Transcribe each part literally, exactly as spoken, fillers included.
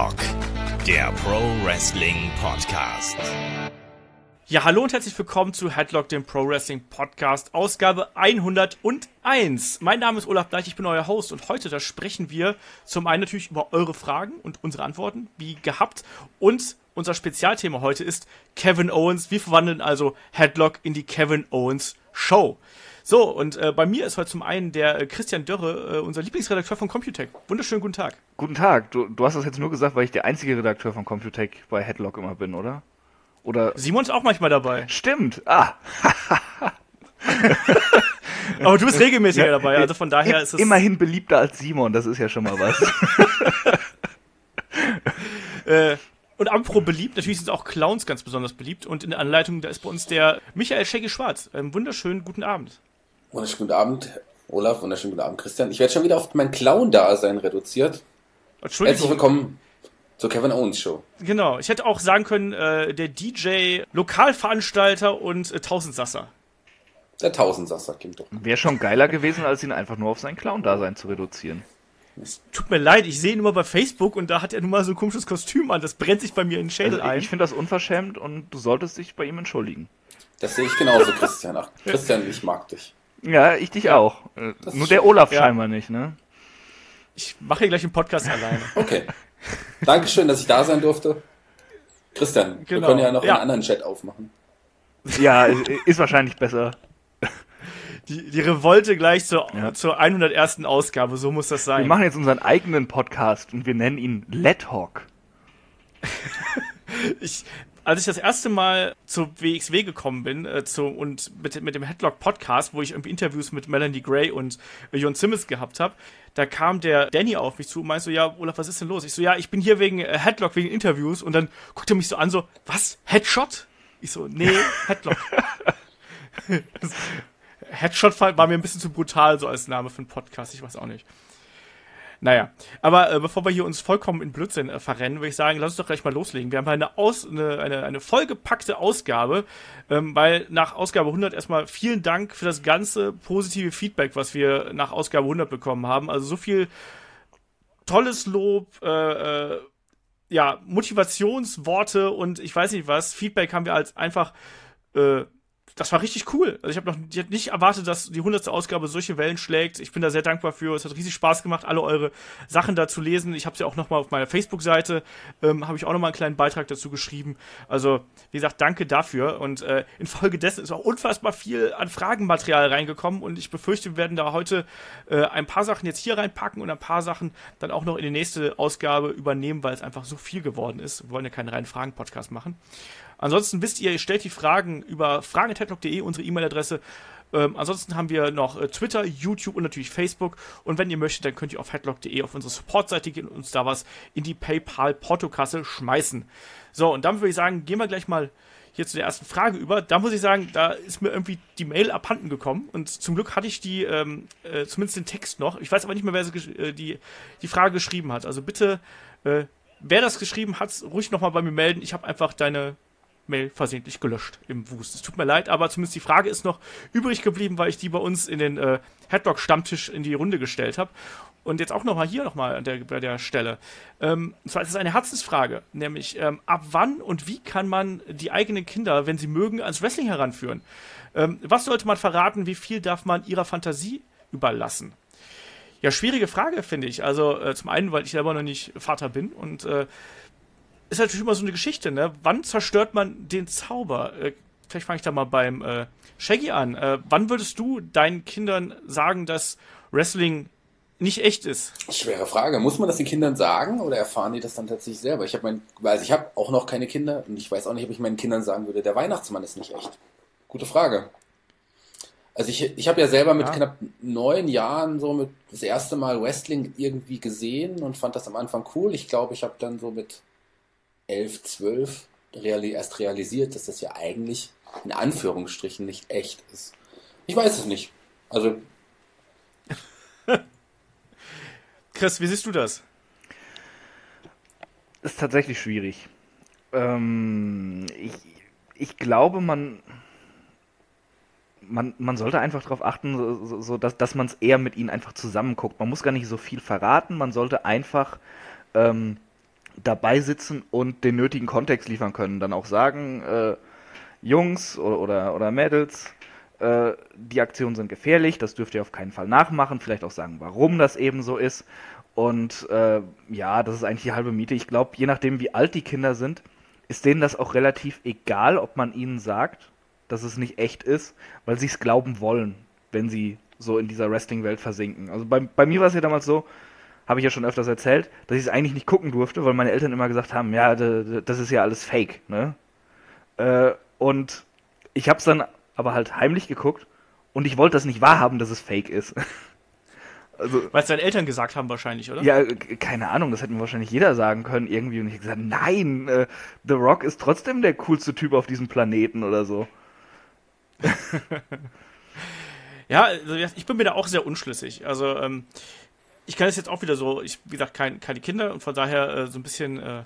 Headlock, der Pro Wrestling Podcast. Ja, hallo und herzlich willkommen zu Headlock, dem Pro Wrestling Podcast, Ausgabe hunderteins. Mein Name ist Olaf Bleich, ich bin euer Host und heute, da sprechen wir zum einen natürlich über eure Fragen und unsere Antworten, wie gehabt. Und unser Spezialthema heute ist Kevin Owens. Wir verwandeln also Headlock in die Kevin Owens Show. So, und äh, bei mir ist heute zum einen der äh, Christian Dörre, äh, unser Lieblingsredakteur von Computech. Wunderschönen guten Tag. Guten Tag. Du, du hast das jetzt nur gesagt, weil ich der einzige Redakteur von Computech bei Headlock immer bin, oder? Oder? Simon ist auch manchmal dabei. Stimmt. Ah. Aber du bist regelmäßiger ja, dabei, also von daher i- ist es... Immerhin beliebter als Simon, das ist ja schon mal was. äh, und apropos beliebt, natürlich sind auch Clowns ganz besonders beliebt. Und in der Anleitung, da ist bei uns der Michael Shaggy Schwarz. Ähm, wunderschönen guten Abend. Wunderschönen guten Abend, Olaf. Wunderschönen guten Abend, Christian. Ich werde schon wieder auf mein Clown-Dasein reduziert. Entschuldigung. Herzlich willkommen zur Kevin Owens Show. Genau, ich hätte auch sagen können, äh, der D J, Lokalveranstalter und äh, Tausendsasser. Der Tausendsasser klingt doch. Wäre schon geiler gewesen, als ihn einfach nur auf sein Clown-Dasein zu reduzieren. Tut mir leid, ich sehe ihn immer bei Facebook und da hat er nun mal so ein komisches Kostüm an. Das brennt sich bei mir in den Schädel Also, ein. ich finde das unverschämt und du solltest dich bei ihm entschuldigen. Das sehe ich genauso, Christian. Ach, Christian, ich mag dich. Ja, ich dich Ja. auch. Äh, Das nur ist der schön. Olaf Ja. scheinbar nicht, ne? Ich mache hier gleich einen Podcast alleine. Okay. Dankeschön, dass ich da sein durfte. Christian, Genau. wir können ja noch Ja. einen anderen Chat aufmachen. Ja, ist wahrscheinlich besser. Die, die Revolte gleich zur, Ja. zur hundertersten Ausgabe, so muss das Wir sein. machen jetzt unseren eigenen Podcast und wir nennen ihn Let Hawk. Ich, als ich das erste Mal zu W X W gekommen bin äh, zu, und mit, mit dem Headlock Podcast, wo ich irgendwie Interviews mit Melanie Gray und äh, Jon Simmons gehabt habe, da kam der Danny auf mich zu und meinte so, ja, Olaf, was ist denn los? Ich so, ja, ich bin hier wegen äh, Headlock, wegen Interviews. Und dann guckt er mich so an, so, was? Headshot? Ich so, nee, Headlock. Headshot war mir ein bisschen zu brutal, so als Name für einen Podcast, ich weiß auch nicht. Naja, aber äh, bevor wir hier uns vollkommen in Blödsinn äh, verrennen, würde ich sagen, lass uns doch gleich mal loslegen. Wir haben eine, Aus, eine, eine, eine vollgepackte Ausgabe, ähm, weil nach Ausgabe hundert erstmal vielen Dank für das ganze positive Feedback, was wir nach Ausgabe hundert bekommen haben. Also so viel tolles Lob, äh, äh, ja, Motivationsworte und ich weiß nicht was, Feedback haben wir als einfach... Äh, Das war richtig cool. Also ich habe noch ich hab nicht erwartet, dass die hundertste Ausgabe solche Wellen schlägt. Ich bin da sehr dankbar für. Es hat riesig Spaß gemacht, alle eure Sachen da zu lesen. Ich habe sie auch noch mal auf meiner Facebook-Seite, ähm, habe ich auch noch mal einen kleinen Beitrag dazu geschrieben. Also, wie gesagt, danke dafür. Und äh, infolgedessen ist auch unfassbar viel an Fragenmaterial reingekommen. Und ich befürchte, wir werden da heute äh, ein paar Sachen jetzt hier reinpacken und ein paar Sachen dann auch noch in die nächste Ausgabe übernehmen, weil es einfach so viel geworden ist. Wir wollen ja keinen reinen Fragen-Podcast machen. Ansonsten wisst ihr, ihr stellt die Fragen über fragen at headlock punkt de, unsere E-Mail-Adresse. Ähm, ansonsten haben wir noch äh, Twitter, YouTube und natürlich Facebook. Und wenn ihr möchtet, dann könnt ihr auf headlock punkt de auf unsere Support-Seite gehen und uns da was in die PayPal-Portokasse schmeißen. So, und damit würde ich sagen, gehen wir gleich mal hier zu der ersten Frage über. Da muss ich sagen, da ist mir irgendwie die Mail abhanden gekommen. Und zum Glück hatte ich die, ähm, äh, zumindest den Text noch. Ich weiß aber nicht mehr, wer sie, gesch- äh, die, die Frage geschrieben hat. Also bitte, äh, wer das geschrieben hat, ruhig nochmal bei mir melden. Ich habe einfach deine Mail versehentlich gelöscht im Wust. Es tut mir leid, aber zumindest die Frage ist noch übrig geblieben, weil ich die bei uns in den äh, Headlock-Stammtisch in die Runde gestellt habe. Und jetzt auch nochmal hier nochmal an der, bei der Stelle. Ähm, und zwar ist es eine Herzensfrage, nämlich ähm, ab wann und wie kann man die eigenen Kinder, wenn sie mögen, ans Wrestling heranführen? Ähm, was sollte man verraten, wie viel darf man ihrer Fantasie überlassen? Ja, schwierige Frage, finde ich. Also äh, zum einen, weil ich selber noch nicht Vater bin und äh, ist natürlich immer so eine Geschichte, ne? Wann zerstört man den Zauber? Äh, vielleicht fange ich da mal beim äh, Shaggy an. Äh, wann würdest du deinen Kindern sagen, dass Wrestling nicht echt ist? Schwere Frage. Muss man das den Kindern sagen oder erfahren die das dann tatsächlich selber? Ich habe mein, also ich habe auch noch keine Kinder und ich weiß auch nicht, ob ich meinen Kindern sagen würde, der Weihnachtsmann ist nicht echt. Gute Frage. Also ich, ich habe ja selber mit Ja. knapp neun Jahren so mit das erste Mal Wrestling irgendwie gesehen und fand das am Anfang cool. Ich glaube, ich habe dann so mit elf, zwölf reali- erst realisiert, dass das ja eigentlich in Anführungsstrichen nicht echt ist. Ich weiß es nicht. Also Chris, wie siehst du das? Ist tatsächlich schwierig. Ähm, ich, ich glaube, man, man, man sollte einfach darauf achten, so, so, so, dass, dass man es eher mit ihnen einfach zusammen guckt. Man muss gar nicht so viel verraten, man sollte einfach ähm, dabei sitzen und den nötigen Kontext liefern können. Dann auch sagen, äh, Jungs oder, oder, oder Mädels, äh, die Aktionen sind gefährlich, das dürft ihr auf keinen Fall nachmachen, vielleicht auch sagen, warum das eben so ist. Und äh, ja, das ist eigentlich die halbe Miete. Ich glaube, je nachdem, wie alt die Kinder sind, ist denen das auch relativ egal, ob man ihnen sagt, dass es nicht echt ist, weil sie es glauben wollen, wenn sie so in dieser Wrestling-Welt versinken. Also bei, bei mir war es ja damals so, habe ich ja schon öfters erzählt, dass ich es eigentlich nicht gucken durfte, weil meine Eltern immer gesagt haben, ja, d- d- das ist ja alles Fake, ne? Äh, und ich habe es dann aber halt heimlich geguckt und ich wollte das nicht wahrhaben, dass es Fake ist. Also, Weil es deine Eltern gesagt haben wahrscheinlich, oder? ja, k- keine Ahnung, das hätte mir wahrscheinlich jeder sagen können irgendwie. Und ich habe gesagt, nein, äh, The Rock ist trotzdem der coolste Typ auf diesem Planeten oder so. Ja, also ich bin mir da auch sehr unschlüssig. Also, ähm, ich kann es jetzt auch wieder so, ich, wie gesagt, kein, keine Kinder und von daher äh, so ein bisschen äh,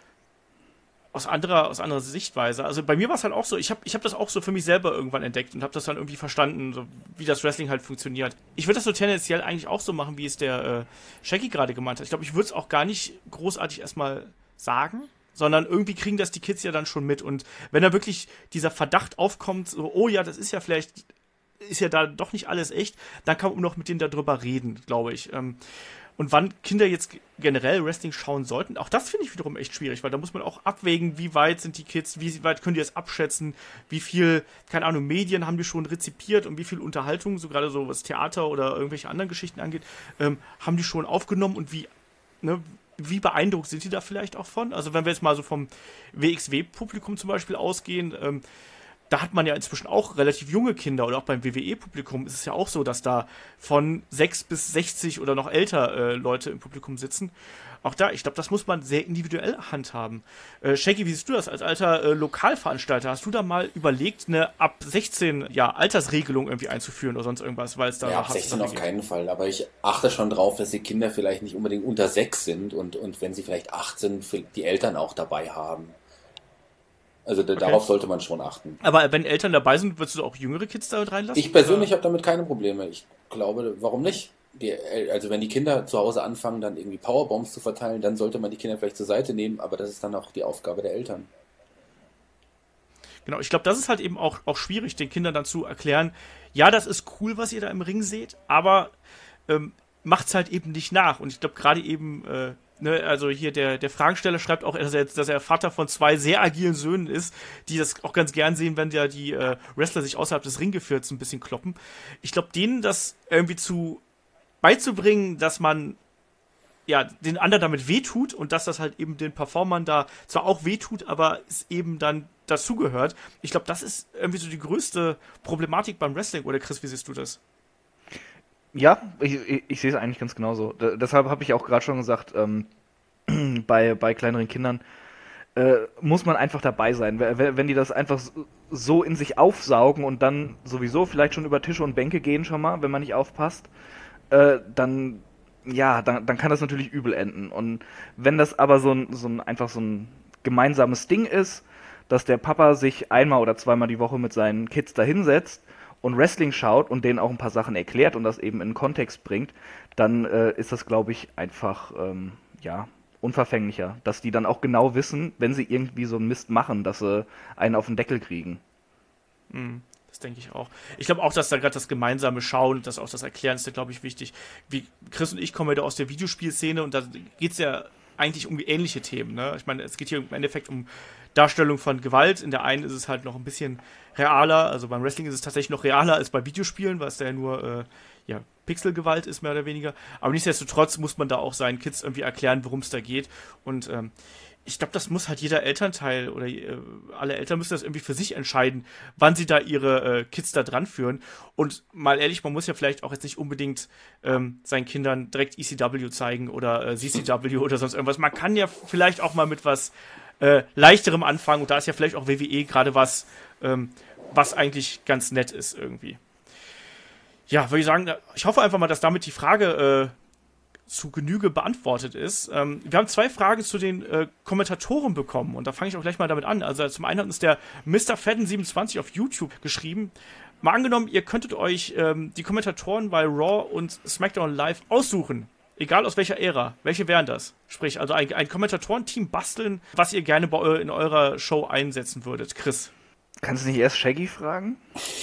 aus anderer, aus anderer Sichtweise. Also bei mir war es halt auch so, ich habe ich hab das auch so für mich selber irgendwann entdeckt und habe das dann irgendwie verstanden, so, wie das Wrestling halt funktioniert. Ich würde das so tendenziell eigentlich auch so machen, wie es der äh, Shaggy gerade gemeint hat. Ich glaube, ich würde es auch gar nicht großartig erstmal sagen, sondern irgendwie kriegen das die Kids ja dann schon mit. Und wenn da wirklich dieser Verdacht aufkommt, so, oh ja, das ist ja vielleicht, ist ja da doch nicht alles echt, dann kann man noch mit denen darüber reden, glaube ich. Ähm, Und wann Kinder jetzt generell Wrestling schauen sollten, auch das finde ich wiederum echt schwierig, weil da muss man auch abwägen, wie weit sind die Kids, wie weit können die das abschätzen, wie viel, keine Ahnung, Medien haben die schon rezipiert und wie viel Unterhaltung, so gerade so was Theater oder irgendwelche anderen Geschichten angeht, ähm, haben die schon aufgenommen und wie, ne, wie beeindruckt sind die da vielleicht auch von? Also wenn wir jetzt mal so vom W X W-Publikum zum Beispiel ausgehen, ähm, da hat man ja inzwischen auch relativ junge Kinder oder auch beim W W E-Publikum ist es ja auch so, dass da von sechs bis sechzig oder noch älter äh, Leute im Publikum sitzen. Auch da, ich glaube, das muss man sehr individuell handhaben. Äh, Shaggy, wie siehst du das als alter äh, Lokalveranstalter? Hast du da mal überlegt, eine ab sechzehn ja, Altersregelung irgendwie einzuführen oder sonst irgendwas? Weil es da Ja, ab sechzehn auf keinen Fall, aber ich achte schon drauf, dass die Kinder vielleicht nicht unbedingt unter sechs sind und, und wenn sie vielleicht acht sind, die Eltern auch dabei haben. Also da, okay. Darauf sollte man schon achten. Aber wenn Eltern dabei sind, würdest du auch jüngere Kids da reinlassen? Ich persönlich habe damit keine Probleme. Ich glaube, warum nicht? Die, also wenn die Kinder zu Hause anfangen, dann irgendwie Powerbombs zu verteilen, dann sollte man die Kinder vielleicht zur Seite nehmen, aber das ist dann auch die Aufgabe der Eltern. Genau, ich glaube, das ist halt eben auch, auch schwierig, den Kindern dann zu erklären, ja, das ist cool, was ihr da im Ring seht, aber ähm, macht's halt eben nicht nach. Und ich glaube, gerade eben... Äh, Ne, also hier der, der Fragensteller schreibt auch, dass er, dass er Vater von zwei sehr agilen Söhnen ist, die das auch ganz gern sehen, wenn ja die äh, Wrestler sich außerhalb des Ringgeviertels ein bisschen kloppen. Ich glaube, denen das irgendwie zu beizubringen, dass man ja den anderen damit wehtut und dass das halt eben den Performern da zwar auch wehtut, aber es eben dann dazugehört. Ich glaube, das ist irgendwie so die größte Problematik beim Wrestling. Oder Chris, wie siehst du das? Ja, ich, ich, ich sehe es eigentlich ganz genauso. D- deshalb habe ich auch gerade schon gesagt, ähm, bei, bei kleineren Kindern äh, muss man einfach dabei sein. W- wenn die das einfach so in sich aufsaugen und dann sowieso vielleicht schon über Tische und Bänke gehen schon mal, wenn man nicht aufpasst, äh, dann ja, dann, dann kann das natürlich übel enden. Und wenn das aber so ein, so ein einfach so ein gemeinsames Ding ist, dass der Papa sich einmal oder zweimal die Woche mit seinen Kids da hinsetzt und Wrestling schaut und denen auch ein paar Sachen erklärt und das eben in Kontext bringt, dann äh, ist das, glaube ich, einfach, ähm, ja, unverfänglicher. Dass die dann auch genau wissen, wenn sie irgendwie so einen Mist machen, dass sie einen auf den Deckel kriegen. Mhm. Das denke ich auch. Ich glaube auch, dass da gerade das gemeinsame Schauen, das auch das Erklären ist da, glaube ich, wichtig. Wie Chris und ich kommen ja da aus der Videospielszene und da geht es ja eigentlich um ähnliche Themen. Ne? Ich meine, es geht hier im Endeffekt um Darstellung von Gewalt. In der einen ist es halt noch ein bisschen realer, also beim Wrestling ist es tatsächlich noch realer als bei Videospielen, weil es da ja nur äh, ja, Pixelgewalt ist, mehr oder weniger. Aber nichtsdestotrotz muss man da auch seinen Kids irgendwie erklären, worum es da geht. Und ähm, ich glaube, das muss halt jeder Elternteil oder äh, alle Eltern müssen das irgendwie für sich entscheiden, wann sie da ihre äh, Kids da dran führen. Und mal ehrlich, man muss ja vielleicht auch jetzt nicht unbedingt ähm, seinen Kindern direkt E C W zeigen oder äh, C C W oder sonst irgendwas. Man kann ja vielleicht auch mal mit was äh, leichterem anfangen und da ist ja vielleicht auch W W E gerade was, ähm, was eigentlich ganz nett ist irgendwie. Ja, würde ich sagen, ich hoffe einfach mal, dass damit die Frage äh, zu Genüge beantwortet ist. Ähm, wir haben zwei Fragen zu den äh, Kommentatoren bekommen und da fange ich auch gleich mal damit an. Also zum einen hat uns der Mister Fadden siebenundzwanzig auf YouTube geschrieben. Mal angenommen, ihr könntet euch ähm, die Kommentatoren bei Raw und SmackDown Live aussuchen. Egal aus welcher Ära. Welche wären das? Sprich, also ein, ein Kommentatorenteam basteln, was ihr gerne bei eu- in eurer Show einsetzen würdet. Chris. Kannst du nicht erst Shaggy fragen?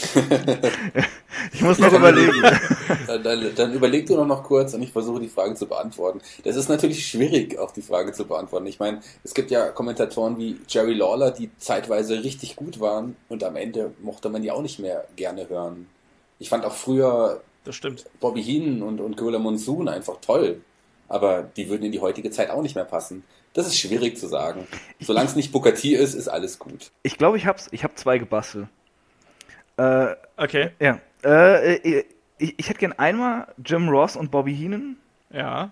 Ich muss noch überlegen. Dann, dann, dann überleg du noch, noch kurz und ich versuche die Frage zu beantworten. Das ist natürlich schwierig, auch die Frage zu beantworten. Ich meine, es gibt ja Kommentatoren wie Jerry Lawler, die zeitweise richtig gut waren und am Ende mochte man die auch nicht mehr gerne hören. Ich fand auch früher Das stimmt. Bobby Heenan und, und Gorilla Monsoon einfach toll, aber die würden in die heutige Zeit auch nicht mehr passen. Das ist schwierig zu sagen. Solange es nicht Booker T ist, ist alles gut. Ich glaube, ich hab's. Ich habe zwei gebastelt. Äh, Okay. ja. Äh, ich, ich hätte gern einmal Jim Ross und Bobby Heenan Ja.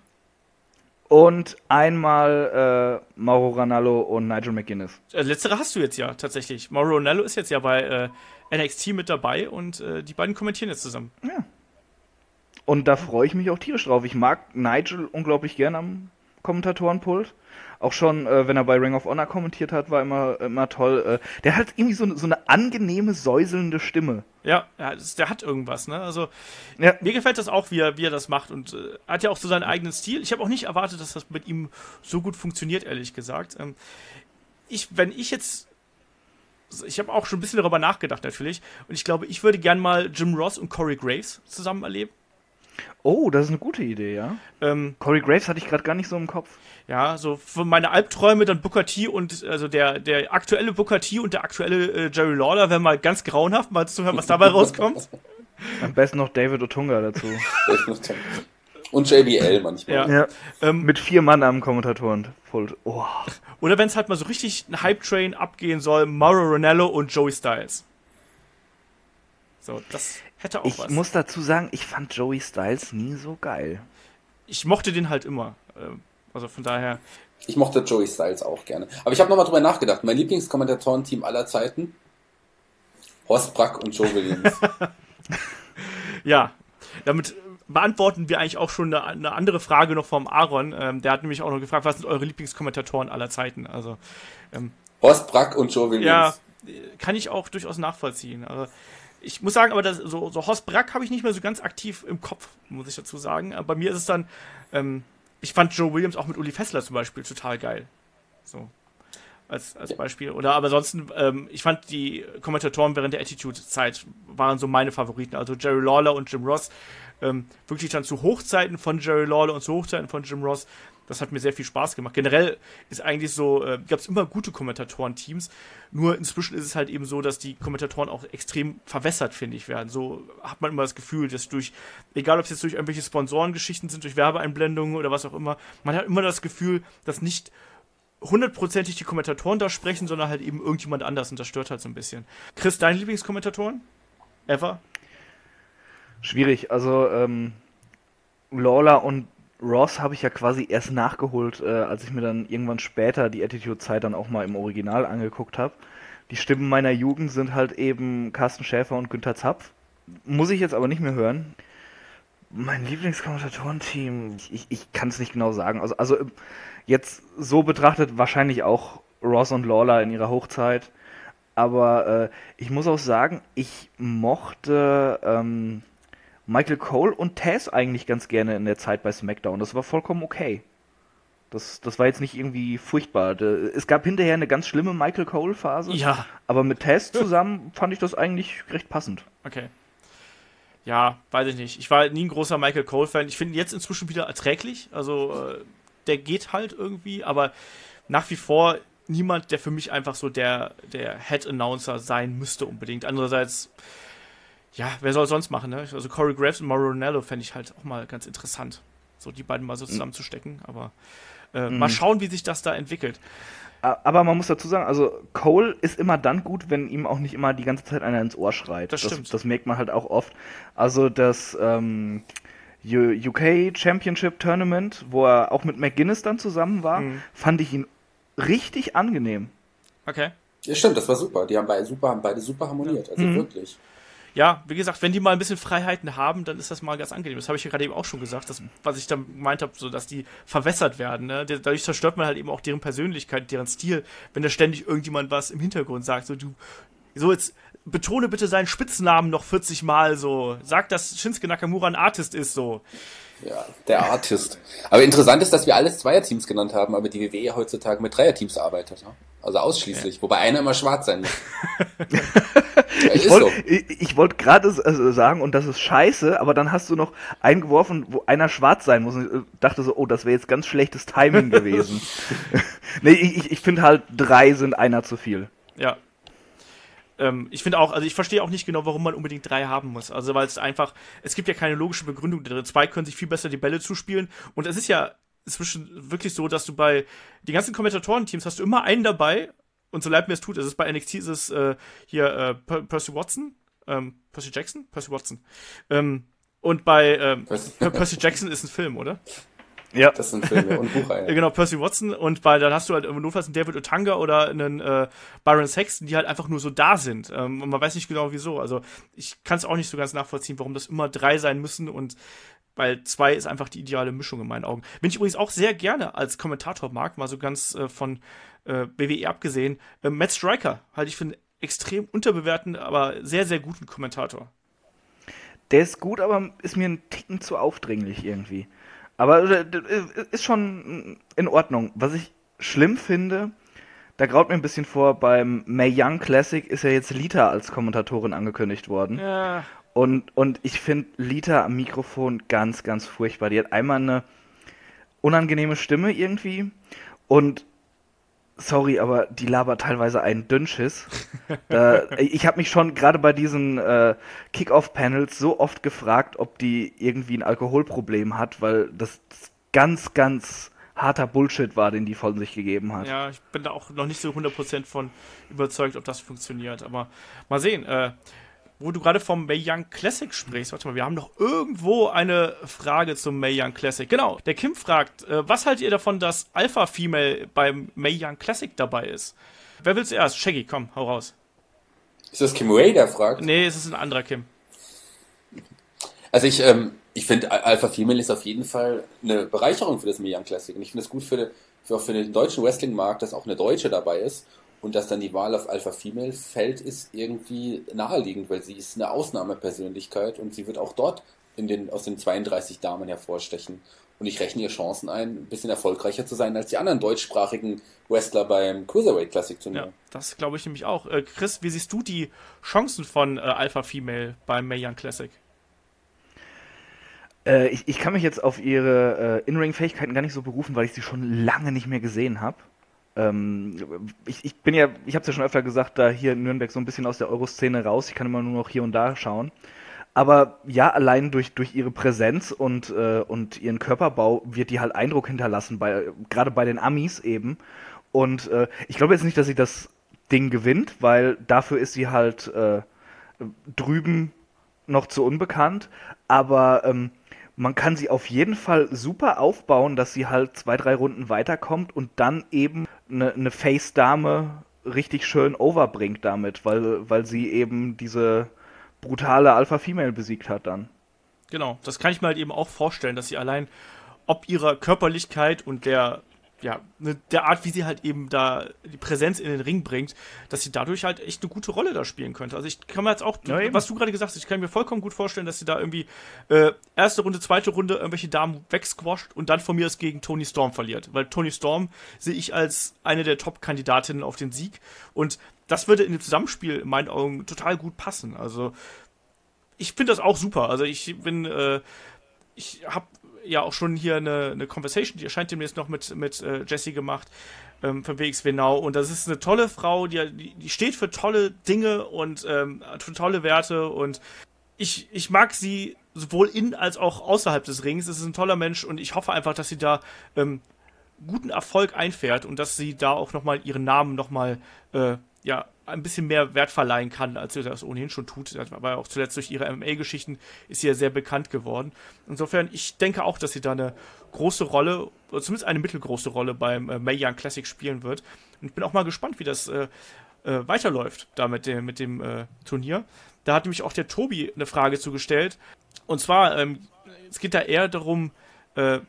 und einmal äh, Mauro Ranallo und Nigel McGuinness. Äh, Letztere hast du jetzt ja tatsächlich. Mauro Ranallo ist jetzt ja bei äh, N X T mit dabei und äh, die beiden kommentieren jetzt zusammen. Ja. Und da freue ich mich auch tierisch drauf. Ich mag Nigel unglaublich gern am Kommentatorenpult. Auch schon, äh, wenn er bei Ring of Honor kommentiert hat, war immer, immer toll. Äh, der hat irgendwie so, so eine angenehme, säuselnde Stimme. Ja, ja das, der hat irgendwas, ne? Also, Ja. mir gefällt das auch, wie er, wie er das macht und äh, hat ja auch so seinen eigenen Stil. Ich habe auch nicht erwartet, dass das mit ihm so gut funktioniert, ehrlich gesagt. Ähm, ich, wenn ich jetzt, ich habe auch schon ein bisschen darüber nachgedacht natürlich und ich glaube, ich würde gern mal Jim Ross und Corey Graves zusammen erleben. Oh, das ist eine gute Idee, ja. Ähm, Corey Graves hatte ich gerade gar nicht so im Kopf. ja, so für meine Albträume dann Booker T und, also der, der aktuelle Booker T und der aktuelle äh, Jerry Lawler wäre mal ganz grauenhaft, mal zu hören, was dabei rauskommt. Am besten noch David Otunga dazu. Und J B L manchmal. Ja. Ja. Ähm, Mit vier Mann am Kommentatorenpult. Oh. Oder wenn es halt mal so richtig ein Hype-Train abgehen soll, Mauro Ranallo und Joey Styles. So, das hätte auch Ich was. muss dazu sagen, ich fand Joey Styles nie so geil. Ich mochte den halt immer. Ähm, Also von daher. Ich mochte Joey Styles auch gerne. Aber ich habe nochmal drüber nachgedacht. Mein Lieblingskommentatorenteam aller Zeiten: Horst Brack und Joe Williams. Ja, damit beantworten wir eigentlich auch schon eine, eine andere Frage noch vom Aaron. Ähm, der hat nämlich auch noch gefragt, was sind eure Lieblingskommentatoren aller Zeiten? Also, ähm, Horst Brack und Joe Williams. ja, kann ich auch durchaus nachvollziehen. Also, ich muss sagen, aber das, so, so Horst Brack habe ich nicht mehr so ganz aktiv im Kopf, muss ich dazu sagen. Aber bei mir ist es dann, ähm, ich fand Joe Williams auch mit Uli Fessler zum Beispiel total geil. So. Als, als Beispiel. Oder aber ansonsten, ähm, ich fand die Kommentatoren während der Attitude-Zeit waren so meine Favoriten. Also Jerry Lawler und Jim Ross. Ähm, wirklich dann zu Hochzeiten von Jerry Lawler und zu Hochzeiten von Jim Ross. Das hat mir sehr viel Spaß gemacht. Generell ist eigentlich so, äh, gab es immer gute Kommentatoren-Teams. Nur inzwischen ist es halt eben so, dass die Kommentatoren auch extrem verwässert, finde ich, werden. So hat man immer das Gefühl, dass durch, egal ob es jetzt durch irgendwelche Sponsorengeschichten sind, durch Werbeeinblendungen oder was auch immer, man hat immer das Gefühl, dass nicht hundertprozentig die Kommentatoren da sprechen, sondern halt eben irgendjemand anders und das stört halt so ein bisschen. Chris, deine Lieblingskommentatoren? Ever? Schwierig, also ähm, Lawler und Ross habe ich ja quasi erst nachgeholt, äh, als ich mir dann irgendwann später die Attitude-Zeit dann auch mal im Original angeguckt habe. Die Stimmen meiner Jugend sind halt eben Carsten Schäfer und Günther Zapf. Muss ich jetzt aber nicht mehr hören. Mein Lieblingskommentatorenteam, ich, ich, ich kann es nicht genau sagen. Also, also jetzt so betrachtet wahrscheinlich auch Ross und Lawler in ihrer Hochzeit. Aber äh, ich muss auch sagen, ich mochte ähm, Michael Cole und Taz eigentlich ganz gerne in der Zeit bei SmackDown. Das war vollkommen okay. Das, das war jetzt nicht irgendwie furchtbar. Es gab hinterher eine ganz schlimme Michael Cole-Phase. Ja. Aber mit Taz zusammen fand ich das eigentlich recht passend. Okay. Ja, weiß ich nicht. Ich war nie ein großer Michael Cole-Fan. Ich finde ihn jetzt inzwischen wieder erträglich. Also, äh, der geht halt irgendwie, aber nach wie vor niemand, der für mich einfach so der, der Head-Announcer sein müsste unbedingt. Andererseits, ja, wer soll es sonst machen, ne? Also Corey Graves und Mauro Ranallo fände ich halt auch mal ganz interessant, so die beiden mal so zusammenzustecken. Aber äh, Mhm. mal schauen, wie sich das da entwickelt. Aber man muss dazu sagen, also Cole ist immer dann gut, wenn ihm auch nicht immer die ganze Zeit einer ins Ohr schreit. Das stimmt. Das, das merkt man halt auch oft. Also das ähm, U K Championship Tournament, wo er auch mit McGuinness dann zusammen war, Mhm. fand ich ihn richtig angenehm. Okay. Ja, stimmt, das war super. Die haben beide super, haben beide super harmoniert. Also Mhm. wirklich. Ja, wie gesagt, wenn die mal ein bisschen Freiheiten haben, dann ist das mal ganz angenehm. Das habe ich ja gerade eben auch schon gesagt, das, was ich dann gemeint habe, so, dass die verwässert werden. Ne? Dadurch zerstört man halt eben auch deren Persönlichkeit, deren Stil, wenn da ständig irgendjemand was im Hintergrund sagt. So, du So, jetzt betone bitte seinen Spitznamen noch vierzig Mal so. Sag, dass Shinsuke Nakamura ein Artist ist, so. Ja, der Artist. Aber interessant ist, dass wir alles Zweierteams genannt haben, aber die W W E heutzutage mit Dreierteams arbeitet. Ne? Also ausschließlich. Ja. Wobei einer immer schwarz sein muss. ich wollte so. ich, ich wollt gerade sagen, und das ist scheiße, aber dann hast du noch eingeworfen, wo einer schwarz sein muss. Und ich dachte so, oh, das wäre jetzt ganz schlechtes Timing gewesen. Nee, ich, ich finde halt, drei sind einer zu viel. Ja. Ähm, ich finde auch, also ich verstehe auch nicht genau, warum man unbedingt drei haben muss. Also weil es einfach, es gibt ja keine logische Begründung drin. Zwei können sich viel besser die Bälle zuspielen. Und es ist ja inzwischen wirklich so, dass du bei den ganzen Kommentatorenteams hast du immer einen dabei. Und so leid mir es tut, es ist bei N X T ist es äh, hier äh, Per- Percy Watson, ähm, Percy Jackson, Percy Watson. Ähm, und bei ähm, Per- Percy Jackson ist ein Film, oder? Ja. Das sind Filme und Buchreihen. Genau, Percy Watson und bei, dann hast du halt notfalls einen David Otunga oder einen äh, Byron Saxton, die halt einfach nur so da sind. Ähm, und man weiß nicht genau wieso. Also ich kann es auch nicht so ganz nachvollziehen, warum das immer drei sein müssen und weil zwei ist einfach die ideale Mischung in meinen Augen. Bin ich übrigens auch sehr gerne als Kommentator mag, mal so ganz äh, von äh, W W E abgesehen. Äh, Matt Striker halte ich für einen extrem unterbewerteten, aber sehr, sehr guten Kommentator. Der ist gut, aber ist mir ein Ticken zu aufdringlich irgendwie. Aber äh, ist schon in Ordnung. Was ich schlimm finde, da graut mir ein bisschen vor, beim Mae Young Classic ist ja jetzt Lita als Kommentatorin angekündigt worden. Ja. Und, und ich finde Lita am Mikrofon ganz, ganz furchtbar. Die hat einmal eine unangenehme Stimme irgendwie und sorry, aber die labert teilweise einen Dünnschiss. äh, ich habe mich schon gerade bei diesen äh, Kick-Off-Panels so oft gefragt, ob die irgendwie ein Alkoholproblem hat, weil das ganz, ganz harter Bullshit war, den die von sich gegeben hat. Ja, ich bin da auch noch nicht so hundert Prozent von überzeugt, ob das funktioniert. Aber mal sehen, äh, wo du gerade vom Mae Young Classic sprichst, warte mal, wir haben doch irgendwo eine Frage zum Mae Young Classic. Genau, der Kim fragt, äh, was haltet ihr davon, dass Alpha Female beim Mae Young Classic dabei ist? Wer will zuerst? Shaggy, komm, hau raus. Ist das Kim Ray, der fragt? Nee, es ist ein anderer Kim. Also ich, ähm, ich finde, Alpha Female ist auf jeden Fall eine Bereicherung für das Mae Young Classic. Und ich finde es gut für, für, auch für den deutschen Wrestling-Markt, dass auch eine Deutsche dabei ist. Und dass dann die Wahl auf Alpha Female fällt, ist irgendwie naheliegend, weil sie ist eine Ausnahmepersönlichkeit und sie wird auch dort in den, aus den zweiunddreißig Damen hervorstechen. Und ich rechne ihr Chancen ein, ein bisschen erfolgreicher zu sein als die anderen deutschsprachigen Wrestler beim Cruiserweight Classic Turnier. Ja, das glaube ich nämlich auch. Äh, Chris, wie siehst du die Chancen von äh, Alpha Female beim Mae Young Classic? Äh, ich, ich kann mich jetzt auf ihre äh, In-Ring-Fähigkeiten gar nicht so berufen, weil ich sie schon lange nicht mehr gesehen habe. Ähm, ich, ich bin ja, ich habe es ja schon öfter gesagt, da hier in Nürnberg so ein bisschen aus der Euroszene raus. Ich kann immer nur noch hier und da schauen. Aber ja, allein durch, durch ihre Präsenz und, äh, und ihren Körperbau wird die halt Eindruck hinterlassen, bei, gerade bei den Amis eben. Und äh, ich glaube jetzt nicht, dass sie das Ding gewinnt, weil dafür ist sie halt äh, drüben noch zu unbekannt. Aber ähm, man kann sie auf jeden Fall super aufbauen, dass sie halt zwei, drei Runden weiterkommt und dann eben eine, eine Face-Dame richtig schön overbringt damit, weil, weil sie eben diese brutale Alpha-Female besiegt hat dann. Genau, das kann ich mir halt eben auch vorstellen, dass sie allein ob ihrer Körperlichkeit und der ja, ne, der Art, wie sie halt eben da die Präsenz in den Ring bringt, dass sie dadurch halt echt eine gute Rolle da spielen könnte. Also ich kann mir jetzt auch, ja, was du gerade gesagt hast, ich kann mir vollkommen gut vorstellen, dass sie da irgendwie äh, erste Runde, zweite Runde irgendwelche Damen wegsquasht und dann von mir aus gegen Toni Storm verliert. Weil Toni Storm sehe ich als eine der Top-Kandidatinnen auf den Sieg und das würde in dem Zusammenspiel in meinen Augen total gut passen. Also ich finde das auch super. Also ich bin, äh, ich habe ja auch schon hier eine, eine Conversation, die erscheint demnächst noch mit, mit äh, Jessie gemacht, ähm, von W X W Now. Und das ist eine tolle Frau, die, die, die steht für tolle Dinge und ähm, für tolle Werte. Und ich, ich mag sie sowohl in als auch außerhalb des Rings. Es ist ein toller Mensch und ich hoffe einfach, dass sie da ähm, guten Erfolg einfährt und dass sie da auch nochmal ihren Namen nochmal äh, ja, ein bisschen mehr Wert verleihen kann, als sie das ohnehin schon tut. Aber auch zuletzt durch ihre M M A-Geschichten ist sie ja sehr bekannt geworden. Insofern, ich denke auch, dass sie da eine große Rolle, oder zumindest eine mittelgroße Rolle beim äh, Mae Young Classic spielen wird. Und ich bin auch mal gespannt, wie das äh, äh, weiterläuft da mit dem, mit dem äh, Turnier. Da hat nämlich auch der Tobi eine Frage zugestellt. Und zwar, ähm, es geht da eher darum, äh,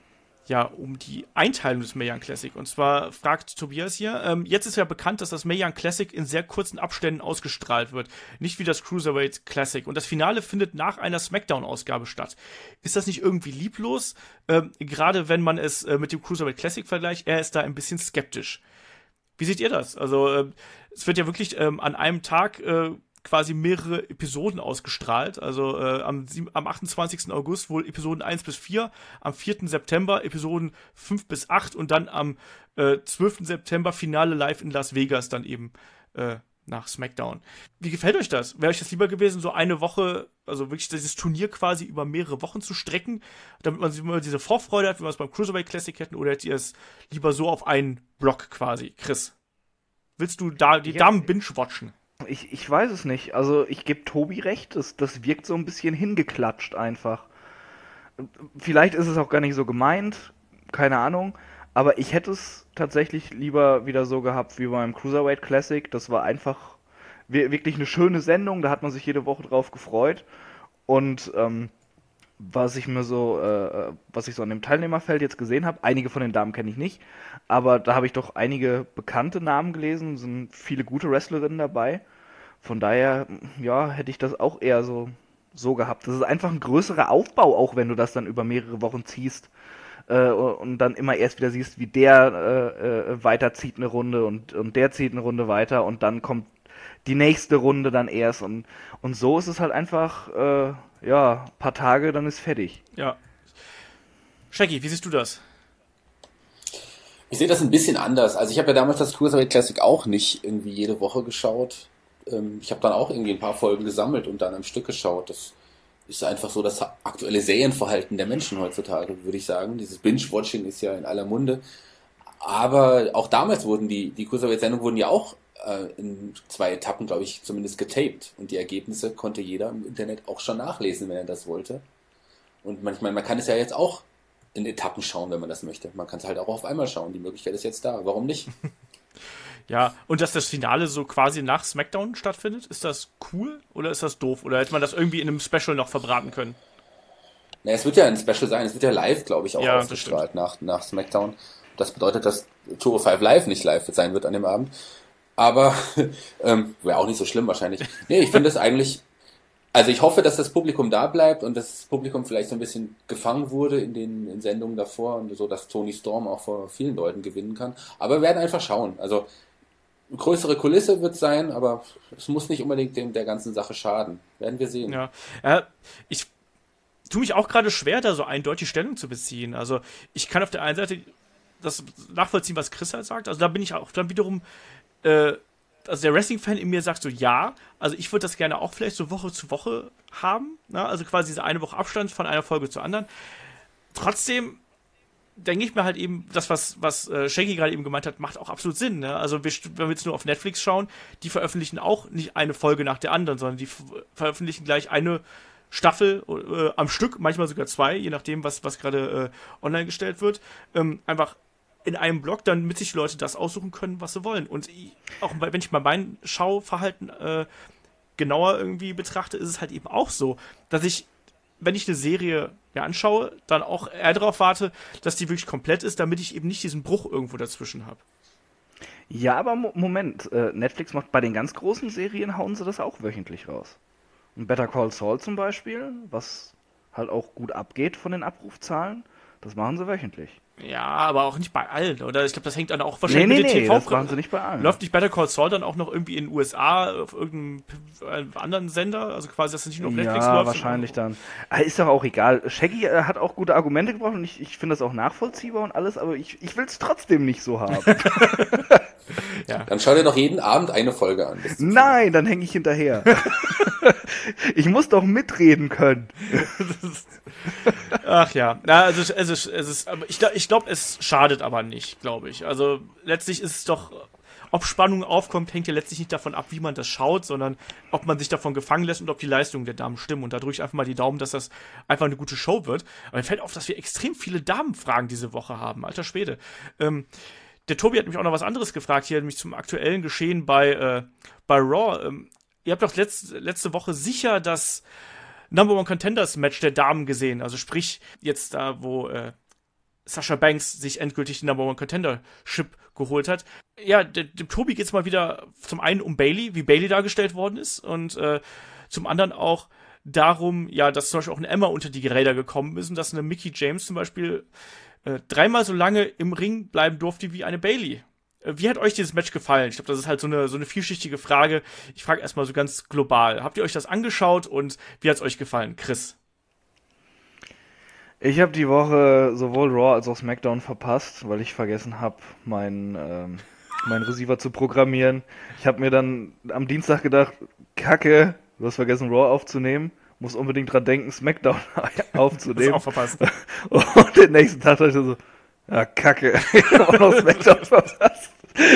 ja, um die Einteilung des Mae Young Classic. Und zwar fragt Tobias hier, ähm, jetzt ist ja bekannt, dass das Mae Young Classic in sehr kurzen Abständen ausgestrahlt wird. Nicht wie das Cruiserweight Classic. Und das Finale findet nach einer Smackdown-Ausgabe statt. Ist das nicht irgendwie lieblos? Ähm, gerade wenn man es äh, mit dem Cruiserweight Classic vergleicht, er ist da ein bisschen skeptisch. Wie seht ihr das? Also, äh, es wird ja wirklich ähm, an einem Tag äh, quasi mehrere Episoden ausgestrahlt. Also äh, am, am achtundzwanzigsten August wohl Episoden eins bis vier, am vierten September Episoden fünf bis acht und dann am äh, zwölften September Finale live in Las Vegas dann eben äh, nach SmackDown. Wie gefällt euch das? Wäre euch das lieber gewesen, so eine Woche, also wirklich dieses Turnier quasi über mehrere Wochen zu strecken, damit man immer diese Vorfreude hat, wie wir es beim Cruiserweight Classic hätten, oder hättet ihr es lieber so auf einen Block quasi? Chris, willst du da die Ja. Damen binge-watchen? Ich, ich weiß es nicht. Also ich gebe Tobi recht, das, das wirkt so ein bisschen hingeklatscht einfach. Vielleicht ist es auch gar nicht so gemeint, keine Ahnung. Aber ich hätte es tatsächlich lieber wieder so gehabt wie beim Cruiserweight Classic. Das war einfach wir- wirklich eine schöne Sendung, da hat man sich jede Woche drauf gefreut. Und ähm, was ich mir so, äh, was ich so an dem Teilnehmerfeld jetzt gesehen habe, einige von den Damen kenne ich nicht, aber da habe ich doch einige bekannte Namen gelesen, sind viele gute Wrestlerinnen dabei. Von daher, ja, hätte ich das auch eher so, so gehabt. Das ist einfach ein größerer Aufbau, auch wenn du das dann über mehrere Wochen ziehst äh, und dann immer erst wieder siehst, wie der äh, äh, weiterzieht eine Runde und, und der zieht eine Runde weiter und dann kommt die nächste Runde dann erst und, und so ist es halt einfach, äh, ja, paar Tage, dann ist fertig. Ja. Shaggy, wie siehst du das? Ich sehe das ein bisschen anders. Also ich habe ja damals das Cruiserweight Classic auch nicht irgendwie jede Woche geschaut. Ähm, Ich habe dann auch irgendwie ein paar Folgen gesammelt und dann am Stück geschaut. Das ist einfach so das aktuelle Serienverhalten der Menschen heutzutage, würde ich sagen. Dieses Binge-Watching ist ja in aller Munde. Aber auch damals wurden die, die Cruiserweight-Sendungen wurden ja auch äh, in zwei Etappen, glaube ich, zumindest getaped. Und die Ergebnisse konnte jeder im Internet auch schon nachlesen, wenn er das wollte. Und manchmal, man kann es ja jetzt auch in Etappen schauen, wenn man das möchte. Man kann es halt auch auf einmal schauen. Die Möglichkeit ist jetzt da. Warum nicht? Ja, und dass das Finale so quasi nach SmackDown stattfindet, ist das cool oder ist das doof? Oder hätte man das irgendwie in einem Special noch verbraten können? Na, es wird ja ein Special sein. Es wird ja live, glaube ich, auch Ja, das ausgestrahlt nach, nach SmackDown. Das bedeutet, dass Tour fünf Live nicht live sein wird an dem Abend. Aber ähm, wäre auch nicht so schlimm wahrscheinlich. Nee, ich finde es eigentlich... Also ich hoffe, dass das Publikum da bleibt und dass das Publikum vielleicht so ein bisschen gefangen wurde in den in Sendungen davor und so, dass Toni Storm auch vor vielen Leuten gewinnen kann. Aber wir werden einfach schauen. Also eine größere Kulisse wird sein, aber es muss nicht unbedingt dem der ganzen Sache schaden. Werden wir sehen. Ja, äh, ich tue mich auch gerade schwer, da so eindeutig Stellung zu beziehen. Also ich kann auf der einen Seite das nachvollziehen, was Chris halt sagt. Also da bin ich auch dann wiederum, äh, also der Wrestling-Fan in mir sagt so, ja, also ich würde das gerne auch vielleicht so Woche zu Woche haben, ne? Also quasi diese eine Woche Abstand von einer Folge zur anderen. Trotzdem denke ich mir halt eben, das, was, was äh, Shaggy gerade eben gemeint hat, macht auch absolut Sinn. Ne? Also wir, wenn wir jetzt nur auf Netflix schauen, die veröffentlichen auch nicht eine Folge nach der anderen, sondern die f- veröffentlichen gleich eine Staffel äh, am Stück, manchmal sogar zwei, je nachdem, was, was gerade äh, online gestellt wird. Ähm, einfach in einem Blog, damit sich die Leute das aussuchen können, was sie wollen. Und ich, auch wenn ich mal mein Schauverhalten äh, genauer irgendwie betrachte, ist es halt eben auch so, dass ich, wenn ich eine Serie mir anschaue, dann auch eher darauf warte, dass die wirklich komplett ist, damit ich eben nicht diesen Bruch irgendwo dazwischen habe. Ja, aber Mo Moment, äh, Netflix macht bei den ganz großen Serien, hauen sie das auch wöchentlich raus. Und Better Call Saul zum Beispiel, was halt auch gut abgeht von den Abrufzahlen, das machen sie wöchentlich. Ja, aber auch nicht bei allen, oder? Ich glaube, das hängt dann auch Nee, wahrscheinlich nee, mit den nee, T V. das machen sie nicht bei allen. Läuft nicht Better Call Saul dann auch noch irgendwie in den U S A auf irgendeinem äh, anderen Sender? Also quasi, dass es nicht nur auf Netflix Ja, läuft. wahrscheinlich sondern- dann. Ah, ist doch auch egal. Shaggy äh, hat auch gute Argumente gebracht und ich, ich finde das auch nachvollziehbar und alles, aber ich, ich will es trotzdem nicht so haben. Dann schau dir doch jeden Abend eine Folge an. Das- Nein, dann hänge ich hinterher. Ich muss doch mitreden können. Ach ja, na, also, es ist, es ist, aber ich, gl- ich glaube, es schadet aber nicht, glaube ich. Also letztlich ist es doch, ob Spannung aufkommt, hängt ja letztlich nicht davon ab, wie man das schaut, sondern ob man sich davon gefangen lässt und ob die Leistungen der Damen stimmen. Und da drücke ich einfach mal die Daumen, dass das einfach eine gute Show wird. Aber mir fällt auf, dass wir extrem viele Damenfragen diese Woche haben. Alter Schwede. Ähm, der Tobi hat mich auch noch was anderes gefragt, hier nämlich zum aktuellen Geschehen bei, äh, bei Raw. Ähm, ihr habt doch letzt, letzte Woche sicher das Number One Contenders Match der Damen gesehen. Also sprich, jetzt da, wo äh, Sasha Banks sich endgültig den Number One Contendership geholt hat. Ja, dem, dem Tobi geht's mal wieder zum einen um Bayley, wie Bayley dargestellt worden ist, und äh, zum anderen auch darum, ja, dass zum Beispiel auch eine Emma unter die Räder gekommen ist und dass eine Mickie James zum Beispiel äh, dreimal so lange im Ring bleiben durfte wie eine Bayley. Äh, wie hat euch dieses Match gefallen? Ich glaube, das ist halt so eine so eine vielschichtige Frage. Ich frage erstmal so ganz global. Habt ihr euch das angeschaut und wie hat's euch gefallen? Chris? Ich habe die Woche sowohl Raw als auch SmackDown verpasst, weil ich vergessen habe, meinen ähm, mein Receiver zu programmieren. Ich habe mir dann am Dienstag gedacht, Kacke, du hast vergessen Raw aufzunehmen, muss unbedingt dran denken, SmackDown aufzunehmen. Das auch verpasst. Und den nächsten Tag dachte ich so, ja Kacke, ich habe auch noch SmackDown verpasst.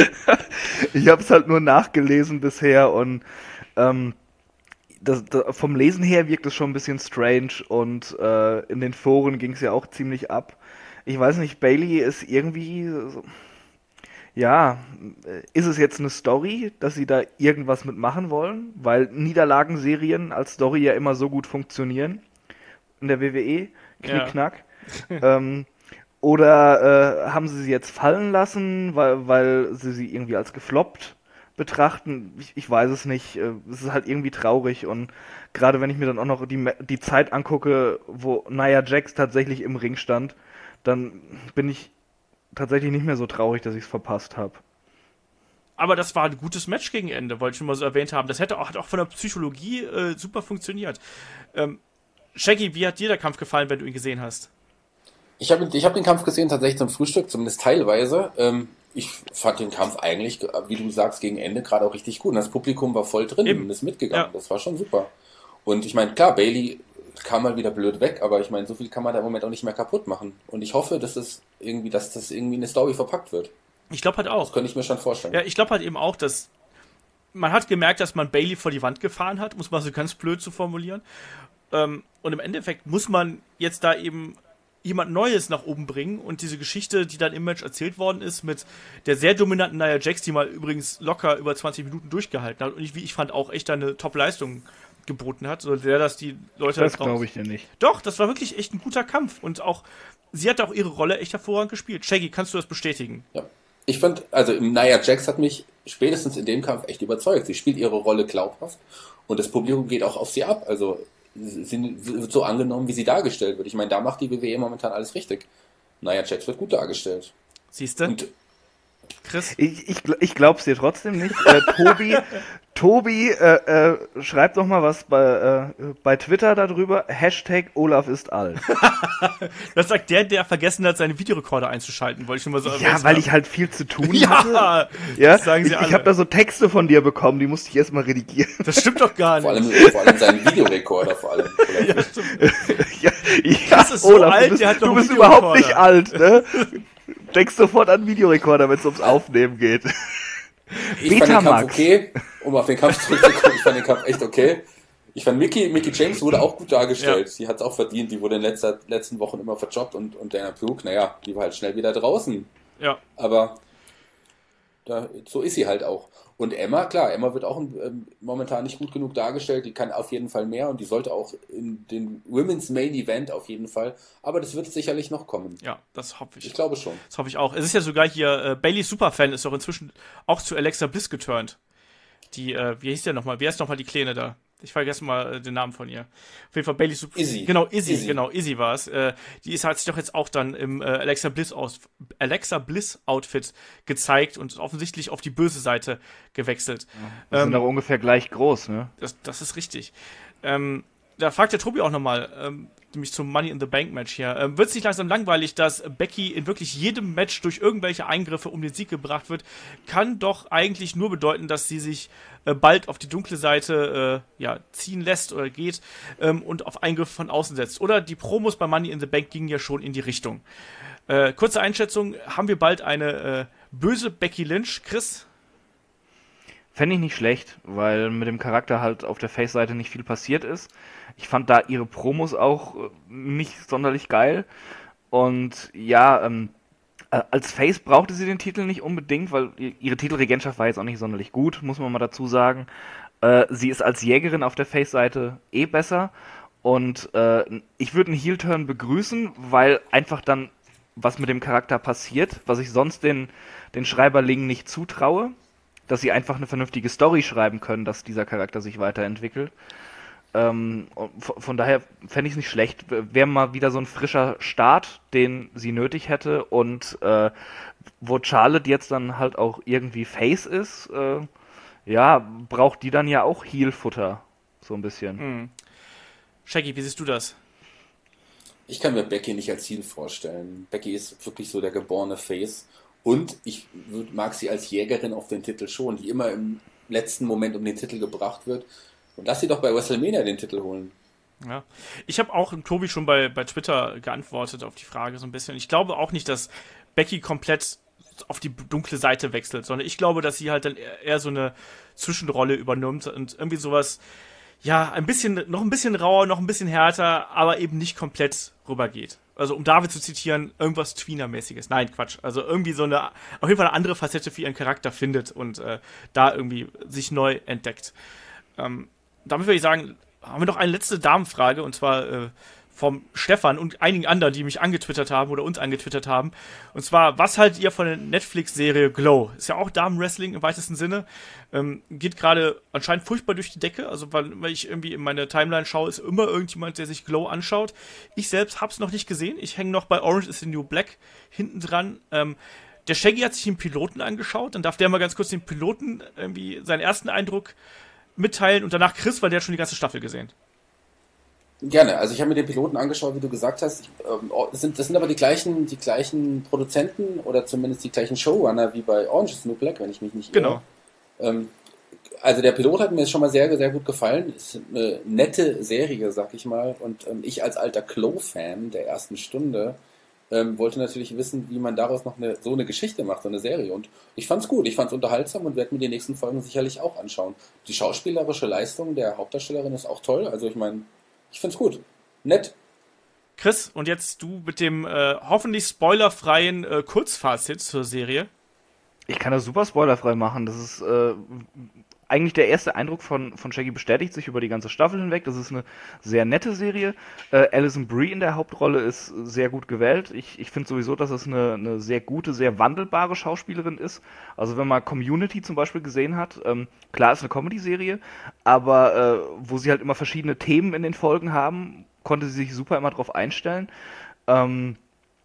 Ich habe es halt nur nachgelesen bisher und ähm, Das, das, vom Lesen her wirkt es schon ein bisschen strange und äh, in den Foren ging es ja auch ziemlich ab. Ich weiß nicht, Bayley ist irgendwie so, ja, ist es jetzt eine Story, dass sie da irgendwas mitmachen wollen? Weil Niederlagenserien als Story ja immer so gut funktionieren in der W W E, Knickknack. Ja. ähm, oder äh, haben sie sie jetzt fallen lassen, weil, weil sie sie irgendwie als gefloppt betrachten, ich, ich weiß es nicht, es ist halt irgendwie traurig und gerade wenn ich mir dann auch noch die, die Zeit angucke, wo Nia Jax tatsächlich im Ring stand, dann bin ich tatsächlich nicht mehr so traurig, dass ich es verpasst habe. Aber das war ein gutes Match gegen Ende, wollte ich schon mal so erwähnt haben. Das hätte auch, hat auch von der Psychologie äh, super funktioniert. Ähm, Shaggy, wie hat dir der Kampf gefallen, wenn du ihn gesehen hast? Ich habe ich hab den Kampf gesehen, tatsächlich zum Frühstück, zumindest teilweise. Ähm, ich fand den Kampf eigentlich, wie du sagst, gegen Ende gerade auch richtig gut. Und das Publikum war voll drin Eben. und ist mitgegangen. Ja. Das war schon super. Und ich meine, klar, Bayley kam mal wieder blöd weg, aber ich meine, so viel kann man da im Moment auch nicht mehr kaputt machen. Und ich hoffe, dass das irgendwie, dass das irgendwie in eine Story verpackt wird. Ich glaube halt auch. Das könnte ich mir schon vorstellen. Ja, ich glaube halt eben auch, dass man hat gemerkt, dass man Bayley vor die Wand gefahren hat, muss man so ganz blöd zu formulieren. Ähm, und im Endeffekt muss man jetzt da eben jemand Neues nach oben bringen und diese Geschichte, die dann im Match erzählt worden ist, mit der sehr dominanten Nia Jax, die mal übrigens locker über zwanzig Minuten durchgehalten hat und ich, wie ich fand, auch echt eine Top-Leistung geboten hat, so sehr, dass die Leute... Das glaube ich dir nicht. Doch, das war wirklich echt ein guter Kampf und auch, sie hat auch ihre Rolle echt hervorragend gespielt. Shaggy, kannst du das bestätigen? Ja. Ich fand, also Nia Jax hat mich spätestens in dem Kampf echt überzeugt. Sie spielt ihre Rolle glaubhaft und das Publikum geht auch auf sie ab. Also sie wird so angenommen, wie sie dargestellt wird. Ich meine, da macht die W W E momentan alles richtig. Nia Jax wird gut dargestellt. Siehst du? Und Chris? Ich, ich, ich glaub's dir trotzdem nicht. Äh, Tobi, Tobi äh, äh, schreibt doch mal was bei, äh, bei Twitter darüber. Hashtag Olaf ist alt. Das sagt der, der vergessen hat, seine Videorekorder einzuschalten, wollte ich schon mal so erwähnen. Ja, weil haben. ich halt viel zu tun ja, hatte. Ja, das sagen sie ich, alle. ich habe da so Texte von dir bekommen, die musste ich erstmal redigieren. Das stimmt doch gar nicht. Vor allem, vor allem seinen Videorekorder vor allem. Ja, stimmt. ja, ja, das ist so Olaf, alt, du bist, der hat noch du einen bist überhaupt Videorekorder. nicht alt, ne? Denkst sofort an Videorekorder, wenn es ums Aufnehmen geht. Ich fand den Kampf okay, um auf den Kampf zurückzukommen, ich fand den Kampf echt okay. Ich fand Mickie, Mickie James wurde auch gut dargestellt. Ja. Die hat es auch verdient, die wurde in letzter, letzten Wochen immer verjobbt und, und Dana Brooke, naja, die war halt schnell wieder draußen. Ja. Aber da, so ist sie halt auch. Und Emma, klar, Emma wird auch ähm, momentan nicht gut genug dargestellt, die kann auf jeden Fall mehr und die sollte auch in den Women's Main Event auf jeden Fall, aber das wird sicherlich noch kommen. Ja, das hoffe ich. Ich glaube schon. Das hoffe ich auch. Es ist ja sogar hier, äh, Baileys Superfan ist doch inzwischen auch zu Alexa Bliss geturnt. Die, äh, wie hieß der nochmal? Wie heißt nochmal die Kleine da? Ich vergesse mal äh, den Namen von ihr. Auf jeden Fall Bailey Super. Izzy. Genau, Izzy, Izzy. genau, Izzy war es. Äh, die ist, hat sich doch jetzt auch dann im äh, Alexa Bliss aus Alexa Bliss Outfit gezeigt und offensichtlich auf die böse Seite gewechselt. Ja, die sind ähm, doch ungefähr gleich groß, ne? Das, das ist richtig. Ähm, da fragt der Tobi auch nochmal, ähm, nämlich zum Money in the Bank Match hier. Ähm, wird es nicht langsam langweilig, dass Becky in wirklich jedem Match durch irgendwelche Eingriffe um den Sieg gebracht wird? Kann doch eigentlich nur bedeuten, dass sie sich äh, bald auf die dunkle Seite äh, ja, ziehen lässt oder geht ähm, und auf Eingriffe von außen setzt. Oder die Promos bei Money in the Bank gingen ja schon in die Richtung. Äh, kurze Einschätzung, haben wir bald eine äh, böse Becky Lynch? Chris? Fände ich nicht schlecht, weil mit dem Charakter halt auf der Face-Seite nicht viel passiert ist. Ich fand da ihre Promos auch nicht sonderlich geil. Und ja, ähm, als Face brauchte sie den Titel nicht unbedingt, weil ihre Titelregentschaft war jetzt auch nicht sonderlich gut, muss man mal dazu sagen. Äh, sie ist als Jägerin auf der Face-Seite eh besser. Und äh, ich würde einen Heel-Turn begrüßen, weil einfach dann was mit dem Charakter passiert, was ich sonst den, den Schreiberlingen nicht zutraue, dass sie einfach eine vernünftige Story schreiben können, dass dieser Charakter sich weiterentwickelt. Ähm, von daher fände ich es nicht schlecht. Wäre mal wieder so ein frischer Start, den sie nötig hätte und äh, wo Charlotte jetzt dann halt auch irgendwie Face ist, äh, ja, braucht die dann ja auch Heel-Futter, so ein bisschen. Mhm. Shaggy, wie siehst du das? Ich kann mir Becky nicht als Heel vorstellen. Becky ist wirklich so der geborene Face. Und ich mag sie als Jägerin auf den Titel schon, die immer im letzten Moment um den Titel gebracht wird. Und lass sie doch bei WrestleMania den Titel holen. Ja. Ich habe auch Tobi schon bei, bei Twitter geantwortet auf die Frage so ein bisschen. Ich glaube auch nicht, dass Becky komplett auf die dunkle Seite wechselt, sondern ich glaube, dass sie halt dann eher, eher so eine Zwischenrolle übernimmt und irgendwie sowas, ja, ein bisschen, noch ein bisschen rauer, noch ein bisschen härter, aber eben nicht komplett rübergeht. Also um David zu zitieren, irgendwas Tweener-mäßiges. Nein, Quatsch. Also irgendwie so eine, auf jeden Fall eine andere Facette für ihren Charakter findet und äh, da irgendwie sich neu entdeckt. Ähm, damit würde ich sagen, haben wir noch eine letzte Damenfrage und zwar äh, vom Stefan und einigen anderen, die mich angetwittert haben oder uns angetwittert haben. Und zwar, was haltet ihr von der Netflix-Serie Glow? Ist ja auch Damenwrestling im weitesten Sinne. Ähm, geht gerade anscheinend furchtbar durch die Decke. Also, weil, weil ich irgendwie in meine Timeline schaue, ist immer irgendjemand, der sich Glow anschaut. Ich selbst hab's noch nicht gesehen. Ich hänge noch bei Orange is the New Black hinten dran. Ähm, der Shaggy hat sich den Piloten angeschaut. Dann darf der mal ganz kurz den Piloten irgendwie seinen ersten Eindruck mitteilen und danach Chris, weil der hat schon die ganze Staffel gesehen. Gerne, also ich habe mir den Piloten angeschaut, wie du gesagt hast. Ich, ähm, das, sind, das sind aber die gleichen, die gleichen Produzenten oder zumindest die gleichen Showrunner wie bei Orange is the New Black, wenn ich mich nicht irre. Genau. Ähm, also der Pilot hat mir jetzt schon mal sehr, sehr gut gefallen. Ist eine nette Serie, sag ich mal. Und ähm, ich als alter Glow-Fan der ersten Stunde ähm, wollte natürlich wissen, wie man daraus noch eine, so eine Geschichte macht, so eine Serie. Und ich fand's gut, ich fand's unterhaltsam und werde mir die nächsten Folgen sicherlich auch anschauen. Die schauspielerische Leistung der Hauptdarstellerin ist auch toll. Also ich meine, ich find's gut. Nett. Chris, und jetzt du mit dem äh, hoffentlich spoilerfreien äh, Kurzfazit zur Serie. Ich kann das super spoilerfrei machen. Das ist äh, eigentlich der erste Eindruck von, von Shaggy bestätigt sich über die ganze Staffel hinweg. Das ist eine sehr nette Serie. Äh, Alison Brie in der Hauptrolle ist sehr gut gewählt. Ich, ich finde sowieso, dass es eine, eine sehr gute, sehr wandelbare Schauspielerin ist. Also wenn man Community zum Beispiel gesehen hat, ähm, klar ist eine Comedy-Serie, aber äh, wo sie halt immer verschiedene Themen in den Folgen haben, konnte sie sich super immer drauf einstellen. Ähm,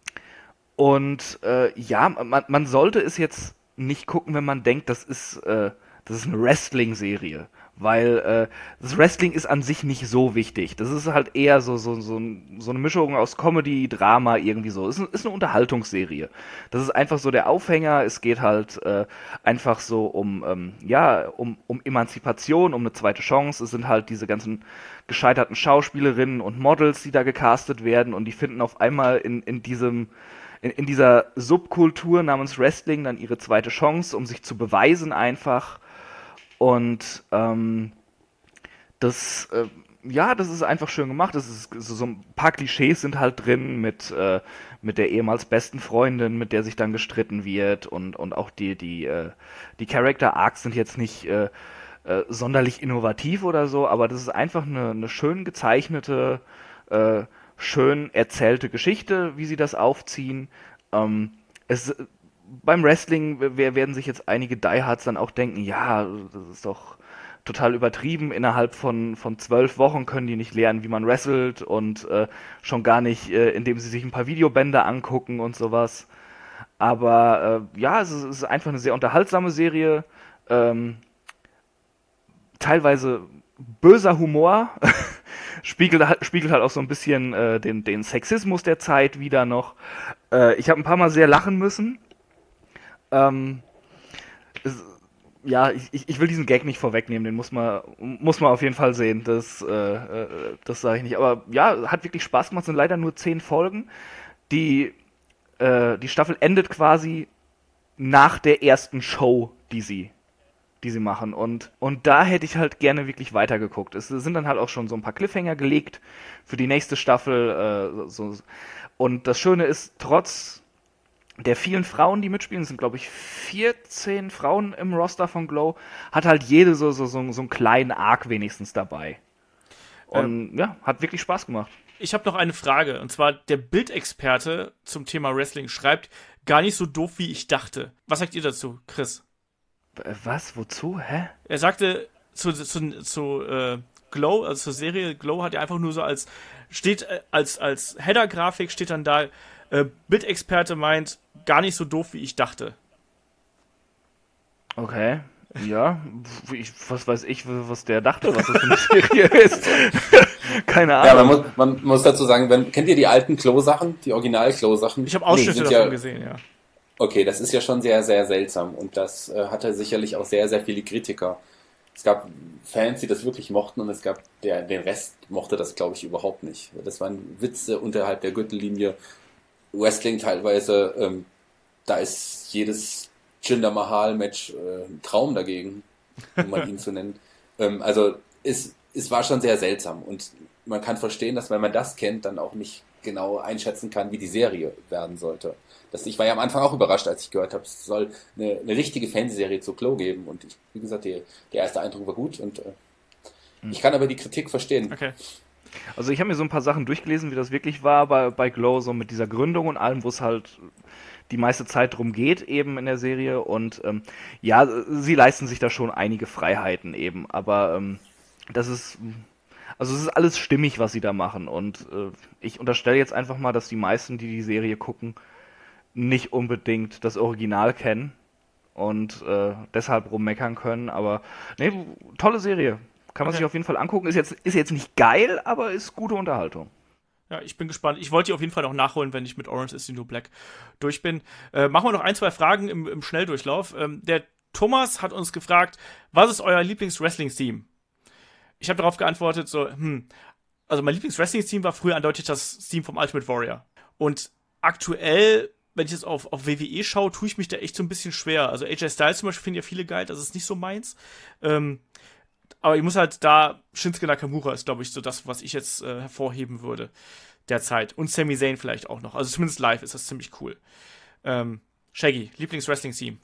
und äh, ja, man, man sollte es jetzt nicht gucken, wenn man denkt, das ist äh, das ist eine Wrestling-Serie, weil äh, das Wrestling ist an sich nicht so wichtig. Das ist halt eher so so so, so eine Mischung aus Comedy, Drama irgendwie so. Es ist, ist eine Unterhaltungsserie. Das ist einfach so der Aufhänger. Es geht halt äh, einfach so um ähm, ja um um Emanzipation, um eine zweite Chance. Es sind halt diese ganzen gescheiterten Schauspielerinnen und Models, die da gecastet werden und die finden auf einmal in in diesem In, in dieser Subkultur namens Wrestling dann ihre zweite Chance, um sich zu beweisen einfach. Und ähm, das, äh, ja, das ist einfach schön gemacht. Das ist, so, so ein paar Klischees sind halt drin mit, äh, mit der ehemals besten Freundin, mit der sich dann gestritten wird. Und, und auch die, die, äh, die Character Arcs sind jetzt nicht äh, äh, sonderlich innovativ oder so, aber das ist einfach eine, eine schön gezeichnete, äh, schön erzählte Geschichte, wie sie das aufziehen. Ähm, es, beim Wrestling werden sich jetzt einige Diehards dann auch denken, ja, das ist doch total übertrieben. Innerhalb von von zwölf Wochen können die nicht lernen, wie man wrestelt und äh, schon gar nicht, äh, indem sie sich ein paar Videobänder angucken und sowas. Aber äh, ja, es ist, es ist einfach eine sehr unterhaltsame Serie. Ähm, teilweise böser Humor. Spiegelt, spiegelt halt auch so ein bisschen äh, den, den Sexismus der Zeit wieder noch. Äh, ich habe ein paar Mal sehr lachen müssen. Ähm, es, ja, ich, ich will diesen Gag nicht vorwegnehmen, den muss man, muss man auf jeden Fall sehen. Das, äh, äh, das sage ich nicht. Aber ja, hat wirklich Spaß gemacht. Es sind leider nur zehn Folgen. Die, äh, die Staffel endet quasi nach der ersten Show, die sie die sie machen. Und, und da hätte ich halt gerne wirklich weitergeguckt. Es sind dann halt auch schon so ein paar Cliffhanger gelegt für die nächste Staffel. Äh, so. Und das Schöne ist, trotz der vielen Frauen, die mitspielen, es sind glaube ich vierzehn Frauen im Roster von Glow, hat halt jede so, so, so, so einen kleinen Arc wenigstens dabei. Und ähm, ja, hat wirklich Spaß gemacht. Ich habe noch eine Frage, und zwar der Bildexperte zum Thema Wrestling schreibt, gar nicht so doof, wie ich dachte. Was sagt ihr dazu, Chris? Was? Wozu? Hä? Er sagte zu, zu, zu äh, Glow, also zur Serie Glow hat er einfach nur so als, steht äh, als, als Header-Grafik steht dann da, äh, Bildexperte meint, gar nicht so doof, wie ich dachte. Okay. Ja, ich, was weiß ich, was der dachte, was das für eine Serie ist. Keine Ahnung. Ja, man muss, man muss dazu sagen, wenn, kennt ihr die alten Klo-Sachen, die Original-Klo-Sachen? Ich habe Ausschnitte nee, davon ja, gesehen, ja. Okay, das ist ja schon sehr, sehr seltsam und das äh, hatte sicherlich auch sehr, sehr viele Kritiker. Es gab Fans, die das wirklich mochten und es gab der, den Rest mochte das, glaube ich, überhaupt nicht. Das waren Witze unterhalb der Gürtellinie, Wrestling teilweise, ähm, da ist jedes Jinder Mahal-Match äh, ein Traum dagegen, um mal ihn zu nennen. Ähm, also es, es war schon sehr seltsam und man kann verstehen, dass wenn man das kennt, dann auch nicht genau einschätzen kann, wie die Serie werden sollte. Das, ich war ja am Anfang auch überrascht, als ich gehört habe, es soll eine, eine richtige Fernsehserie zu Glow geben und ich, wie gesagt, die, der erste Eindruck war gut und äh, ich kann aber die Kritik verstehen. Okay. Also ich habe mir so ein paar Sachen durchgelesen, wie das wirklich war bei, bei Glow, so mit dieser Gründung und allem, wo es halt die meiste Zeit drum geht eben in der Serie und ähm, ja, sie leisten sich da schon einige Freiheiten eben, aber ähm, das ist, also es ist alles stimmig, was sie da machen und äh, ich unterstelle jetzt einfach mal, dass die meisten, die die Serie gucken, nicht unbedingt das Original kennen und äh, deshalb rummeckern können, aber nee, tolle Serie, kann man Okay. sich auf jeden Fall angucken, ist jetzt, ist jetzt nicht geil, aber ist gute Unterhaltung. Ja, ich bin gespannt. Ich wollte die auf jeden Fall noch nachholen, wenn ich mit Orange is the New Black durch bin. Äh, machen wir noch ein, zwei Fragen im, im Schnelldurchlauf. Ähm, der Thomas hat uns gefragt, was ist euer Lieblings-Wrestling-Theme? Ich habe darauf geantwortet, so, hm, also mein Lieblings-Wrestling-Theme war früher eindeutig das Theme vom Ultimate Warrior. Und aktuell, wenn ich jetzt auf, auf W W E schaue, tue ich mich da echt so ein bisschen schwer. Also A J Styles zum Beispiel finde ich ja viele geil, das ist nicht so meins. Ähm, aber ich muss halt da, Shinsuke Nakamura ist, glaube ich, so das, was ich jetzt äh, hervorheben würde derzeit. Und Sami Zayn vielleicht auch noch. Also zumindest live ist das ziemlich cool. Ähm, Shaggy, Lieblings-Wrestling-Theme.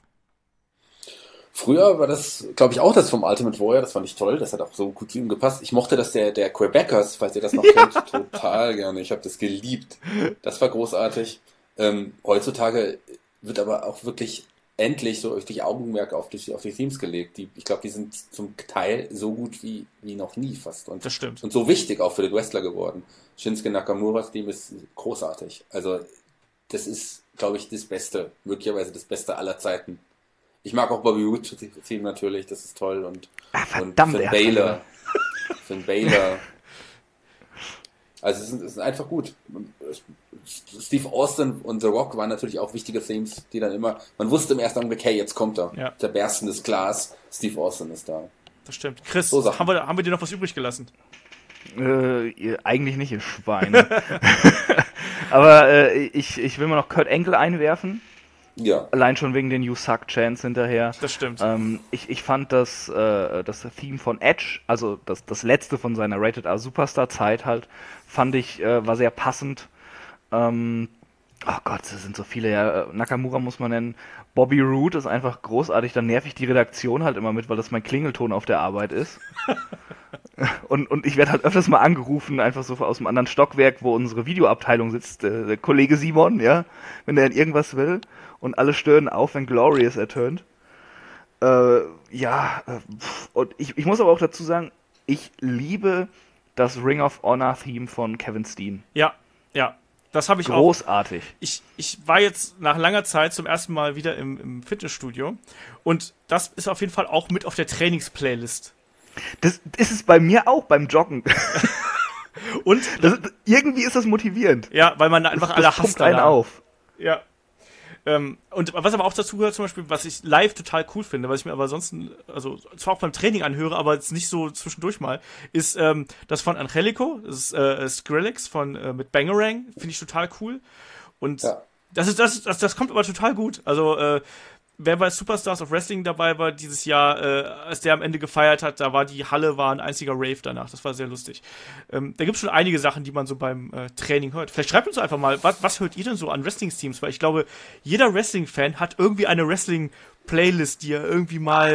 Früher war das, glaube ich, auch das vom Ultimate Warrior, das fand ich toll, das hat auch so gut zu ihm gepasst. Ich mochte das der, der Quebecers, falls ihr das noch kennt, total gerne. Ich habe das geliebt. Das war großartig. Ähm, heutzutage wird aber auch wirklich endlich so richtig Augenmerk auf die, auf die Themes gelegt. Die, ich glaube, die sind zum Teil so gut wie, wie noch nie fast. Und, Das stimmt. und so wichtig auch für den Wrestler geworden. Shinsuke Nakamuras Theme ist großartig. Also das ist, glaube ich, das Beste, möglicherweise das Beste aller Zeiten. Ich mag auch Bobby Roode Theme natürlich, das ist toll. Und, Ah, verdammt, und Finn er Balor. Finn Balor. Also es ist, es ist einfach gut. Steve Austin und The Rock waren natürlich auch wichtige Themes, die dann immer, man wusste im ersten Augenblick, hey, jetzt kommt er. Ja. Der berstendes Glas, Steve Austin ist da. Das stimmt. Chris, So Sachen. haben wir, haben wir dir noch was übrig gelassen? Äh, ihr, eigentlich nicht, ihr Schweine. Aber äh, ich, ich will mal noch Kurt Angle einwerfen. Ja. Allein schon wegen den You Suck Chants hinterher. Das stimmt. Ähm, ich, ich fand das, äh, das Theme von Edge, also das, das letzte von seiner Rated R Superstar Zeit halt, fand ich, äh, war sehr passend. Ähm, oh Gott, es sind so viele, ja. Nakamura muss man nennen. Bobby Roode ist einfach großartig, dann nerv ich die Redaktion halt immer mit, weil das mein Klingelton auf der Arbeit ist. Und, und ich werde halt öfters mal angerufen, einfach so aus dem anderen Stockwerk, wo unsere Videoabteilung sitzt, äh, der Kollege Simon, ja, wenn der irgendwas will. Und alle stören auf, wenn Glorious ertönt. Äh, ja, äh, und ich, ich muss aber auch dazu sagen, ich liebe das Ring of Honor Theme von Kevin Steen. Ja, ja. Das habe ich auch. Großartig. Ich, ich war jetzt nach langer Zeit zum ersten Mal wieder im, im Fitnessstudio und das ist auf jeden Fall auch mit auf der Trainingsplaylist. Das ist es bei mir auch beim Joggen. Und Das, irgendwie ist das motivierend. ja, weil man da einfach Das, alle das hasst. pumpt einen danach. auf. Ja. Ähm, und was aber auch dazu gehört, zum Beispiel, was ich live total cool finde, was ich mir aber ansonsten, also zwar auch beim Training anhöre, aber jetzt nicht so zwischendurch mal, ist ähm, das von Angelico, das ist äh, Skrillex von äh, mit Bangarang, finde ich total cool. Und Ja. das ist das, das, das kommt aber total gut. Also äh, wer bei Superstars of Wrestling dabei war dieses Jahr, äh, als der am Ende gefeiert hat, da war die Halle war ein einziger Rave danach. Das war sehr lustig. Ähm, da gibt es schon einige Sachen, die man so beim äh, Training hört. Vielleicht schreibt uns einfach mal, was, was hört ihr denn so an Wrestling-Teams? Weil ich glaube, jeder Wrestling-Fan hat irgendwie eine Wrestling-Playlist, die er irgendwie mal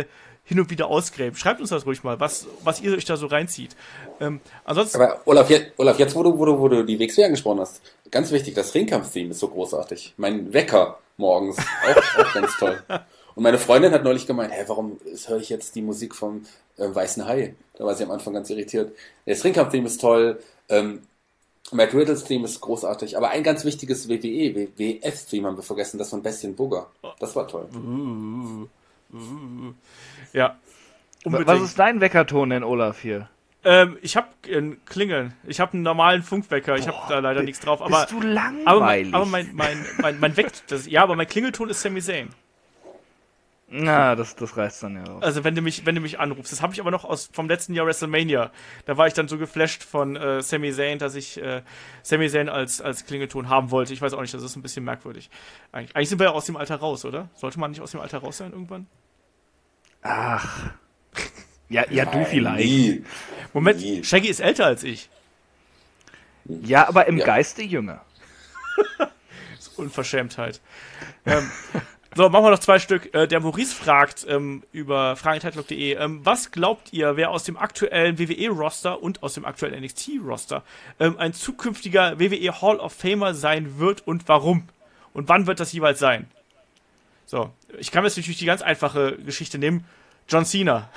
hin und wieder ausgräben. Schreibt uns das ruhig mal, was, was ihr euch da so reinzieht. Ähm, ansonsten. Aber Olaf, jetzt, Olaf, jetzt wo du, wo du, wo du die W X W angesprochen hast, ganz wichtig, das Ringkampf-Theme ist so großartig. Mein Wecker morgens, auch, auch ganz toll. Und meine Freundin hat neulich gemeint, hä, warum höre ich jetzt die Musik vom äh, Weißen Hai? Da war sie am Anfang ganz irritiert. Das Ringkampf-Theme ist toll, ähm, Matt Riddles Theme ist großartig, aber ein ganz wichtiges W W E, W W F-Theme haben wir vergessen, das von Bastian Bugger. Das war toll. Uh, uh, ja. Unbedingt. Was ist dein Weckerton denn, Olaf, hier? Ähm, ich habe ein Klingeln. Ich habe einen normalen Funkwecker. Ich habe da leider nichts drauf. Aber, bist du langweilig? Aber, mein, aber mein, mein, mein, mein Weck, das, ja, aber mein Klingelton ist Sami Zayn. Na, das, das reißt dann ja raus. Also wenn du mich, wenn du mich anrufst. Das habe ich aber noch aus vom letzten Jahr WrestleMania. Da war ich dann so geflasht von äh, Sami Zayn, dass ich äh, Sami Zayn als, als Klingelton haben wollte. Ich weiß auch nicht, das ist ein bisschen merkwürdig. Eigentlich, eigentlich sind wir ja aus dem Alter raus, oder? Sollte man nicht aus dem Alter raus sein irgendwann? Ach. Ja, ja, du Nein, vielleicht. Nie. Moment, Nie. Shaggy ist älter als ich. Ja, aber im Ja. Geiste jünger. Das ist Unverschämtheit. ähm, so, machen wir noch zwei Stück. Äh, der Maurice fragt ähm, über fragen at headlock punkt de, ähm, was glaubt ihr, wer aus dem aktuellen W W E-Roster und aus dem aktuellen N X T-Roster ähm, ein zukünftiger W W E Hall of Famer sein wird und warum? Und wann wird das jeweils sein? So, ich kann jetzt natürlich die ganz einfache Geschichte nehmen. John Cena.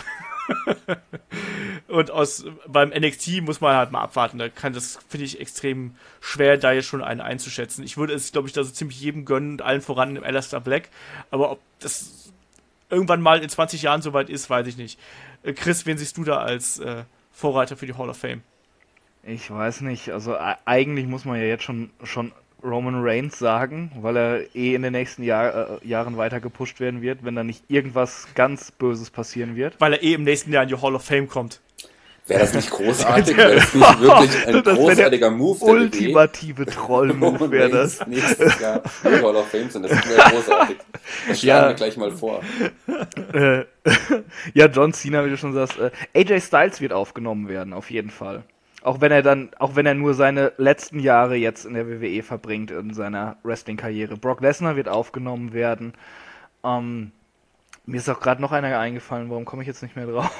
Und aus beim N X T muss man halt mal abwarten. Da kann das, finde ich, extrem schwer, da jetzt schon einen einzuschätzen. Ich würde es, glaube ich, da so ziemlich jedem gönnen und allen voran im Aleister Black. Aber ob das irgendwann mal in zwanzig Jahren soweit ist, weiß ich nicht. Äh, Chris, wen siehst du da als äh, Vorreiter für die Hall of Fame? Ich weiß nicht, also e- eigentlich muss man ja jetzt schon, schon Roman Reigns sagen, weil er eh in den nächsten Jahr, äh, Jahren weiter gepusht werden wird, wenn da nicht irgendwas ganz Böses passieren wird. Weil er eh im nächsten Jahr in die Hall of Fame kommt. Wäre das nicht großartig? Wäre das nicht wirklich ein Das wär großartiger Move der Ultimative Troll-Move wäre das. Nächstes Jahr in die Hall of Fame sind. Das wäre großartig. Das schlagen Ja. wir gleich mal vor. Äh, ja, John Cena, wie du schon sagst. Äh, A J Styles wird aufgenommen werden, auf jeden Fall. Auch wenn er dann, auch wenn er nur seine letzten Jahre jetzt in der W W E verbringt in seiner Wrestling-Karriere. Brock Lesnar wird aufgenommen werden. Ähm, mir ist auch gerade noch einer eingefallen, warum komme ich jetzt nicht mehr drauf?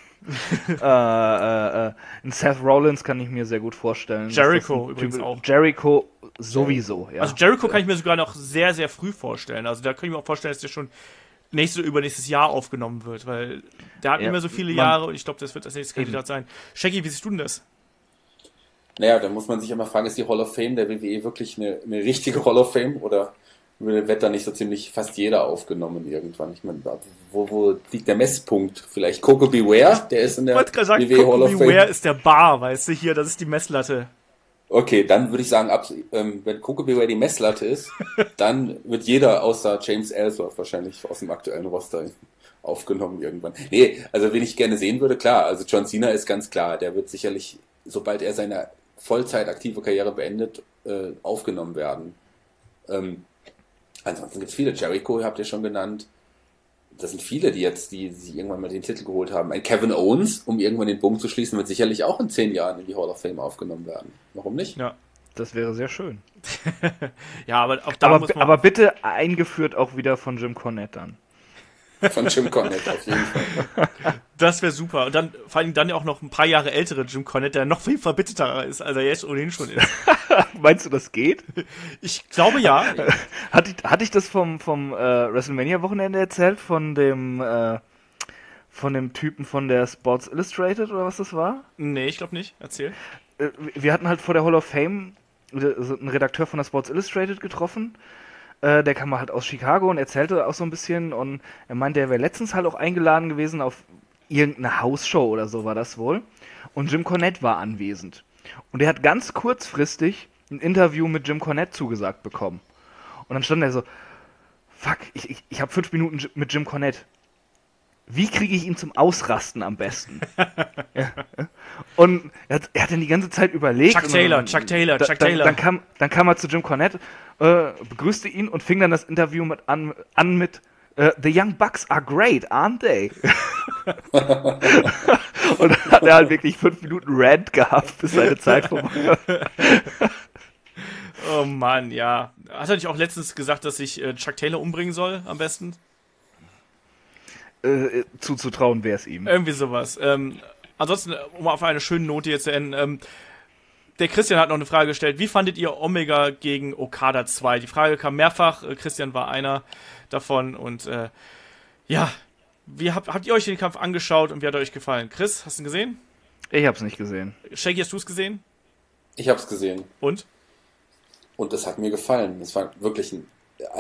äh, äh, äh, in Seth Rollins kann ich mir sehr gut vorstellen. Jericho dass das ein übrigens Typ- auch. Jericho sowieso, ja. Also Jericho kann ich mir sogar noch sehr, sehr früh vorstellen. Also da kann ich mir auch vorstellen, dass der schon nächstes oder übernächstes Jahr aufgenommen wird, weil der hat Ja, nicht mehr so viele man- Jahre und ich glaube, das wird das nächste Eben. Kandidat sein. Shaggy, wie siehst du denn das? Naja, da muss man sich immer fragen, ist die Hall of Fame der W W E wirklich eine, eine richtige Hall of Fame oder wird da nicht so ziemlich fast jeder aufgenommen irgendwann? Ich meine, wo, wo liegt der Messpunkt? Vielleicht Coco Beware, der ist in Ich der wollte gerade sagen, W W E Hall Coco of Beware Fame. ist der Bar, weißt du, hier, das ist die Messlatte. Okay, dann würde ich sagen, ab, ähm, wenn Coco Beware die Messlatte ist, dann wird jeder außer James Ellsworth wahrscheinlich aus dem aktuellen Roster aufgenommen irgendwann. Nee, also wen ich gerne sehen würde, klar, also John Cena ist ganz klar, der wird sicherlich, sobald er seine Vollzeit aktive Karriere beendet, äh, aufgenommen werden. Ähm, ansonsten gibt es viele. Jericho habt ihr schon genannt. Das sind viele, die jetzt, die sich irgendwann mal den Titel geholt haben. Ein Kevin Owens, um irgendwann den Bogen zu schließen, wird sicherlich auch in zehn Jahren in die Hall of Fame aufgenommen werden. Warum nicht? Ja. Das wäre sehr schön. Ja, aber auch da Aber, muss man... aber bitte eingeführt auch wieder von Jim Cornette dann. Von Jim Cornette auf jeden Fall. Das wäre super. Und dann vor allem dann ja auch noch ein paar Jahre ältere Jim Cornette, der noch viel verbitterter ist, als er jetzt ohnehin schon ist. Meinst du, das geht? Ich glaube ja. Hatte ich, hatte ich das vom, vom äh, WrestleMania-Wochenende erzählt? Von dem äh, von dem Typen von der Sports Illustrated oder was das war? Nee, ich glaube nicht. Erzähl. Äh, wir hatten halt vor der Hall of Fame äh, so einen Redakteur von der Sports Illustrated getroffen. Äh, der kam halt aus Chicago und erzählte auch so ein bisschen. Und er meinte, er wäre letztens halt auch eingeladen gewesen auf irgendeine Hausshow oder so war das wohl. Und Jim Cornette war anwesend. Und er hat ganz kurzfristig ein Interview mit Jim Cornette zugesagt bekommen. Und dann stand er so, fuck, ich, ich, ich habe fünf Minuten J- mit Jim Cornette. Wie kriege ich ihn zum Ausrasten am besten? Ja. Und er hat, er hat dann die ganze Zeit überlegt. Chuck und Taylor, dann, Chuck Taylor, da, Chuck dann, Taylor. Dann kam, dann kam er zu Jim Cornette, äh, begrüßte ihn und fing dann das Interview mit an, an mit äh, The Young Bucks are great, aren't they? Und dann hat er halt wirklich fünf Minuten Rant gehabt, bis seine Zeit vorbei war. Oh Mann, ja. Hat er nicht auch letztens gesagt, dass ich äh, Chuck Taylor umbringen soll, am besten? äh, zuzutrauen wäre es ihm. Irgendwie sowas. Ähm, ansonsten, um auf eine schöne Note jetzt zu enden, ähm, der Christian hat noch eine Frage gestellt. Wie fandet ihr Omega gegen Okada zwei? Die Frage kam mehrfach. Äh, Christian war einer davon. Und äh, ja, wie habt, habt ihr euch den Kampf angeschaut und wie hat er euch gefallen? Chris, hast du ihn gesehen? Ich hab's nicht gesehen. Shaggy, hast du es gesehen? Ich habe es gesehen. Und? Und es hat mir gefallen. Es war wirklich ein.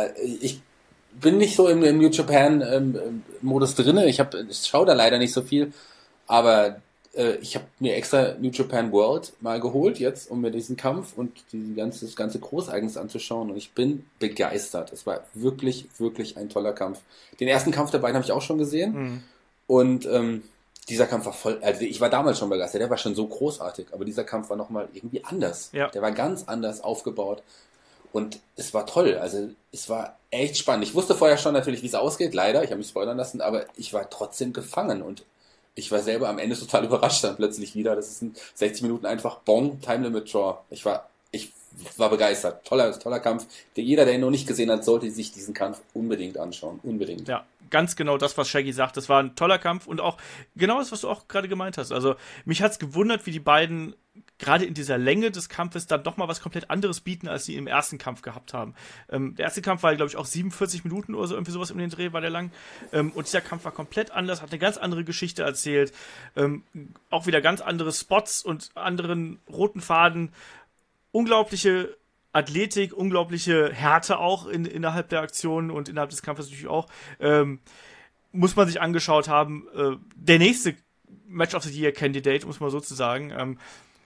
Ich bin nicht so im, im New Japan ähm, Modus drinne. Ich, hab, ich schaue da leider nicht so viel. Aber äh, ich habe mir extra New Japan World mal geholt jetzt, um mir diesen Kampf und die ganze, das ganze Großereignis anzuschauen. Und ich bin begeistert. Es war wirklich, wirklich ein toller Kampf. Den ersten Kampf der beiden habe ich auch schon gesehen. Mhm. Und ähm, dieser Kampf war voll, also ich war damals schon begeistert, der war schon so großartig, aber dieser Kampf war nochmal irgendwie anders. Ja. Der war ganz anders aufgebaut und es war toll, also es war echt spannend. Ich wusste vorher schon natürlich, wie es ausgeht, leider, ich habe mich spoilern lassen, aber ich war trotzdem gefangen und ich war selber am Ende total überrascht dann plötzlich wieder. Das ist in sechzig Minuten einfach Bong, Time Limit Draw. Ich war, ich war begeistert. Toller, toller Kampf. Der, jeder, der ihn noch nicht gesehen hat, sollte sich diesen Kampf unbedingt anschauen. Unbedingt. Ja, ganz genau das, was Shaggy sagt. Das war ein toller Kampf und auch genau das, was du auch gerade gemeint hast. Also mich hat's gewundert, wie die beiden gerade in dieser Länge des Kampfes dann doch mal was komplett anderes bieten, als sie im ersten Kampf gehabt haben. Ähm, der erste Kampf war, glaube ich, auch siebenundvierzig Minuten oder so, irgendwie sowas um den Dreh war der lang. Ähm, und dieser Kampf war komplett anders, hat eine ganz andere Geschichte erzählt. Ähm, auch wieder ganz andere Spots und anderen roten Faden. Unglaubliche Athletik, unglaubliche Härte auch in, innerhalb der Aktionen und innerhalb des Kampfes natürlich auch. Ähm, muss man sich angeschaut haben. Äh, der nächste Match of the Year Candidate, muss man sozusagen. Ähm,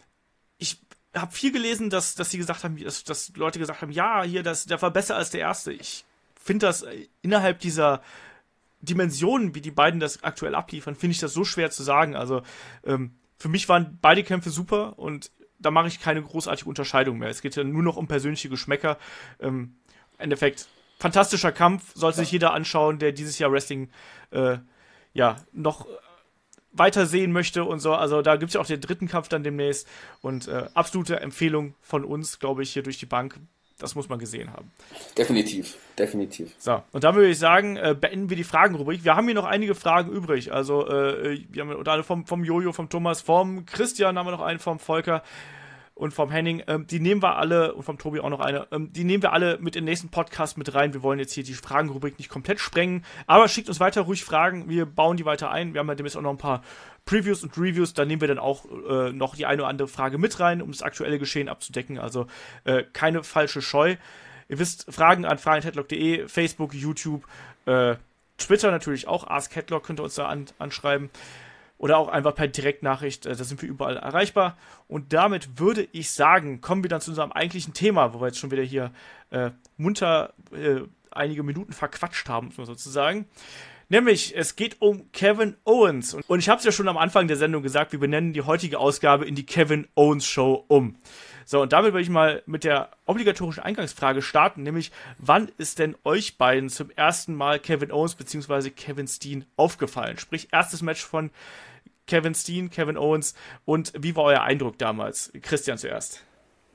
ich habe viel gelesen, dass, dass sie gesagt haben, dass, dass Leute gesagt haben, ja, hier, das, der war besser als der erste. Ich finde das innerhalb dieser Dimensionen, wie die beiden das aktuell abliefern, finde ich das so schwer zu sagen. Also ähm, für mich waren beide Kämpfe super und da mache ich keine großartige Unterscheidung mehr. Es geht ja nur noch um persönliche Geschmäcker. Ähm, Im Endeffekt, fantastischer Kampf, sollte sich jeder anschauen, der dieses Jahr Wrestling äh, ja noch weiter sehen möchte und so. Also da gibt es ja auch den dritten Kampf dann demnächst und äh, absolute Empfehlung von uns, glaube ich, hier durch die Bank. Das muss man gesehen haben. Definitiv, definitiv. So, und dann würde ich sagen, äh, beenden wir die Fragenrubrik. Wir haben hier noch einige Fragen übrig. Also, äh, wir haben unter anderem vom, vom Jojo, vom Thomas, vom Christian haben wir noch einen, vom Volker und vom Henning. Ähm, die nehmen wir alle, und vom Tobi auch noch eine, ähm, die nehmen wir alle mit in den nächsten Podcast mit rein. Wir wollen jetzt hier die Fragenrubrik nicht komplett sprengen, aber schickt uns weiter ruhig Fragen. Wir bauen die weiter ein. Wir haben ja demnächst auch noch ein paar Previews und Reviews, da nehmen wir dann auch äh, noch die eine oder andere Frage mit rein, um das aktuelle Geschehen abzudecken. Also äh, keine falsche Scheu. Ihr wisst, Fragen an fragen at headlock punkt de, Facebook, YouTube, äh, Twitter natürlich auch, Ask Headlock könnt ihr uns da an, anschreiben. Oder auch einfach per Direktnachricht, äh, da sind wir überall erreichbar. Und damit würde ich sagen, kommen wir dann zu unserem eigentlichen Thema, wo wir jetzt schon wieder hier äh, munter äh, einige Minuten verquatscht haben, muss man sozusagen. Nämlich, es geht um Kevin Owens. Und ich habe es ja schon am Anfang der Sendung gesagt, wir benennen die heutige Ausgabe in die Kevin Owens Show um. So, und damit würde ich mal mit der obligatorischen Eingangsfrage starten, nämlich, wann ist denn euch beiden zum ersten Mal Kevin Owens bzw. Kevin Steen aufgefallen? Sprich, erstes Match von Kevin Steen, Kevin Owens, und wie war euer Eindruck damals? Christian zuerst.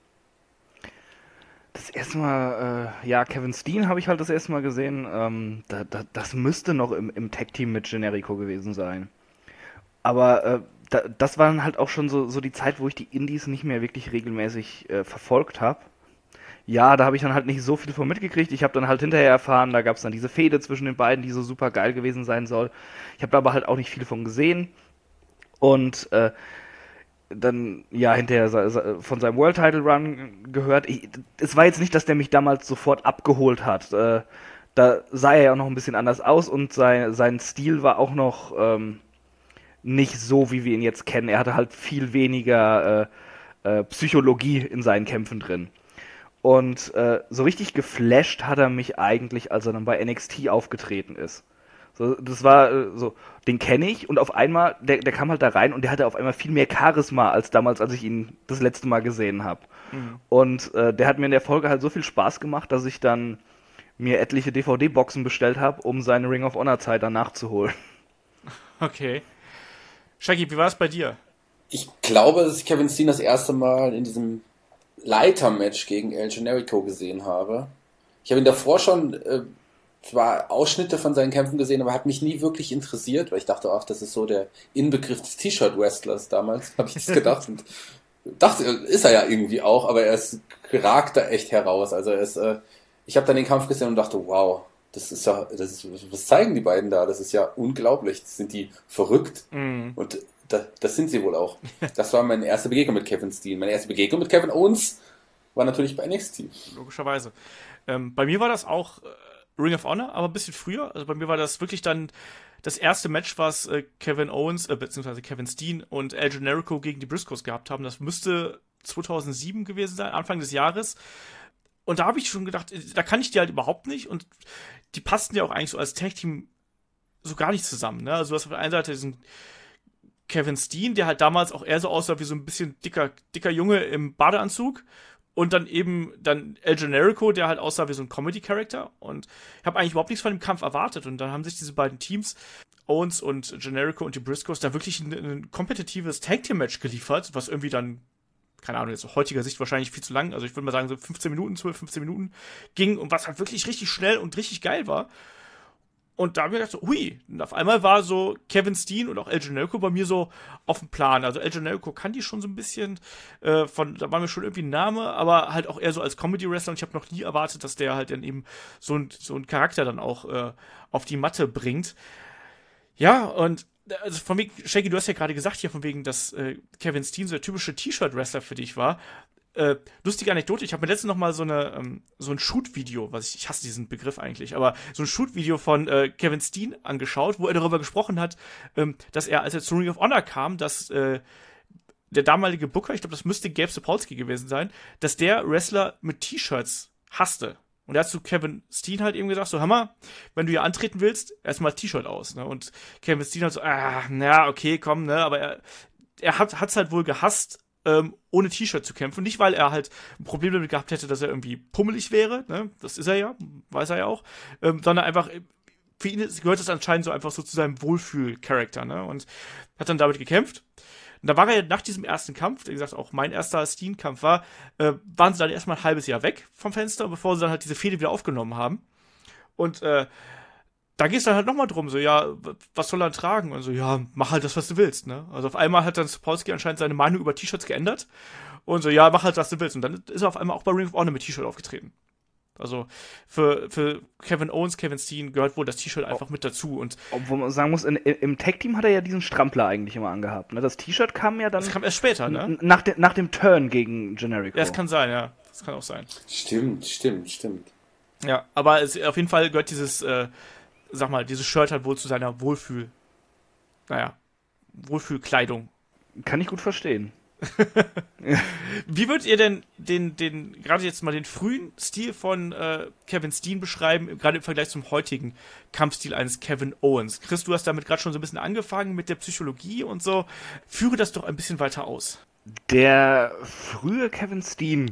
Das erste Mal, äh, ja, Kevin Steen habe ich halt das erste Mal gesehen. Ähm, da, da, das müsste noch im, im Tag-Team mit Generico gewesen sein. Aber äh, da, das war dann halt auch schon so, so die Zeit, wo ich die Indies nicht mehr wirklich regelmäßig äh, verfolgt habe. Ja, da habe ich dann halt nicht so viel von mitgekriegt. Ich habe dann halt hinterher erfahren, da gab es dann diese Fehde zwischen den beiden, die so super geil gewesen sein soll. Ich habe da aber halt auch nicht viel von gesehen. Und äh, dann, ja, hinterher von seinem World Title Run gehört. Ich, es war jetzt nicht, dass der mich damals sofort abgeholt hat. Äh, da sah er ja auch noch ein bisschen anders aus und sein, sein Stil war auch noch ähm, nicht so, wie wir ihn jetzt kennen. Er hatte halt viel weniger äh, äh, Psychologie in seinen Kämpfen drin. Und äh, so richtig geflasht hat er mich eigentlich, als er dann bei N X T aufgetreten ist. So, das war äh, so, den kenne ich und auf einmal, der, der kam halt da rein und der hatte auf einmal viel mehr Charisma als damals, als ich ihn das letzte Mal gesehen habe. Mhm. Und äh, der hat mir in der Folge halt so viel Spaß gemacht, dass ich dann mir etliche D V D-Boxen bestellt habe, um seine Ring of Honor-Zeit dann nachzuholen. Okay. Shaggy, wie war es bei dir? Ich glaube, dass ich Kevin Steen das erste Mal in diesem Leiter-Match gegen El Generico gesehen habe. Ich habe ihn davor schon äh, zwar Ausschnitte von seinen Kämpfen gesehen, aber hat mich nie wirklich interessiert, weil ich dachte auch, das ist so der Inbegriff des T-Shirt-Wrestlers damals, habe ich das gedacht. Und dachte, ist er ja irgendwie auch, aber er ist, ragt da echt heraus. Also er ist, äh, ich habe dann den Kampf gesehen und dachte, wow, das ist ja, das ist, was zeigen die beiden da? Das ist ja unglaublich. Sind die verrückt? Mm. Und da, das sind sie wohl auch. Das war meine erste Begegnung mit Kevin Steen. Meine erste Begegnung mit Kevin Owens war natürlich bei N X T. Logischerweise. Ähm, bei mir war das auch äh, Ring of Honor, aber ein bisschen früher. Also bei mir war das wirklich dann das erste Match, was äh, Kevin Owens, äh, beziehungsweise Kevin Steen und El Generico gegen die Briscoes gehabt haben. Das müsste zweitausendsieben gewesen sein, Anfang des Jahres. Und da habe ich schon gedacht, da kann ich die halt überhaupt nicht. Und die passten ja auch eigentlich so als Tag-Team so gar nicht zusammen. Ne? Also du hast auf der einen Seite diesen Kevin Steen, der halt damals auch eher so aussah wie so ein bisschen dicker, dicker Junge im Badeanzug. Und dann eben dann El Generico, der halt aussah wie so ein Comedy-Charakter. Und ich habe eigentlich überhaupt nichts von dem Kampf erwartet. Und dann haben sich diese beiden Teams, Owens und Generico und die Briscoes, da wirklich ein, ein kompetitives Tag-Team-Match geliefert, was irgendwie dann, keine Ahnung, jetzt aus heutiger Sicht wahrscheinlich viel zu lang, also ich würde mal sagen so fünfzehn Minuten, zwölf, fünfzehn Minuten ging und was halt wirklich richtig schnell und richtig geil war. Und da habe ich gedacht, so, hui, und auf einmal war so Kevin Steen und auch El Generico bei mir so auf dem Plan. Also El Generico kannte ich schon so ein bisschen, äh, von, da war mir schon irgendwie ein Name, aber halt auch eher so als Comedy-Wrestler und ich habe noch nie erwartet, dass der halt dann eben so ein, so ein Charakter dann auch äh, auf die Matte bringt. Ja, und also von wegen, Shaggy, du hast ja gerade gesagt hier von wegen, dass äh, Kevin Steen so der typische T-Shirt-Wrestler für dich war. Äh, lustige Anekdote, ich habe mir letztens noch mal so eine ähm, so ein Shoot-Video, was ich, ich hasse diesen Begriff eigentlich, aber so ein Shoot-Video von äh, Kevin Steen angeschaut, wo er darüber gesprochen hat, ähm, dass er, als er zu Ring of Honor kam, dass äh, der damalige Booker, ich glaube, das müsste Gabe Sapolsky gewesen sein, dass der Wrestler mit T-Shirts hasste. Und er hat zu Kevin Steen halt eben gesagt, so, hör mal, wenn du hier antreten willst, erstmal T-Shirt aus, ne? Und Kevin Steen hat so, ah, na, okay, komm, ne? Aber er, er hat hat's halt wohl gehasst, ähm, ohne T-Shirt zu kämpfen. Nicht, weil er halt ein Problem damit gehabt hätte, dass er irgendwie pummelig wäre, ne? Das ist er ja, weiß er ja auch. Ähm, sondern einfach, für ihn gehört das anscheinend so einfach so zu seinem Wohlfühl-Charakter, ne? Und hat dann damit gekämpft. Und da war er ja nach diesem ersten Kampf, wie gesagt, auch mein erster Steen-Kampf war, äh, waren sie dann erstmal ein halbes Jahr weg vom Fenster, bevor sie dann halt diese Fehde wieder aufgenommen haben. Und äh, da geht es dann halt nochmal drum, so, ja, was soll er tragen? Und so, ja, mach halt das, was du willst, ne? Also auf einmal hat dann Sapolsky anscheinend seine Meinung über T-Shirts geändert. Und so, ja, mach halt, was du willst. Und dann ist er auf einmal auch bei Ring of Honor mit T-Shirt aufgetreten. Also für, für Kevin Owens, Kevin Steen gehört wohl das T-Shirt einfach mit dazu. Und obwohl man sagen muss, in, im Tag-Team hat er ja diesen Strampler eigentlich immer angehabt. Ne? Das T-Shirt kam ja dann. Das kam erst später, ne? Nach, de, nach dem Turn gegen Generico. Ja, das kann sein, ja. Das kann auch sein. Stimmt, stimmt, stimmt. Ja, aber es, auf jeden Fall gehört dieses, äh, sag mal, dieses Shirt halt wohl zu seiner Wohlfühl, naja, Wohlfühlkleidung. Kann ich gut verstehen. Wie würdet ihr denn den, den, gerade jetzt mal den frühen Stil von äh, Kevin Steen beschreiben, gerade im Vergleich zum heutigen Kampfstil eines Kevin Owens? Chris, du hast damit gerade schon so ein bisschen angefangen mit der Psychologie und so. Führe das doch ein bisschen weiter aus. Der frühe Kevin Steen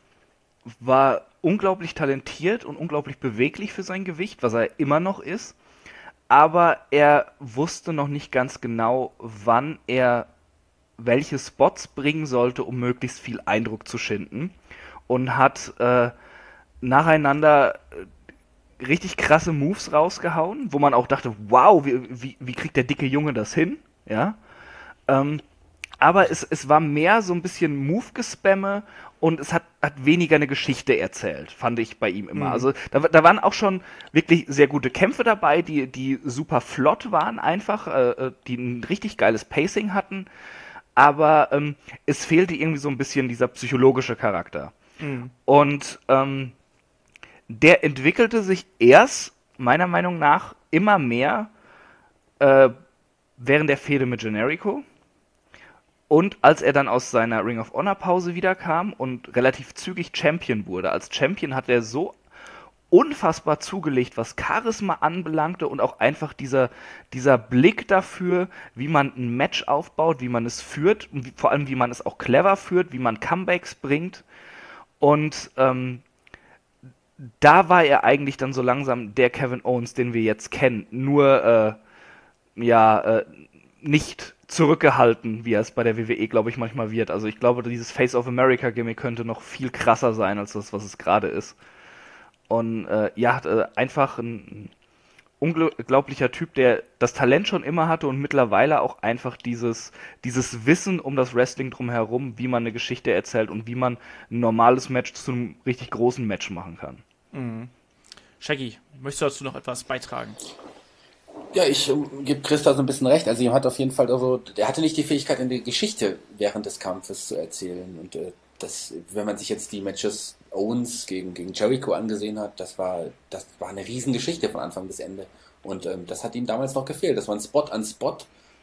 war unglaublich talentiert und unglaublich beweglich für sein Gewicht, was er immer noch ist. Aber er wusste noch nicht ganz genau, wann er welche Spots bringen sollte, um möglichst viel Eindruck zu schinden. Und hat äh, nacheinander äh, richtig krasse Moves rausgehauen, wo man auch dachte, wow, wie, wie, wie kriegt der dicke Junge das hin? Ja. Ähm, aber es, es war mehr so ein bisschen Move-Gespamme und es hat, hat weniger eine Geschichte erzählt, fand ich bei ihm immer. Mhm. Also da, da waren auch schon wirklich sehr gute Kämpfe dabei, die, die super flott waren einfach, äh, die ein richtig geiles Pacing hatten. Aber ähm, es fehlte irgendwie so ein bisschen dieser psychologische Charakter. Mhm. Und ähm, der entwickelte sich erst, meiner Meinung nach, immer mehr äh, während der Fehde mit Generico. Und als er dann aus seiner Ring of Honor Pause wiederkam und relativ zügig Champion wurde. Als Champion hat er so unfassbar zugelegt, was Charisma anbelangte und auch einfach dieser, dieser Blick dafür, wie man ein Match aufbaut, wie man es führt und wie, vor allem wie man es auch clever führt, wie man Comebacks bringt. Und ähm, da war er eigentlich dann so langsam der Kevin Owens, den wir jetzt kennen. Nur äh, ja äh, nicht zurückgehalten, wie er es bei der W W E, glaube ich, manchmal wird. Also ich glaube, dieses Face of America Gimmick könnte noch viel krasser sein als das, was es gerade ist. Und äh, ja, äh, einfach ein unglaublicher Typ, der das Talent schon immer hatte und mittlerweile auch einfach dieses, dieses Wissen um das Wrestling drumherum, wie man eine Geschichte erzählt und wie man ein normales Match zu einem richtig großen Match machen kann. Mhm. Shaggy, möchtest du dazu noch etwas beitragen? Ja, ich ähm, gebe Chris da so ein bisschen recht. Also ihm hat auf jeden Fall also, der hatte nicht die Fähigkeit, eine Geschichte während des Kampfes zu erzählen. Und äh, das, wenn man sich jetzt die Matches Owens gegen, gegen Jericho angesehen hat, das war, das war eine Riesengeschichte von Anfang bis Ende. Und ähm, das hat ihm damals noch gefehlt. Das war ein Spot an Spot.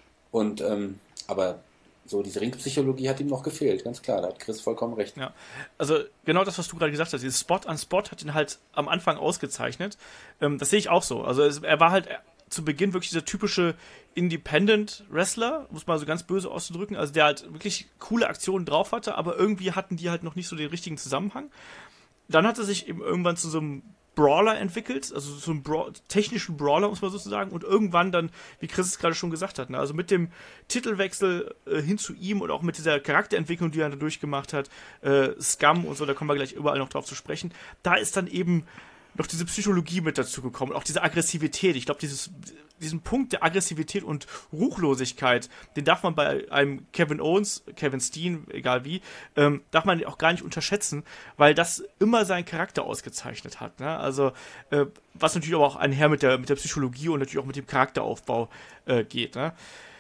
Und ähm, aber so diese Ringpsychologie hat ihm noch gefehlt, ganz klar. Da hat Chris vollkommen recht. Ja, also genau das, was du gerade gesagt hast, dieses Spot an Spot hat ihn halt am Anfang ausgezeichnet. Ähm, das sehe ich auch so. Also es, er war halt zu Beginn wirklich dieser typische Independent-Wrestler, muss man so ganz böse auszudrücken, also der halt wirklich coole Aktionen drauf hatte, aber irgendwie hatten die halt noch nicht so den richtigen Zusammenhang. Dann hat er sich eben irgendwann zu so einem Brawler entwickelt, also so einen Bra- technischen Brawler, muss man sozusagen, und irgendwann dann, wie Chris es gerade schon gesagt hat, ne, also mit dem Titelwechsel äh, hin zu ihm und auch mit dieser Charakterentwicklung, die er da durchgemacht hat, äh, Scum und so, da kommen wir gleich überall noch drauf zu sprechen, da ist dann eben noch diese Psychologie mit dazu gekommen, auch diese Aggressivität. Ich glaube, dieses, diesen Punkt der Aggressivität und Ruchlosigkeit, den darf man bei einem Kevin Owens, Kevin Steen, egal wie, ähm, darf man auch gar nicht unterschätzen, weil das immer seinen Charakter ausgezeichnet hat. Ne? Also, äh, was natürlich aber auch einher mit der, mit der Psychologie und natürlich auch mit dem Charakteraufbau äh, geht. Ne?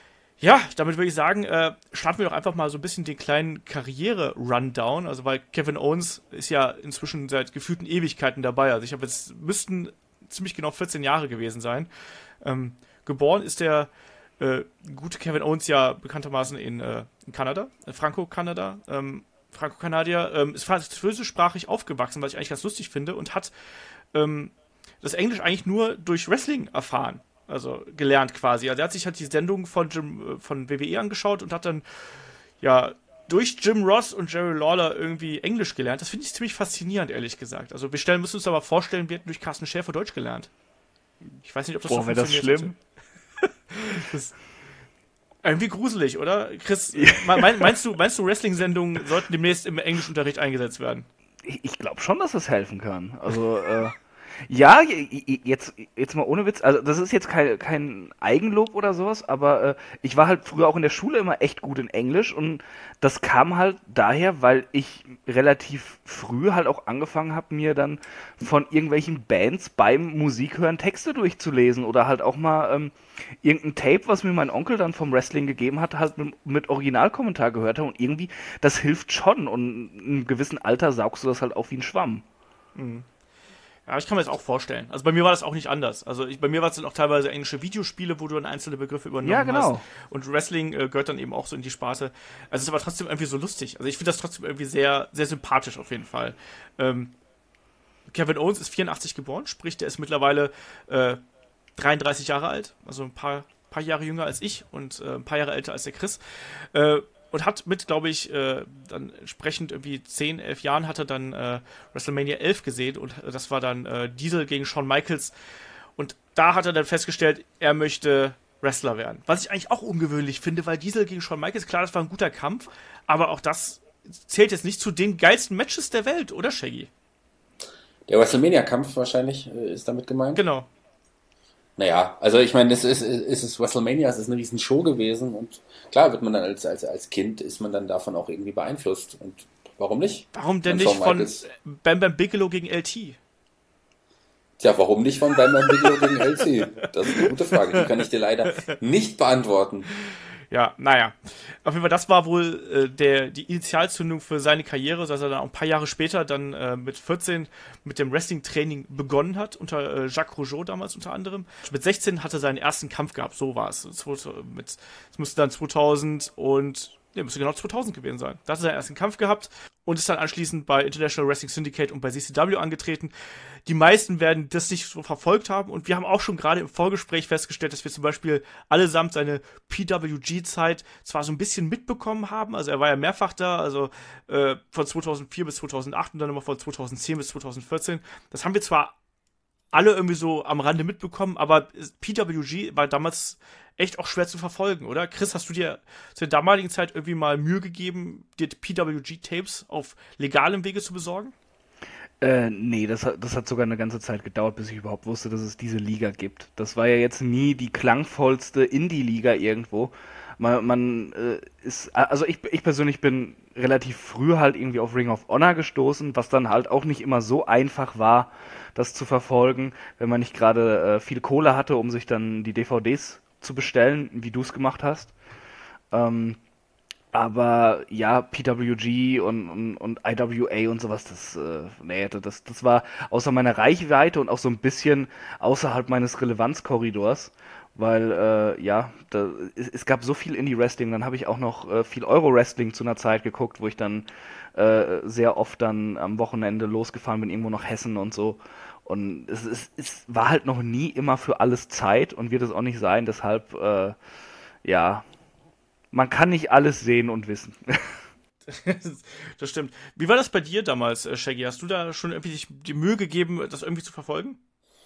Ja, damit würde ich sagen, äh, starten wir doch einfach mal so ein bisschen den kleinen Karriere-Rundown. Also, weil Kevin Owens ist ja inzwischen seit gefühlten Ewigkeiten dabei. Also, ich habe jetzt, müssten ziemlich genau vierzehn Jahre gewesen sein. Ähm, geboren ist der äh, gute Kevin Owens ja bekanntermaßen in, äh, in Kanada, in Franco-Kanada. Ähm, Franco-Kanadier ähm, ist französischsprachig aufgewachsen, was ich eigentlich ganz lustig finde, und hat ähm, das Englisch eigentlich nur durch Wrestling erfahren. Also gelernt quasi. Also er hat sich halt die Sendung von Jim, von W W E angeschaut und hat dann ja durch Jim Ross und Jerry Lawler irgendwie Englisch gelernt. Das finde ich ziemlich faszinierend, ehrlich gesagt. Also wir stellen, müssen uns aber vorstellen, wir hätten durch Carsten Schäfer Deutsch gelernt. Ich weiß nicht, ob das Boah, so wäre das schlimm? Das ist irgendwie gruselig, oder? Chris, mein, meinst du, meinst du Wrestling-Sendungen sollten demnächst im Englischunterricht eingesetzt werden? Ich, ich glaube schon, dass das helfen kann. Also, äh, ja, jetzt, jetzt mal ohne Witz, also das ist jetzt kein, kein Eigenlob oder sowas, aber äh, ich war halt früher auch in der Schule immer echt gut in Englisch und das kam halt daher, weil ich relativ früh halt auch angefangen habe, mir dann von irgendwelchen Bands beim Musikhören Texte durchzulesen oder halt auch mal ähm, irgendein Tape, was mir mein Onkel dann vom Wrestling gegeben hat, halt mit, mit Originalkommentar gehört habe und irgendwie, das hilft schon und in einem gewissen Alter saugst du das halt auch wie ein Schwamm. Mhm. Ja, ich kann mir das auch vorstellen. Also bei mir war das auch nicht anders. Also ich, bei mir war es dann auch teilweise englische Videospiele, wo du dann einzelne Begriffe übernommen Ja, genau. hast. Und Wrestling äh, gehört dann eben auch so in die Sparte. Also es ist aber trotzdem irgendwie so lustig. Also ich finde das trotzdem irgendwie sehr, sehr sympathisch auf jeden Fall. Ähm, Kevin Owens ist vierundachtzig geboren, sprich, der ist mittlerweile äh, dreiunddreißig Jahre alt, also ein paar, paar Jahre jünger als ich und äh, ein paar Jahre älter als der Chris. Äh, Und hat mit, glaube ich, äh, dann entsprechend irgendwie zehn, elf Jahren hat er dann äh, WrestleMania elf gesehen und das war dann äh, Diesel gegen Shawn Michaels. Und da hat er dann festgestellt, er möchte Wrestler werden. Was ich eigentlich auch ungewöhnlich finde, weil Diesel gegen Shawn Michaels, klar, das war ein guter Kampf, aber auch das zählt jetzt nicht zu den geilsten Matches der Welt, oder Shaggy? Der WrestleMania-Kampf wahrscheinlich äh, ist damit gemeint. Genau. Naja, also ich meine, es ist, es ist WrestleMania, es ist eine riesen Show gewesen und klar wird man dann als, als, als Kind, ist man dann davon auch irgendwie beeinflusst und warum nicht? Warum denn Und nicht Shawn von Michaels- Bam Bam Bigelow gegen L T? Tja, warum nicht von Bam Bam Bigelow gegen L C? Das ist eine gute Frage, die kann ich dir leider nicht beantworten. Ja, naja. Auf jeden Fall, das war wohl äh, der, die Initialzündung für seine Karriere, dass er dann auch ein paar Jahre später dann äh, mit vierzehn mit dem Wrestling-Training begonnen hat, unter äh, Jacques Rougeau damals unter anderem. Mit sechzehn hat er seinen ersten Kampf gehabt, so war es. Es müsste dann zweitausend und ja, müsste genau zweitausend gewesen sein. Da hat er seinen ersten Kampf gehabt und ist dann anschließend bei International Wrestling Syndicate und bei C C W angetreten. Die meisten werden das nicht so verfolgt haben und wir haben auch schon gerade im Vorgespräch festgestellt, dass wir zum Beispiel allesamt seine P W G-Zeit zwar so ein bisschen mitbekommen haben, also er war ja mehrfach da, also äh, von zweitausendvier bis zweitausendacht und dann nochmal von zweitausendzehn bis zweitausendvierzehn. Das haben wir zwar alle irgendwie so am Rande mitbekommen, aber P W G war damals echt auch schwer zu verfolgen, oder? Chris, hast du dir zu der damaligen Zeit irgendwie mal Mühe gegeben, dir P W G-Tapes auf legalem Wege zu besorgen? Äh, nee, das hat, das hat sogar eine ganze Zeit gedauert, bis ich überhaupt wusste, dass es diese Liga gibt. Das war ja jetzt nie die klangvollste Indie-Liga irgendwo. Man, man äh, ist, also ich, ich persönlich bin relativ früh halt irgendwie auf Ring of Honor gestoßen, was dann halt auch nicht immer so einfach war, das zu verfolgen, wenn man nicht gerade äh, viel Kohle hatte, um sich dann die D V Ds zu bestellen, wie du es gemacht hast. Ähm, aber ja, P W G und, und, und I W A und sowas, das, äh, nee, das, das war außer meiner Reichweite und auch so ein bisschen außerhalb meines Relevanzkorridors, weil, äh, ja, da, es, es gab so viel Indie-Wrestling, dann habe ich auch noch äh, viel Euro-Wrestling zu einer Zeit geguckt, wo ich dann äh, sehr oft dann am Wochenende losgefahren bin, irgendwo nach Hessen und so. Und es, es, es war halt noch nie immer für alles Zeit und wird es auch nicht sein, deshalb, äh, ja, man kann nicht alles sehen und wissen. Das stimmt. Wie war das bei dir damals, äh, Shaggy? Hast du da schon irgendwie sich die Mühe gegeben, das irgendwie zu verfolgen?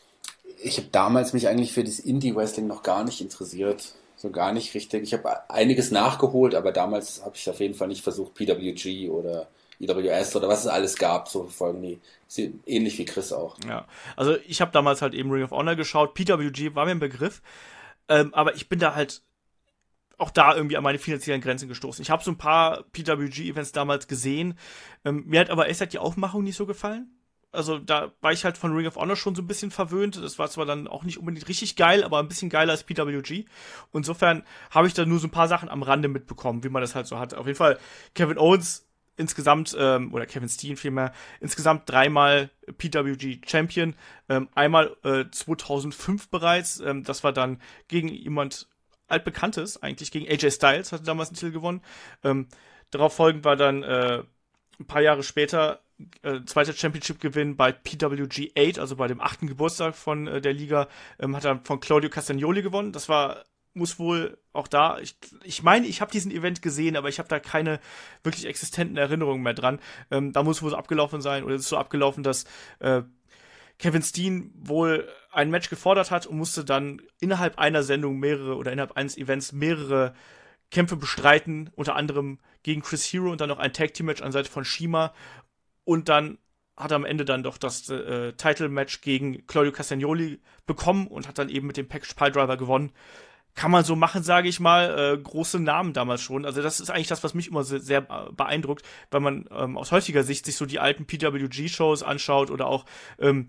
Ich habe damals mich eigentlich für das Indie-Wrestling noch gar nicht interessiert. So gar nicht richtig. Ich habe einiges nachgeholt, aber damals habe ich auf jeden Fall nicht versucht, P W G oder E W S oder was es alles gab, zu verfolgen. Nee, ähnlich wie Chris auch. Ja, also ich habe damals halt eben Ring of Honor geschaut. P W G war mir ein Begriff, ähm, aber ich bin da halt auch da irgendwie an meine finanziellen Grenzen gestoßen. Ich habe so ein paar P W G-Events damals gesehen. Ähm, mir hat aber echt die Aufmachung nicht so gefallen. Also da war ich halt von Ring of Honor schon so ein bisschen verwöhnt. Das war zwar dann auch nicht unbedingt richtig geil, aber ein bisschen geiler als P W G. Insofern habe ich da nur so ein paar Sachen am Rande mitbekommen, wie man das halt so hat. Auf jeden Fall Kevin Owens insgesamt, ähm, oder Kevin Steen vielmehr, insgesamt dreimal P W G Champion. Ähm, einmal äh, zweitausendfünf bereits. Ähm, das war dann gegen jemand altbekanntes, eigentlich gegen A J Styles, hatte damals einen Titel gewonnen. Ähm, darauf folgend war dann äh, ein paar Jahre später äh, zweiter Championship-Gewinn bei P W G acht, also bei dem achten Geburtstag von äh, der Liga, ähm, hat er von Claudio Castagnoli gewonnen. Das war, muss wohl auch da, ich, ich meine, ich habe diesen Event gesehen, aber ich habe da keine wirklich existenten Erinnerungen mehr dran. Ähm, da muss wohl so abgelaufen sein, oder es ist so abgelaufen, dass äh, Kevin Steen wohl ein Match gefordert hat und musste dann innerhalb einer Sendung mehrere oder innerhalb eines Events mehrere Kämpfe bestreiten, unter anderem gegen Chris Hero und dann noch ein Tag-Team-Match an der Seite von Shima. Und dann hat er am Ende dann doch das äh, Title-Match gegen Claudio Castagnoli bekommen und hat dann eben mit dem Package Piledriver gewonnen. Kann man so machen, sage ich mal. Äh, große Namen damals schon. Also das ist eigentlich das, was mich immer sehr, sehr beeindruckt, weil man ähm, aus heutiger Sicht sich so die alten P W G-Shows anschaut oder auch ähm,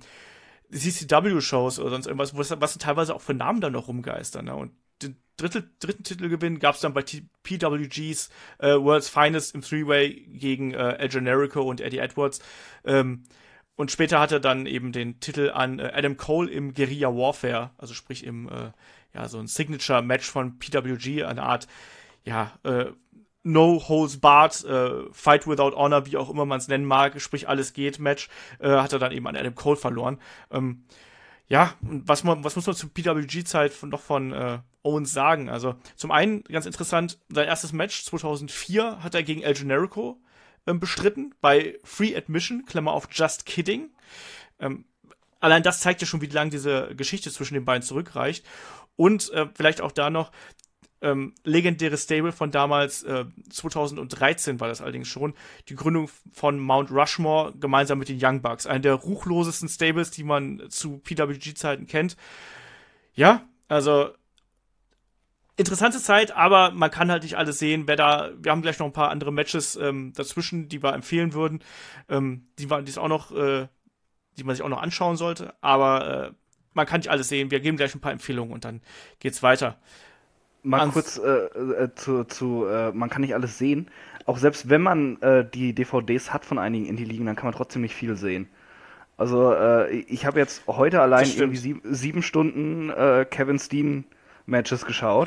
C C W-Shows oder sonst irgendwas, was, was teilweise auch für Namen dann noch rumgeistern. Ne? Und den dritte, dritten Titelgewinn gab es dann bei T- P W Gs äh, World's Finest im Three-Way gegen äh, El Generico und Eddie Edwards. Ähm, und später hat er dann eben den Titel an äh, Adam Cole im Guerilla Warfare, also sprich im äh, ja so ein Signature-Match von P W G, eine Art ja äh, No Holds Barred, äh, Fight Without Honor, wie auch immer man es nennen mag, sprich alles geht Match, äh, hat er dann eben an Adam Cole verloren. Ähm, ja, und was man, was muss man zur P W G-Zeit von, noch von äh, Owens sagen? Also zum einen, ganz interessant, sein erstes Match zweitausendvier hat er gegen El Generico ähm, bestritten, bei Free Admission, Klammer auf Just Kidding. Ähm, allein das zeigt ja schon, wie lange diese Geschichte zwischen den beiden zurückreicht. Und äh, vielleicht auch da noch, Ähm, legendäres Stable von damals, äh, zweitausenddreizehn war das allerdings schon, die Gründung von Mount Rushmore gemeinsam mit den Young Bucks, einer der ruchlosesten Stables, die man zu P W G-Zeiten kennt. Ja, also interessante Zeit, aber man kann halt nicht alles sehen. Wer da, wir haben gleich noch ein paar andere Matches ähm, dazwischen, die wir empfehlen würden, ähm, die man, die ist auch noch, äh, die man sich auch noch anschauen sollte, aber äh, man kann nicht alles sehen. Wir geben gleich ein paar Empfehlungen und dann geht's weiter. Mal Ans- kurz äh, äh, zu, zu äh, man kann nicht alles sehen. Auch selbst wenn man äh, die D V Ds hat von einigen Indie-Ligen, dann kann man trotzdem nicht viel sehen. Also äh, ich habe jetzt heute allein Das stimmt. irgendwie sieb, sieben Stunden äh, Kevin Steen Matches geschaut.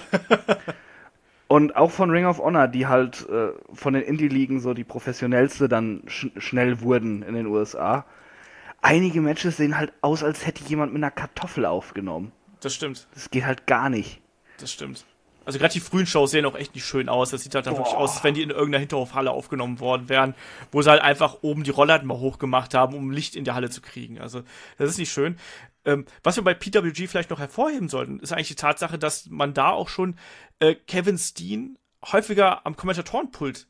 Und auch von Ring of Honor, die halt äh, von den Indie-Ligen so die professionellste dann sch- schnell wurden in den U S A. Einige Matches sehen halt aus, als hätte jemand mit einer Kartoffel aufgenommen. Das stimmt, Das geht halt gar nicht. das stimmt. Also gerade die frühen Shows sehen auch echt nicht schön aus. Das sieht halt dann wirklich Boah. aus, als wenn die in irgendeiner Hinterhofhalle aufgenommen worden wären, wo sie halt einfach oben die Rollladen mal hochgemacht haben, um Licht in der Halle zu kriegen. Also das ist nicht schön. Ähm, was wir bei P W G vielleicht noch hervorheben sollten, ist eigentlich die Tatsache, dass man da auch schon äh, Kevin Steen häufiger am Kommentatorenpult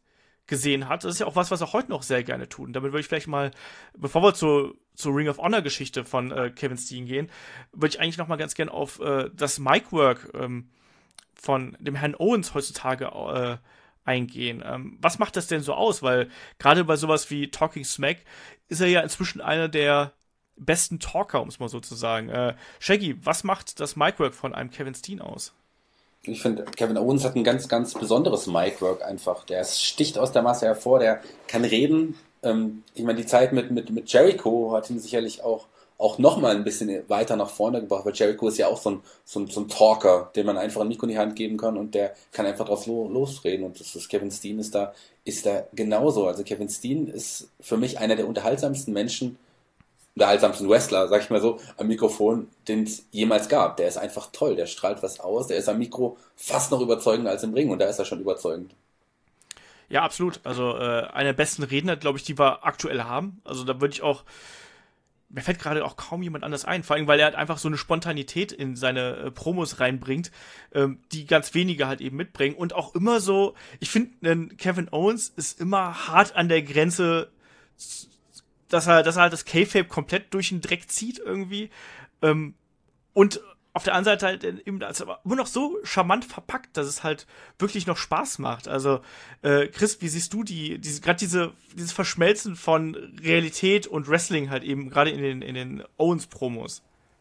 gesehen hat. Das ist ja auch was, was er heute noch sehr gerne tut. Und damit würde ich vielleicht mal, bevor wir zu, zur Ring of Honor Geschichte von äh, Kevin Steen gehen, würde ich eigentlich noch mal ganz gerne auf äh, das Micwork ähm, von dem Herrn Owens heutzutage äh, eingehen. Ähm, was macht das denn so aus? Weil gerade bei sowas wie Talking Smack ist er ja inzwischen einer der besten Talker, um es mal so zu sagen. Äh, Shaggy, was macht das Micwork von einem Kevin Steen aus? Ich finde, Kevin Owens hat ein ganz, ganz besonderes Micwork einfach. Der sticht aus der Masse hervor, der kann reden. Ähm, ich meine, die Zeit mit, mit, mit Jericho hat ihn sicherlich auch, auch nochmal ein bisschen weiter nach vorne gebracht, weil Jericho ist ja auch so ein, so ein, so ein Talker, dem man einfach ein Mikro in die Hand geben kann und der kann einfach drauf lo- losreden. Und das ist, Kevin Steen ist da, ist da genauso. Also Kevin Steen ist für mich einer der unterhaltsamsten Menschen, unterhaltsamsten Wrestler, sag ich mal so, am Mikrofon, den es jemals gab. Der ist einfach toll, der strahlt was aus, der ist am Mikro fast noch überzeugender als im Ring und da ist er schon überzeugend. Ja, absolut. Also äh, einer der besten Redner, glaube ich, die wir aktuell haben. Also da würde ich auch, mir fällt gerade auch kaum jemand anders ein, vor allem, weil er halt einfach so eine Spontanität in seine äh, Promos reinbringt, ähm, die ganz wenige halt eben mitbringen und auch immer so, ich finde, Kevin Owens ist immer hart an der Grenze, dass er, dass er halt das Kayfabe komplett durch den Dreck zieht irgendwie. Ähm, und auf der anderen Seite halt eben das aber immer noch so charmant verpackt, dass es halt wirklich noch Spaß macht. Also, äh, Chris, wie siehst du die, diese, gerade diese, dieses Verschmelzen von Realität und Wrestling halt eben gerade in den, in den Owens-Promos?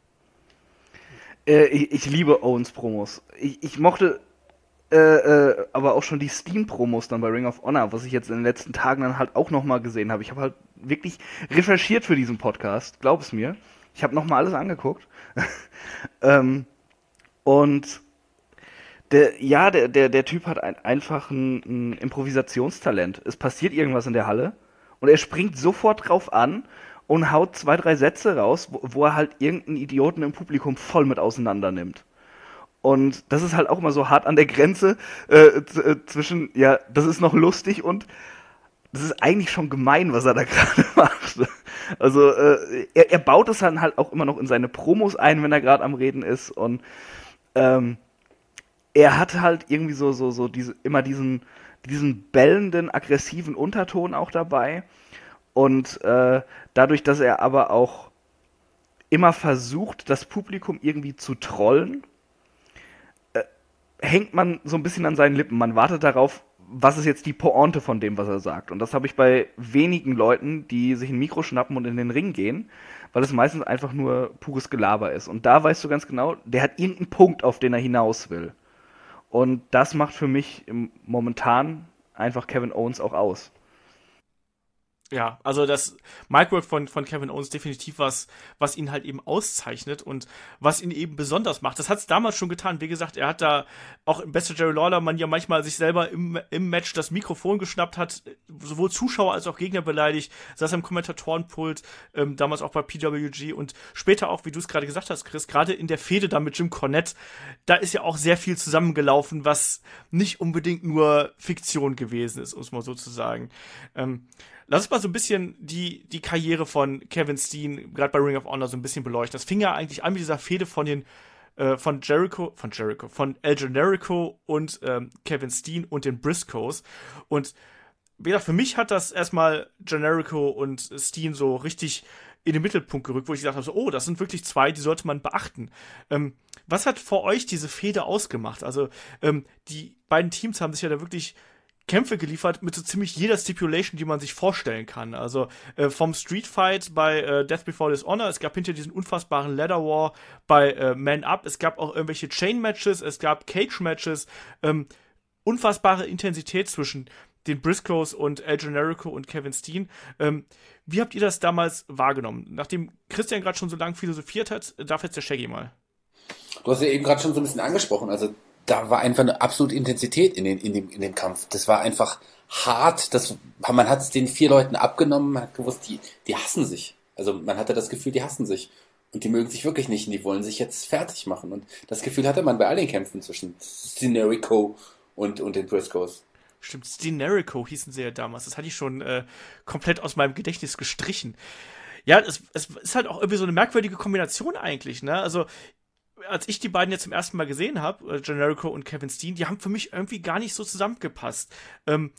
Äh, ich, ich liebe Owens-Promos. Ich, ich mochte Äh, äh, aber auch schon die Steam-Promos dann bei Ring of Honor, was ich jetzt in den letzten Tagen dann halt auch nochmal gesehen habe. Ich habe halt wirklich recherchiert für diesen Podcast, glaub es mir. Ich habe nochmal alles angeguckt. ähm, und der, ja, der, der, der Typ hat ein, einfach ein, ein Improvisationstalent. Es passiert irgendwas in der Halle und er springt sofort drauf an und haut zwei, drei Sätze raus, wo, wo er halt irgendeinen Idioten im Publikum voll mit auseinander nimmt. Und das ist halt auch immer so hart an der Grenze äh, z- äh, zwischen, ja, das ist noch lustig und das ist eigentlich schon gemein, was er da gerade macht. Also äh, er, er baut es dann halt auch immer noch in seine Promos ein, wenn er gerade am Reden ist. Und ähm, er hat halt irgendwie so, so, so diese, immer diesen, diesen bellenden, aggressiven Unterton auch dabei. Und äh, dadurch, dass er aber auch immer versucht, das Publikum irgendwie zu trollen, hängt man so ein bisschen an seinen Lippen. Man wartet darauf, was ist jetzt die Pointe von dem, was er sagt. Und das habe ich bei wenigen Leuten, die sich ein Mikro schnappen und in den Ring gehen, weil es meistens einfach nur pures Gelaber ist. Und da weißt du ganz genau, der hat irgendeinen Punkt, auf den er hinaus will. Und das macht für mich im, momentan einfach Kevin Owens auch aus. Ja, also das Micwork von, von Kevin Owens definitiv was, was ihn halt eben auszeichnet und was ihn eben besonders macht. Das hat es damals schon getan. Wie gesagt, er hat da auch im Bester Jerry Lawler man ja manchmal sich selber im, im Match das Mikrofon geschnappt hat, sowohl Zuschauer als auch Gegner beleidigt, saß am Kommentatorenpult, ähm, damals auch bei P W G und später auch, wie du es gerade gesagt hast, Chris, gerade in der Fehde da mit Jim Cornette, da ist ja auch sehr viel zusammengelaufen, was nicht unbedingt nur Fiktion gewesen ist, um es mal so zu sagen. Ähm, Lass uns mal so ein bisschen die, die Karriere von Kevin Steen, gerade bei Ring of Honor, so ein bisschen beleuchten. Das fing ja eigentlich an mit dieser Fehde von den, äh, von Jericho, von Jericho, von El Generico und ähm, Kevin Steen und den Briscoes. Und wie gesagt, für mich hat das erstmal Generico und Steen so richtig in den Mittelpunkt gerückt, wo ich gesagt habe, so, oh, das sind wirklich zwei, die sollte man beachten. Ähm, was hat für euch diese Fehde ausgemacht? Also, ähm, die beiden Teams haben sich ja da wirklich Kämpfe geliefert mit so ziemlich jeder Stipulation, die man sich vorstellen kann. Also äh, vom Street Fight bei äh, Death Before Dishonor, es gab hinter diesen unfassbaren Ladder War bei äh, Man Up, es gab auch irgendwelche Chain Matches, es gab Cage Matches, ähm, unfassbare Intensität zwischen den Briscoes und El Generico und Kevin Steen. Ähm, wie habt ihr das damals wahrgenommen? Nachdem Christian gerade schon so lange philosophiert hat, darf jetzt der Shaggy mal. Du hast ja eben gerade schon so ein bisschen angesprochen, also da war einfach eine absolute Intensität in, den, in, dem, in dem Kampf. Das war einfach hart. Das, man hat es den vier Leuten abgenommen, man hat gewusst, die, die hassen sich. Also man hatte das Gefühl, die hassen sich. Und die mögen sich wirklich nicht und die wollen sich jetzt fertig machen. Und das Gefühl hatte man bei all den Kämpfen zwischen Generico und, und den Briscoes. Stimmt, Generico hießen sie ja damals. Das hatte ich schon äh, komplett aus meinem Gedächtnis gestrichen. Ja, es, es ist halt auch irgendwie so eine merkwürdige Kombination eigentlich, ne? Also als ich die beiden jetzt zum ersten Mal gesehen habe, äh, Generico und Kevin Steen, die haben für mich irgendwie gar nicht so zusammengepasst. Ähm,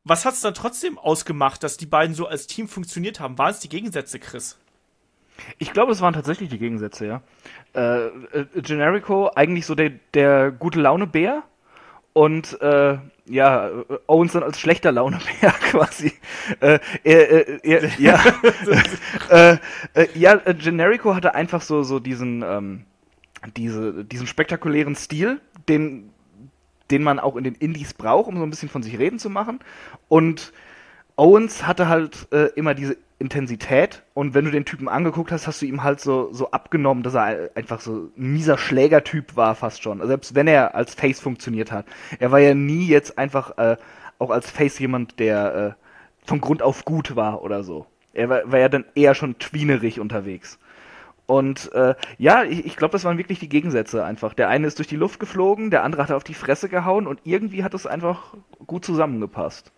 was hat's dann trotzdem ausgemacht, dass die beiden so als Team funktioniert haben? Waren es die Gegensätze, Chris? Ich glaube, es waren tatsächlich die Gegensätze, ja. Äh, äh, Generico, eigentlich so der, der gute Laune-Bär und äh, ja, Owens dann als schlechter Laune-Bär quasi. Äh, er, er, er, ja, äh, äh, ja, Generico hatte einfach so, so diesen, ähm, diese, diesen spektakulären Stil, den, den man auch in den Indies braucht, um so ein bisschen von sich reden zu machen. Und Owens hatte halt äh, immer diese Intensität, und wenn du den Typen angeguckt hast, hast du ihm halt so, so abgenommen, dass er einfach so ein mieser Schlägertyp war fast schon. Also selbst wenn er als Face funktioniert hat. Er war ja nie jetzt einfach äh, auch als Face jemand, der äh, von Grund auf gut war oder so. Er war, war ja dann eher schon tweenerig unterwegs. Und äh, ja, ich, ich glaube, das waren wirklich die Gegensätze einfach. Der eine ist durch die Luft geflogen, der andere hat auf die Fresse gehauen, und irgendwie hat es einfach gut zusammengepasst.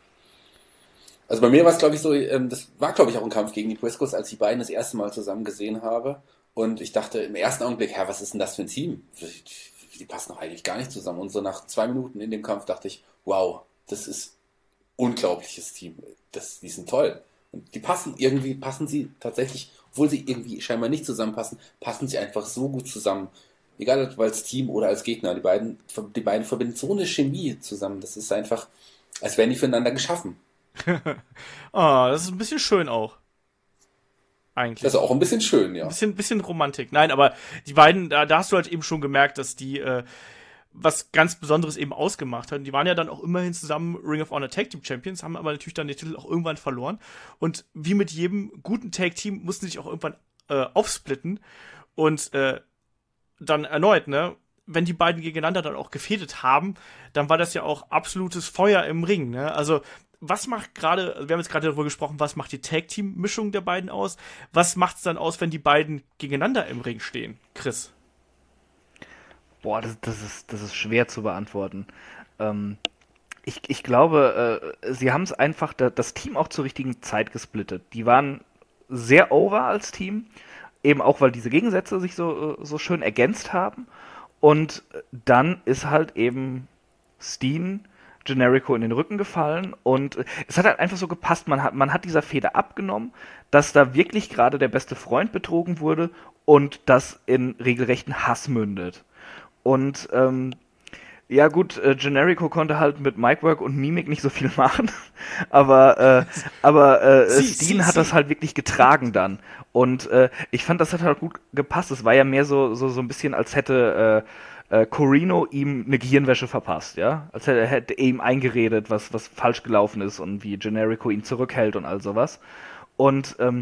Also bei mir war es, glaube ich, so, ähm, das war, glaube ich, auch ein Kampf gegen die Briscoes, als ich die beiden das erste Mal zusammen gesehen habe. Und ich dachte im ersten Augenblick, Herr, was ist denn das für ein Team? Die passen doch eigentlich gar nicht zusammen. Und so nach zwei Minuten in dem Kampf dachte ich, wow, das ist ein unglaubliches Team. Das, die sind toll. Und die passen irgendwie, passen sie tatsächlich, obwohl sie irgendwie scheinbar nicht zusammenpassen, passen sie einfach so gut zusammen. Egal ob als Team oder als Gegner. Die beiden, die beiden verbinden so eine Chemie zusammen. Das ist einfach, als wären die füreinander geschaffen. Ah, das ist ein bisschen schön auch. Eigentlich. Das ist auch ein bisschen schön, ja. Ein bisschen, bisschen Romantik. Nein, aber die beiden, da, da hast du halt eben schon gemerkt, dass die äh, was ganz Besonderes eben ausgemacht haben. Die waren ja dann auch immerhin zusammen Ring of Honor Tag Team Champions, haben aber natürlich dann den Titel auch irgendwann verloren. Und wie mit jedem guten Tag Team mussten sie sich auch irgendwann äh, aufsplitten. Und äh, dann erneut, ne? Wenn die beiden gegeneinander dann auch gefädet haben, dann war das ja auch absolutes Feuer im Ring, ne? Also was macht gerade, wir haben jetzt gerade darüber gesprochen, was macht die Tag-Team-Mischung der beiden aus? Was macht's dann aus, wenn die beiden gegeneinander im Ring stehen, Chris? Boah, das, das, ist, das ist schwer zu beantworten. Ähm, ich, ich glaube, äh, sie haben es einfach, da, das Team auch zur richtigen Zeit gesplittet. Die waren sehr over als Team, eben auch, weil diese Gegensätze sich so, so schön ergänzt haben. Und dann ist halt eben Steen Generico in den Rücken gefallen, und es hat halt einfach so gepasst. Man hat, man hat dieser Fehde abgenommen, dass da wirklich gerade der beste Freund betrogen wurde und das in regelrechten Hass mündet. Und ähm, ja gut, äh, Generico konnte halt mit Micwork und Mimik nicht so viel machen, aber äh, aber äh, Sie, Steen sie, hat sie. das halt wirklich getragen dann. Und äh, ich fand, das hat halt gut gepasst. Es war ja mehr so so so ein bisschen, als hätte äh, äh, Corino ihm eine Gehirnwäsche verpasst, ja? Als hätte, hätte er ihm eingeredet, was, was falsch gelaufen ist und wie Generico ihn zurückhält und all sowas. Und ähm,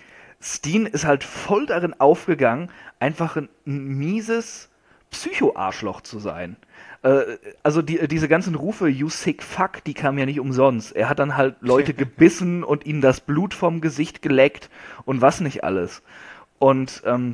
Steen ist halt voll darin aufgegangen, einfach ein, ein mieses Psycho-Arschloch zu sein. Äh, also die, diese ganzen Rufe, you sick fuck, die kamen ja nicht umsonst. Er hat dann halt Leute gebissen und ihnen das Blut vom Gesicht geleckt und was nicht alles. Und ähm,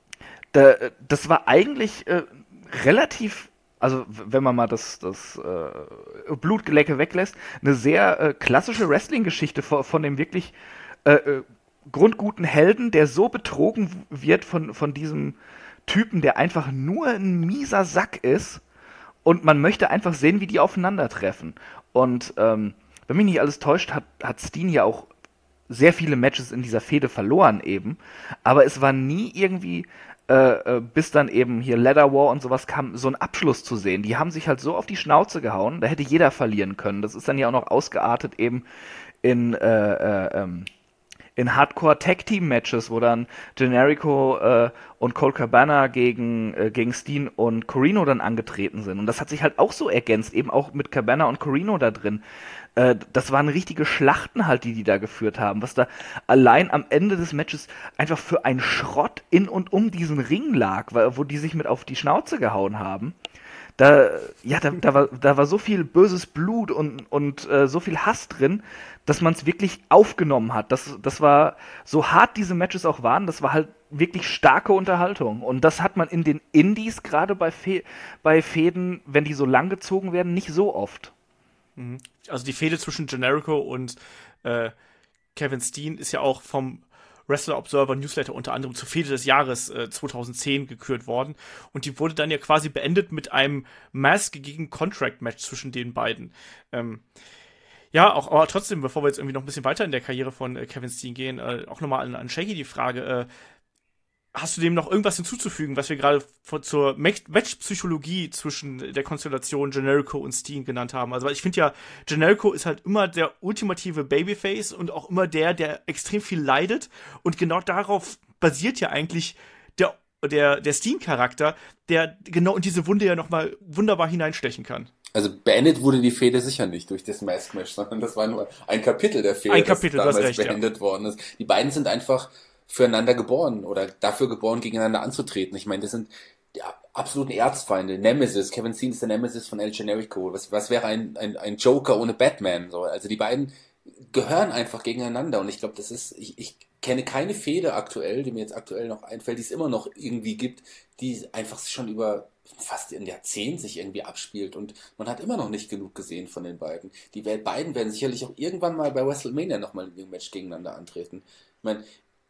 da, das war eigentlich äh, relativ, also wenn man mal das, das äh, Blutgelecke weglässt, eine sehr äh, klassische Wrestling-Geschichte von, von dem wirklich äh, äh, grundguten Helden, der so betrogen wird von, von diesem Typen, der einfach nur ein mieser Sack ist, und man möchte einfach sehen, wie die aufeinandertreffen. Und ähm, wenn mich nicht alles täuscht, hat, hat Steen ja auch sehr viele Matches in dieser Fehde verloren eben, aber es war nie irgendwie Äh, bis dann eben hier Leather War und sowas kam, so ein Abschluss zu sehen. Die haben sich halt so auf die Schnauze gehauen, da hätte jeder verlieren können. Das ist dann ja auch noch ausgeartet eben in äh, äh, ähm, in Hardcore-Tag-Team-Matches, wo dann Generico äh, und Colt Cabana gegen, äh, gegen Steen und Corino dann angetreten sind. Und das hat sich halt auch so ergänzt, eben auch mit Cabana und Corino da drin. Äh, das waren richtige Schlachten halt, die die da geführt haben, was da allein am Ende des Matches einfach für ein Schrott in und um diesen Ring lag, wo die sich mit auf die Schnauze gehauen haben. Da, ja, da, da, war, da war so viel böses Blut und, und äh, so viel Hass drin, dass man es wirklich aufgenommen hat. Das, das war, so hart diese Matches auch waren, das war halt wirklich starke Unterhaltung. Und das hat man in den Indies, gerade bei, Fe- bei Fäden, wenn die so lang gezogen werden, nicht so oft. Also die Fehde zwischen Generico und äh, Kevin Steen ist ja auch vom Wrestler Observer Newsletter unter anderem zur Fehde des Jahres äh, zweitausendzehn gekürt worden. Und die wurde dann ja quasi beendet mit einem Mask gegen Contract Match zwischen den beiden. Ähm, Ja, auch, aber trotzdem, bevor wir jetzt irgendwie noch ein bisschen weiter in der Karriere von äh, Kevin Steen gehen, äh, auch nochmal an, an Shaggy die Frage, äh, hast du dem noch irgendwas hinzuzufügen, was wir gerade vor- zur Match- Match-Psychologie zwischen der Konstellation Generico und Steen genannt haben? Also, weil ich finde ja, Generico ist halt immer der ultimative Babyface und auch immer der, der extrem viel leidet. Und genau darauf basiert ja eigentlich der, der, der Steen-Charakter, der genau in diese Wunde ja nochmal wunderbar hineinstechen kann. Also beendet wurde die Fehde sicher nicht durch das Mask Match, sondern das war nur ein Kapitel der Fehde, Ein Kapitel, das du hast damals recht, beendet worden ist. Die beiden sind einfach füreinander geboren oder dafür geboren, gegeneinander anzutreten. Ich meine, das sind die absoluten Erzfeinde. Nemesis, Kevin Steen ist der Nemesis von El Generico. Was, was wäre ein, ein, ein Joker ohne Batman? So, also die beiden gehören einfach gegeneinander und ich glaube, das ist, ich, ich kenne keine Fehde aktuell, die mir jetzt aktuell noch einfällt, die es immer noch irgendwie gibt, die einfach schon über fast ein Jahrzehnt sich irgendwie abspielt und man hat immer noch nicht genug gesehen von den beiden. Die beiden werden sicherlich auch irgendwann mal bei WrestleMania nochmal in einem Match gegeneinander antreten. Ich meine,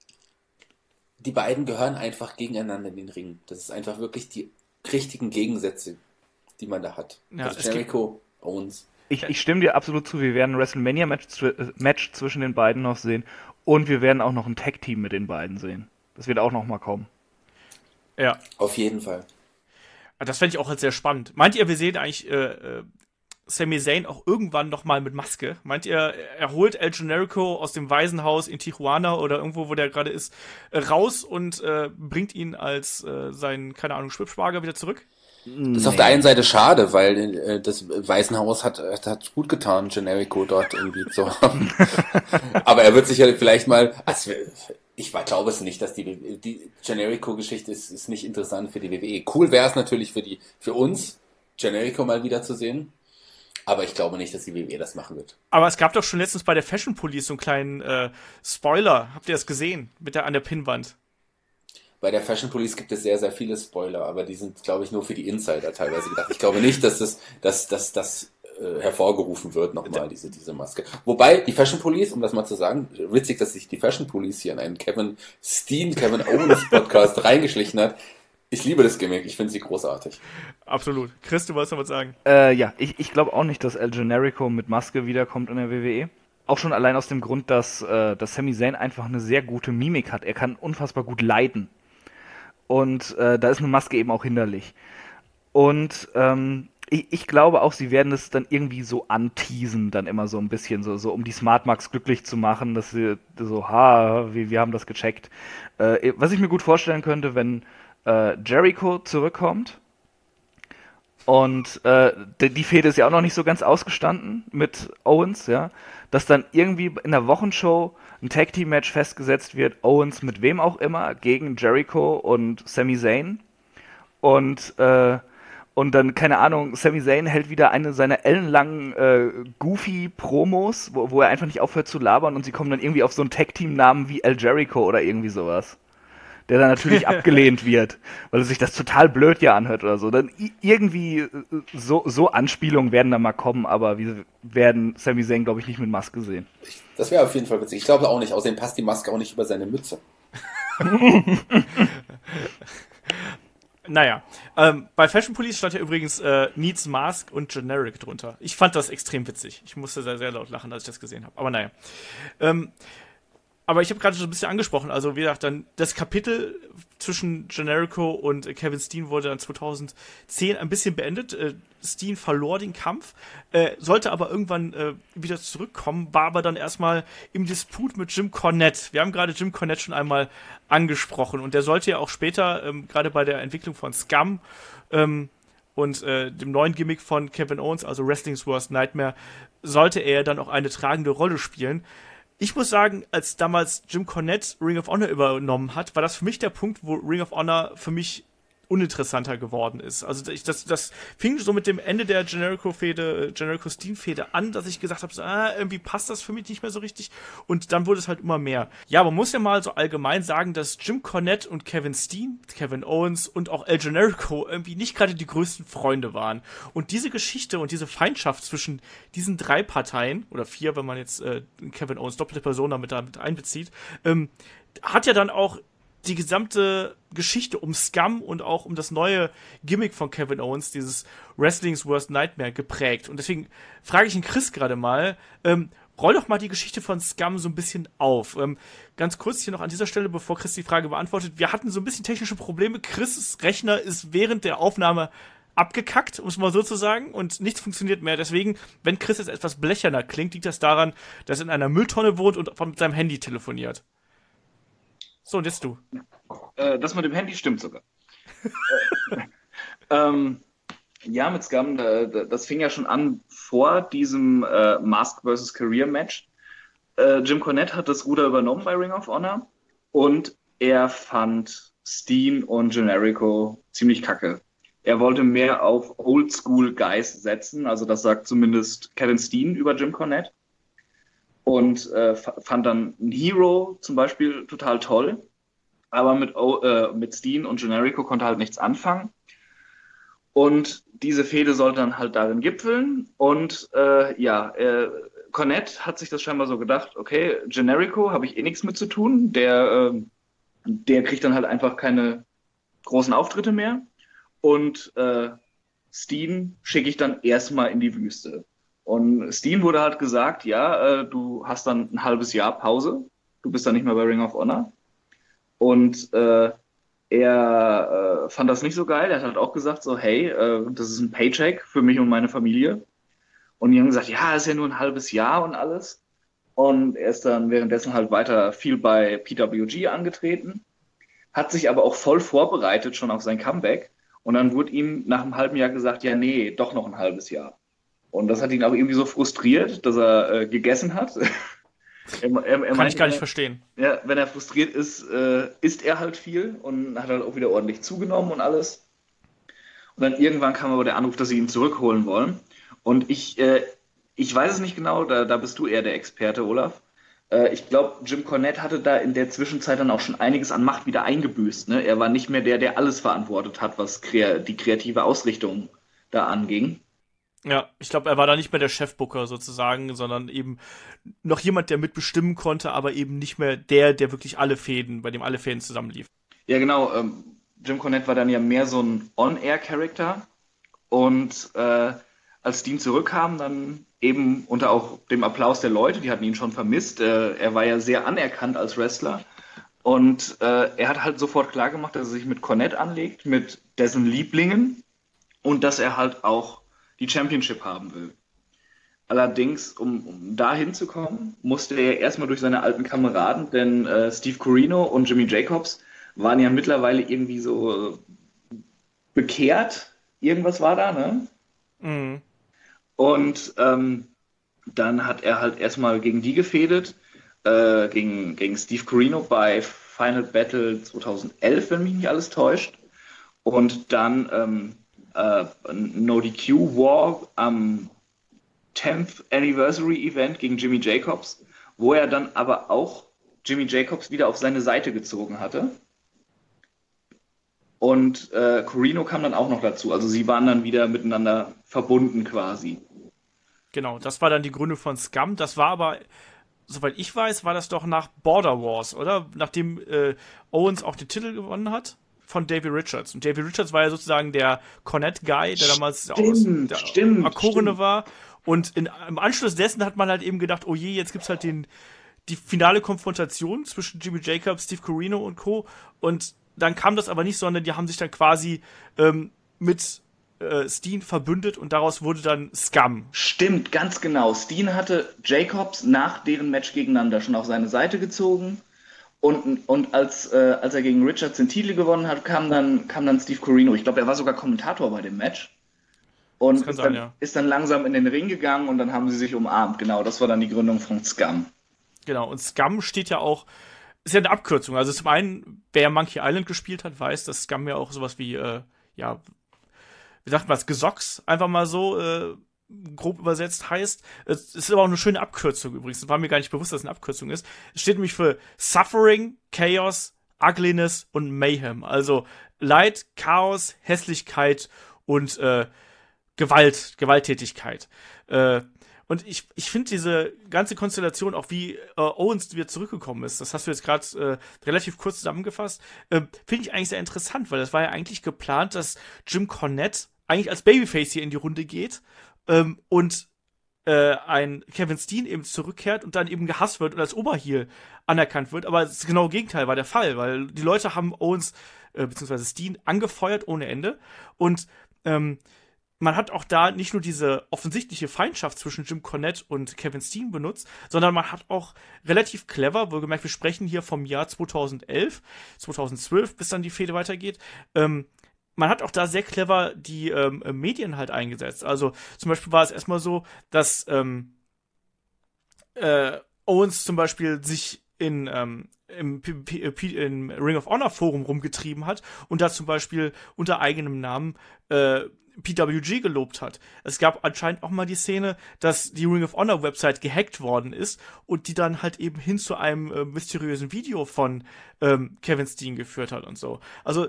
die beiden gehören einfach gegeneinander in den Ring. Das ist einfach wirklich die richtigen Gegensätze, die man da hat. Ja, also es Jericho, Owens. Ich, ich stimme dir absolut zu, wir werden ein WrestleMania-Match zw- äh, Match zwischen den beiden noch sehen und wir werden auch noch ein Tag-Team mit den beiden sehen. Das wird auch noch mal kommen. Ja. Auf jeden Fall. Das fände ich auch halt sehr spannend. Meint ihr, wir sehen eigentlich äh, äh, Sami Zayn auch irgendwann noch mal mit Maske? Meint ihr, er holt El Generico aus dem Waisenhaus in Tijuana oder irgendwo, wo der gerade ist, äh, raus und äh, bringt ihn als äh, seinen, keine Ahnung, Schwibschwager wieder zurück? Das ist auf der einen Seite schade, weil äh, das Waisenhaus hat, hat, hat gut getan, Generico dort irgendwie zu haben. Aber er wird sicher vielleicht mal, also ich glaube es nicht, dass die, die Generico-Geschichte ist, ist nicht interessant für die W W E. Cool wäre es natürlich für die, für uns, Generico mal wieder zu sehen. Aber ich glaube nicht, dass die W W E das machen wird. Aber es gab doch schon letztens bei der Fashion Police so einen kleinen äh, Spoiler. Habt ihr das gesehen? Mit der, an der Pinnwand. Bei der Fashion Police gibt es sehr, sehr viele Spoiler, aber die sind, glaube ich, nur für die Insider teilweise gedacht. Ich glaube nicht, dass das, dass, dass, das äh, hervorgerufen wird, nochmal, diese, diese Maske. Wobei, die Fashion Police, um das mal zu sagen, witzig, dass sich die Fashion Police hier in einen Kevin Steen, Kevin Owens Podcast reingeschlichen hat. Ich liebe das Gimmick, ich finde sie großartig. Absolut. Chris, du wolltest noch was sagen? Äh, ja, ich, ich glaube auch nicht, dass El Generico mit Maske wiederkommt in der W W E. Auch schon allein aus dem Grund, dass, äh, dass Sami Zayn einfach eine sehr gute Mimik hat. Er kann unfassbar gut leiden. Und äh, da ist eine Maske eben auch hinderlich. Und ähm, ich, ich glaube auch, sie werden es dann irgendwie so anteasen, dann immer so ein bisschen, so, so um die Smart Marks glücklich zu machen, dass sie so, ha, wir, wir haben das gecheckt. Äh, was ich mir gut vorstellen könnte, wenn äh, Jericho zurückkommt und äh, die, die Fehde ist ja auch noch nicht so ganz ausgestanden mit Owens, ja, dass dann irgendwie in der Wochenshow ein Tag-Team-Match festgesetzt wird, Owens mit wem auch immer, gegen Jericho und Sami Zayn. Und, äh, und dann, keine Ahnung, Sami Zayn hält wieder eine seiner ellenlangen äh, Goofy-Promos, wo, wo er einfach nicht aufhört zu labern und sie kommen dann irgendwie auf so einen Tag-Team-Namen wie El Jericho oder irgendwie sowas. Der dann natürlich abgelehnt wird, weil sich das total blöd ja anhört oder so. Dann i- irgendwie so, so Anspielungen werden da mal kommen, aber wir werden Sami Zayn, glaube ich, nicht mit Maske sehen. Das wäre auf jeden Fall witzig. Ich glaube auch nicht, außerdem passt die Maske auch nicht über seine Mütze. Naja, ähm, bei Fashion Police stand ja übrigens äh, Needs Mask und Generic drunter. Ich fand das extrem witzig. Ich musste sehr, sehr laut lachen, als ich das gesehen habe. Aber naja. Ähm, aber ich habe gerade schon ein bisschen angesprochen, also wie gesagt, dann das Kapitel zwischen Generico und Kevin Steen wurde dann zweitausendzehn ein bisschen beendet. Äh, Steen verlor den Kampf, äh, sollte aber irgendwann äh, wieder zurückkommen, war aber dann erstmal im Disput mit Jim Cornette. Wir haben gerade Jim Cornette schon einmal angesprochen und der sollte ja auch später, ähm, gerade bei der Entwicklung von Scum ähm, und äh, dem neuen Gimmick von Kevin Owens, also Wrestling's Worst Nightmare, sollte er dann auch eine tragende Rolle spielen. Ich muss sagen, als damals Jim Cornette Ring of Honor übernommen hat, war das für mich der Punkt, wo Ring of Honor für mich uninteressanter geworden ist. Also ich, das, das fing so mit dem Ende der Generico-Fehde, Generico-Steen-Fehde an, dass ich gesagt habe, so, ah, irgendwie passt das für mich nicht mehr so richtig. Und dann wurde es halt immer mehr. Ja, man muss ja mal so allgemein sagen, dass Jim Cornette und Kevin Steen, Kevin Owens und auch El Generico irgendwie nicht gerade die größten Freunde waren. Und diese Geschichte und diese Feindschaft zwischen diesen drei Parteien, oder vier, wenn man jetzt äh, Kevin Owens doppelte Person damit, damit einbezieht, ähm, hat ja dann auch die gesamte Geschichte um Scum und auch um das neue Gimmick von Kevin Owens, dieses Wrestling's Worst Nightmare, geprägt. Und deswegen frage ich ihn Chris gerade mal, ähm, roll doch mal die Geschichte von Scum so ein bisschen auf. Ähm, ganz kurz hier noch an dieser Stelle, bevor Chris die Frage beantwortet. Wir hatten so ein bisschen technische Probleme. Chris' Rechner ist während der Aufnahme abgekackt, um es mal so zu sagen, und nichts funktioniert mehr. Deswegen, wenn Chris jetzt etwas blecherner klingt, liegt das daran, dass er in einer Mülltonne wohnt und mit seinem Handy telefoniert. So, und jetzt du. Äh, das mit dem Handy stimmt sogar. ähm, ja, mit Scum, da, da, das fing ja schon an vor diesem äh, Mask versus. Career Match. Äh, Jim Cornette hat das Ruder übernommen bei Ring of Honor und er fand Steen und Generico ziemlich kacke. Er wollte mehr auf Oldschool Guys setzen, also das sagt zumindest Kevin Steen über Jim Cornette. Und äh, fand dann Hero zum Beispiel total toll, aber mit, äh, mit Steen und Generico konnte halt nichts anfangen. Und diese Fehde sollte dann halt darin gipfeln. Und äh, ja, äh, Cornette hat sich das scheinbar so gedacht, okay, Generico habe ich eh nichts mit zu tun, der, äh, der kriegt dann halt einfach keine großen Auftritte mehr. Und äh, Steen schicke ich dann erstmal in die Wüste. Und Steen wurde halt gesagt, ja, äh, du hast dann ein halbes Jahr Pause, du bist dann nicht mehr bei Ring of Honor. Und äh, er äh, fand das nicht so geil, er hat halt auch gesagt so, hey, äh, das ist ein Paycheck für mich und meine Familie. Und die haben gesagt, ja, das ist ja nur ein halbes Jahr und alles. Und er ist dann währenddessen halt weiter viel bei P W G angetreten, hat sich aber auch voll vorbereitet schon auf sein Comeback. Und dann wurde ihm nach einem halben Jahr gesagt, ja, nee, doch noch ein halbes Jahr. Und das hat ihn auch irgendwie so frustriert, dass er äh, gegessen hat. er, er, er Kann meinte, ich gar nicht er, verstehen. Ja, wenn er frustriert ist, äh, isst er halt viel und hat halt auch wieder ordentlich zugenommen und alles. Und dann irgendwann kam aber der Anruf, dass sie ihn zurückholen wollen. Und ich, äh, ich weiß es nicht genau, da, da bist du eher der Experte, Olaf. Äh, ich glaube, Jim Cornette hatte da in der Zwischenzeit dann auch schon einiges an Macht wieder eingebüßt. Ne? Er war nicht mehr der, der alles verantwortet hat, was kre- die kreative Ausrichtung da anging. Ja, ich glaube, er war da nicht mehr der Chefbooker sozusagen, sondern eben noch jemand, der mitbestimmen konnte, aber eben nicht mehr der, der wirklich alle Fäden, bei dem alle Fäden zusammenliefen. Ja, genau. Ähm, Jim Cornette war dann ja mehr so ein On-Air-Charakter und äh, als Steen zurückkam, dann eben unter auch dem Applaus der Leute, die hatten ihn schon vermisst. Äh, er war ja sehr anerkannt als Wrestler und äh, er hat halt sofort klargemacht, dass er sich mit Cornette anlegt, mit dessen Lieblingen und dass er halt auch die Championship haben will. Allerdings, um, um da hinzukommen, musste er erstmal durch seine alten Kameraden, denn äh, Steve Corino und Jimmy Jacobs waren ja mittlerweile irgendwie so äh, bekehrt. Irgendwas war da, ne? Mhm. Und ähm, dann hat er halt erstmal gegen die gefädet, äh, gegen, gegen Steve Corino bei Final Battle zweitausendelf, wenn mich nicht alles täuscht. Und dann ähm, Uh, No D Q War am tenth Anniversary Event gegen Jimmy Jacobs, wo er dann aber auch Jimmy Jacobs wieder auf seine Seite gezogen hatte. Und äh, Corino kam dann auch noch dazu. Also sie waren dann wieder miteinander verbunden quasi. Genau, das war dann die Gründung von Scum. Das war aber, soweit ich weiß, war das doch nach Border Wars, oder? Nachdem äh, Owens auch den Titel gewonnen hat. Von Davey Richards. Und Davey Richards war ja sozusagen der Cornette-Guy, der damals stimmt, der stimmt, Akorene war. Und in, im Anschluss dessen hat man halt eben gedacht, oh je, jetzt gibt's halt den, die finale Konfrontation zwischen Jimmy Jacobs, Steve Corino und Co. Und dann kam das aber nicht, sondern die haben sich dann quasi ähm, mit äh, Steen verbündet und daraus wurde dann Scum. Stimmt, ganz genau. Steen hatte Jacobs nach deren Match gegeneinander schon auf seine Seite gezogen. Und, und als, äh, als er gegen Richards den Titel gewonnen hat, kam dann, kam dann Steve Corino. Ich glaube, er war sogar Kommentator bei dem Match. Und ist, sein, dann, ja. ist dann langsam in den Ring gegangen und dann haben sie sich umarmt. Genau, das war dann die Gründung von Scum. Genau, und Scum steht ja auch, ist ja eine Abkürzung. Also zum einen, wer Monkey Island gespielt hat, weiß, dass Scum ja auch sowas wie, äh, ja, wie sagt man das, Gesocks, einfach mal so, äh, grob übersetzt heißt. Es ist aber auch eine schöne Abkürzung übrigens. Das war mir gar nicht bewusst, dass es eine Abkürzung ist. Es steht nämlich für Suffering, Chaos, Ugliness und Mayhem. Also Leid, Chaos, Hässlichkeit und äh, Gewalt, Gewalttätigkeit. Äh, und ich, ich finde diese ganze Konstellation, auch wie äh, Owens wieder zurückgekommen ist, das hast du jetzt gerade äh, relativ kurz zusammengefasst, äh, finde ich eigentlich sehr interessant, weil das war ja eigentlich geplant, dass Jim Cornette eigentlich als Babyface hier in die Runde geht ähm, und äh, ein Kevin Steen eben zurückkehrt und dann eben gehasst wird und als Oberheel anerkannt wird, aber das genaue Gegenteil war der Fall, weil die Leute haben Owens äh, beziehungsweise Steen angefeuert ohne Ende und ähm, man hat auch da nicht nur diese offensichtliche Feindschaft zwischen Jim Cornette und Kevin Steen benutzt, sondern man hat auch relativ clever, wohlgemerkt, wir sprechen hier vom Jahr zweitausendelf, zweitausendzwölf, bis dann die Fehde weitergeht, ähm, man hat auch da sehr clever die ähm, Medien halt eingesetzt. Also zum Beispiel war es erstmal so, dass ähm, äh, Owens zum Beispiel sich in ähm, im, P- P- P- im Ring of Honor Forum rumgetrieben hat und da zum Beispiel unter eigenem Namen äh, P W G gelobt hat. Es gab anscheinend auch mal die Szene, dass die Ring of Honor Website gehackt worden ist und die dann halt eben hin zu einem äh, mysteriösen Video von ähm, Kevin Steen geführt hat und so. Also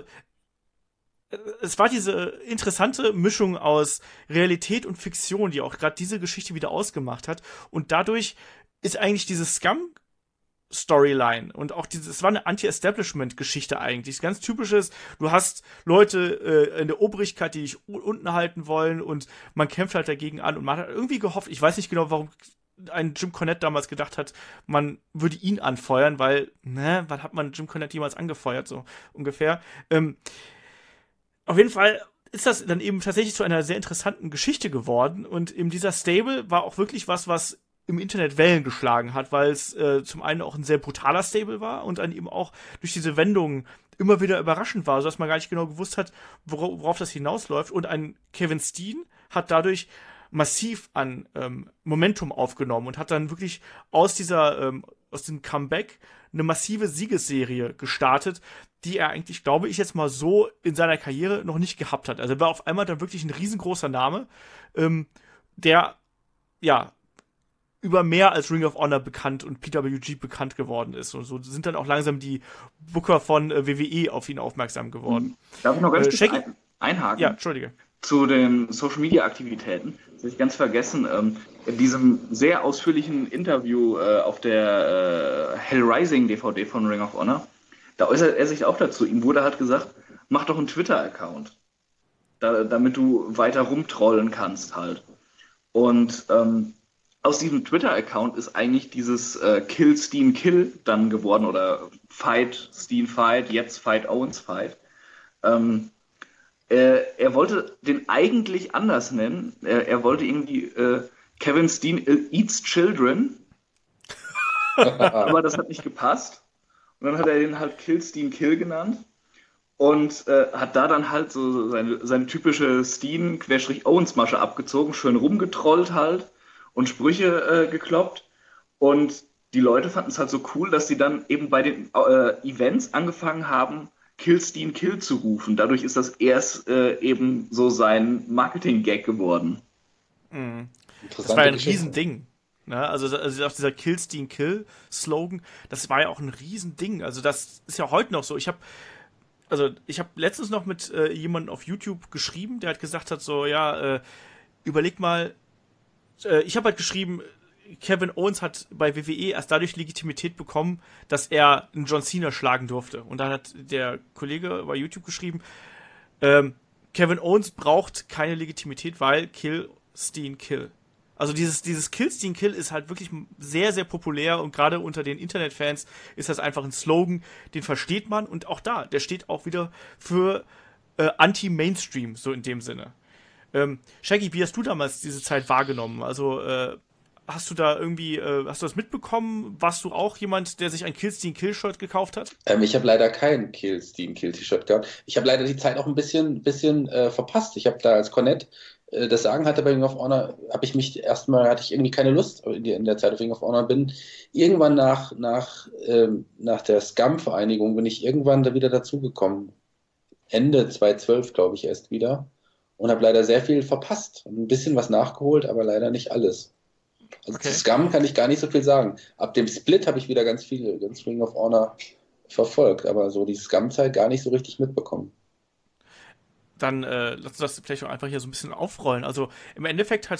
äh, es war diese interessante Mischung aus Realität und Fiktion, die auch gerade diese Geschichte wieder ausgemacht hat und dadurch ist eigentlich dieses Scum Storyline und auch dieses, es war eine Anti-Establishment-Geschichte eigentlich. Ganz typisches, du hast Leute äh, in der Obrigkeit, die dich u- unten halten wollen und man kämpft halt dagegen an und man hat irgendwie gehofft, ich weiß nicht genau, warum ein Jim Cornette damals gedacht hat, man würde ihn anfeuern, weil, ne, wann hat man Jim Cornette jemals angefeuert, so ungefähr. Ähm, auf jeden Fall ist das dann eben tatsächlich zu einer sehr interessanten Geschichte geworden und eben dieser Stable war auch wirklich was, was im Internet Wellen geschlagen hat, weil es äh, zum einen auch ein sehr brutaler Stable war und dann eben auch durch diese Wendungen immer wieder überraschend war, sodass man gar nicht genau gewusst hat, wora- worauf das hinausläuft. Und ein Kevin Steen hat dadurch massiv an ähm, Momentum aufgenommen und hat dann wirklich aus dieser, ähm, aus dem Comeback eine massive Siegesserie gestartet, die er eigentlich, glaube ich, jetzt mal so in seiner Karriere noch nicht gehabt hat. Also er war auf einmal dann wirklich ein riesengroßer Name, ähm, der, ja, über mehr als Ring of Honor bekannt und P W G bekannt geworden ist. Und so sind dann auch langsam die Booker von äh, W W E auf ihn aufmerksam geworden. Darf ich noch ganz Äh, kurz Shaggy- ein, einhaken? Ja, Entschuldige. Zu den Social-Media-Aktivitäten. Das habe ich ganz vergessen. Ähm, in diesem sehr ausführlichen Interview äh, auf der äh, Hell Rising D V D von Ring of Honor, da äußert er sich auch dazu. Ihm wurde halt gesagt, mach doch einen Twitter-Account, da, damit du weiter rumtrollen kannst halt. Und ähm, aus diesem Twitter-Account ist eigentlich dieses äh, Kill Steen Kill dann geworden oder Fight Steen Fight, jetzt Fight Owens Fight. Ähm, äh, er wollte den eigentlich anders nennen. Er, er wollte irgendwie äh, Kevin Steen Eats Children, aber das hat nicht gepasst. Und dann hat er den halt Kill Steen Kill genannt und äh, hat da dann halt so seine, seine typische Steen-Owens-Masche abgezogen, schön rumgetrollt halt und Sprüche äh, gekloppt und die Leute fanden es halt so cool, dass sie dann eben bei den äh, Events angefangen haben, Kill Steen Kill zu rufen. Dadurch ist das erst äh, eben so sein Marketing-Gag geworden. Mhm. Das Interessante war ja ein Geschichte. Riesending. Ne? Also, also auch dieser Kill Steen Kill Slogan, das war ja auch ein Riesending. Also das ist ja heute noch so. Ich habe also ich habe letztens noch mit äh, jemandem auf YouTube geschrieben, der hat gesagt hat so, ja, äh, überleg mal, ich habe halt geschrieben, Kevin Owens hat bei W W E erst dadurch Legitimität bekommen, dass er einen John Cena schlagen durfte. Und dann hat der Kollege bei YouTube geschrieben, ähm, Kevin Owens braucht keine Legitimität, weil Kill Steen Kill. Also dieses, dieses Kill Steen Kill ist halt wirklich sehr, sehr populär und gerade unter den Internetfans ist das einfach ein Slogan, den versteht man und auch da, der steht auch wieder für äh, Anti-Mainstream, so in dem Sinne. Ähm, Shaggy, wie hast du damals diese Zeit wahrgenommen? Also, äh, hast du da irgendwie, äh, hast du das mitbekommen? Warst du auch jemand, der sich ein Kill Steen Kill Shirt gekauft hat? Ähm, ich habe leider kein Kill Steen Kill T-Shirt gehabt. Ich habe leider die Zeit auch ein bisschen, bisschen äh, verpasst. Ich habe da als Cornette äh, das Sagen hatte bei Ring of Honor, habe ich mich erstmal, hatte ich irgendwie keine Lust in, die, in der Zeit auf Ring of Honor bin. Irgendwann nach, nach, ähm, nach der Scum-Vereinigung bin ich irgendwann da wieder dazugekommen. Ende zweitausendzwölf, glaube ich, erst wieder. Und habe leider sehr viel verpasst. Ein bisschen was nachgeholt, aber leider nicht alles. Also Okay. zu Scum kann ich gar nicht so viel sagen. Ab dem Split habe ich wieder ganz viel, ganz Ring of Honor verfolgt, aber so die Scum-Zeit gar nicht so richtig mitbekommen. Dann äh, lass uns das vielleicht auch einfach hier so ein bisschen aufrollen. Also im Endeffekt hat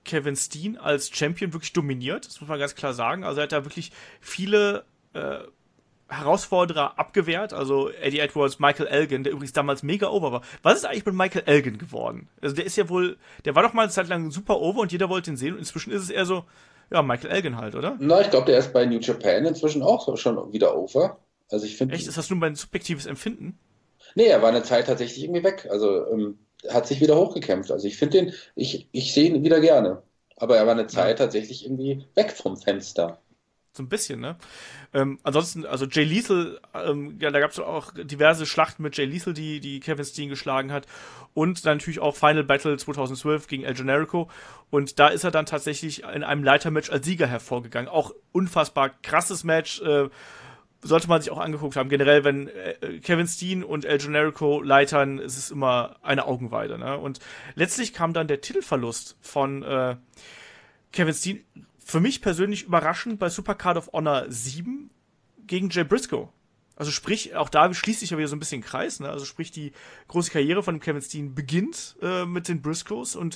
Kevin Steen als Champion wirklich dominiert, das muss man ganz klar sagen. Also er hat da wirklich viele äh, Herausforderer abgewehrt, also Eddie Edwards, Michael Elgin, der übrigens damals mega over war. Was ist eigentlich mit Michael Elgin geworden? Also der ist ja wohl, der war doch mal eine Zeit lang super over und jeder wollte ihn sehen und inzwischen ist es eher so, ja, Michael Elgin halt, oder? Na, ich glaube, der ist bei New Japan inzwischen auch schon wieder over. Also ich finde. Echt? Ist das nun mein subjektives Empfinden? Nee, er war eine Zeit tatsächlich irgendwie weg. Also ähm, hat sich wieder hochgekämpft. Also ich finde den, ich, ich sehe ihn wieder gerne. Aber er war eine Zeit ja. tatsächlich irgendwie weg vom Fenster. So ein bisschen, ne? Ähm, ansonsten, also Jay Lethal, ähm, ja, da gab es auch diverse Schlachten mit Jay Lethal, die, die Kevin Steen geschlagen hat. Und dann natürlich auch Final Battle zwanzig zwölf gegen El Generico. Und da ist er dann tatsächlich in einem Leitermatch als Sieger hervorgegangen. Auch unfassbar krasses Match, äh, sollte man sich auch angeguckt haben. Generell, wenn äh, Kevin Steen und El Generico leitern, ist es immer eine Augenweide, ne? Und letztlich kam dann der Titelverlust von äh, Kevin Steen, für mich persönlich überraschend, bei Supercard of Honor sieben gegen Jay Briscoe. Also sprich, auch da schließt sich ja wieder so ein bisschen Kreis, ne? Also sprich, die große Karriere von Kevin Steen beginnt äh, mit den Briscoes und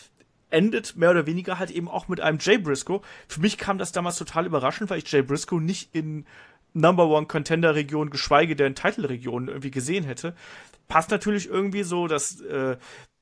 endet mehr oder weniger halt eben auch mit einem Jay Briscoe. Für mich kam das damals total überraschend, weil ich Jay Briscoe nicht in Number One Contender Region, geschweige denn Title Region irgendwie gesehen hätte. Passt natürlich irgendwie so, dass äh,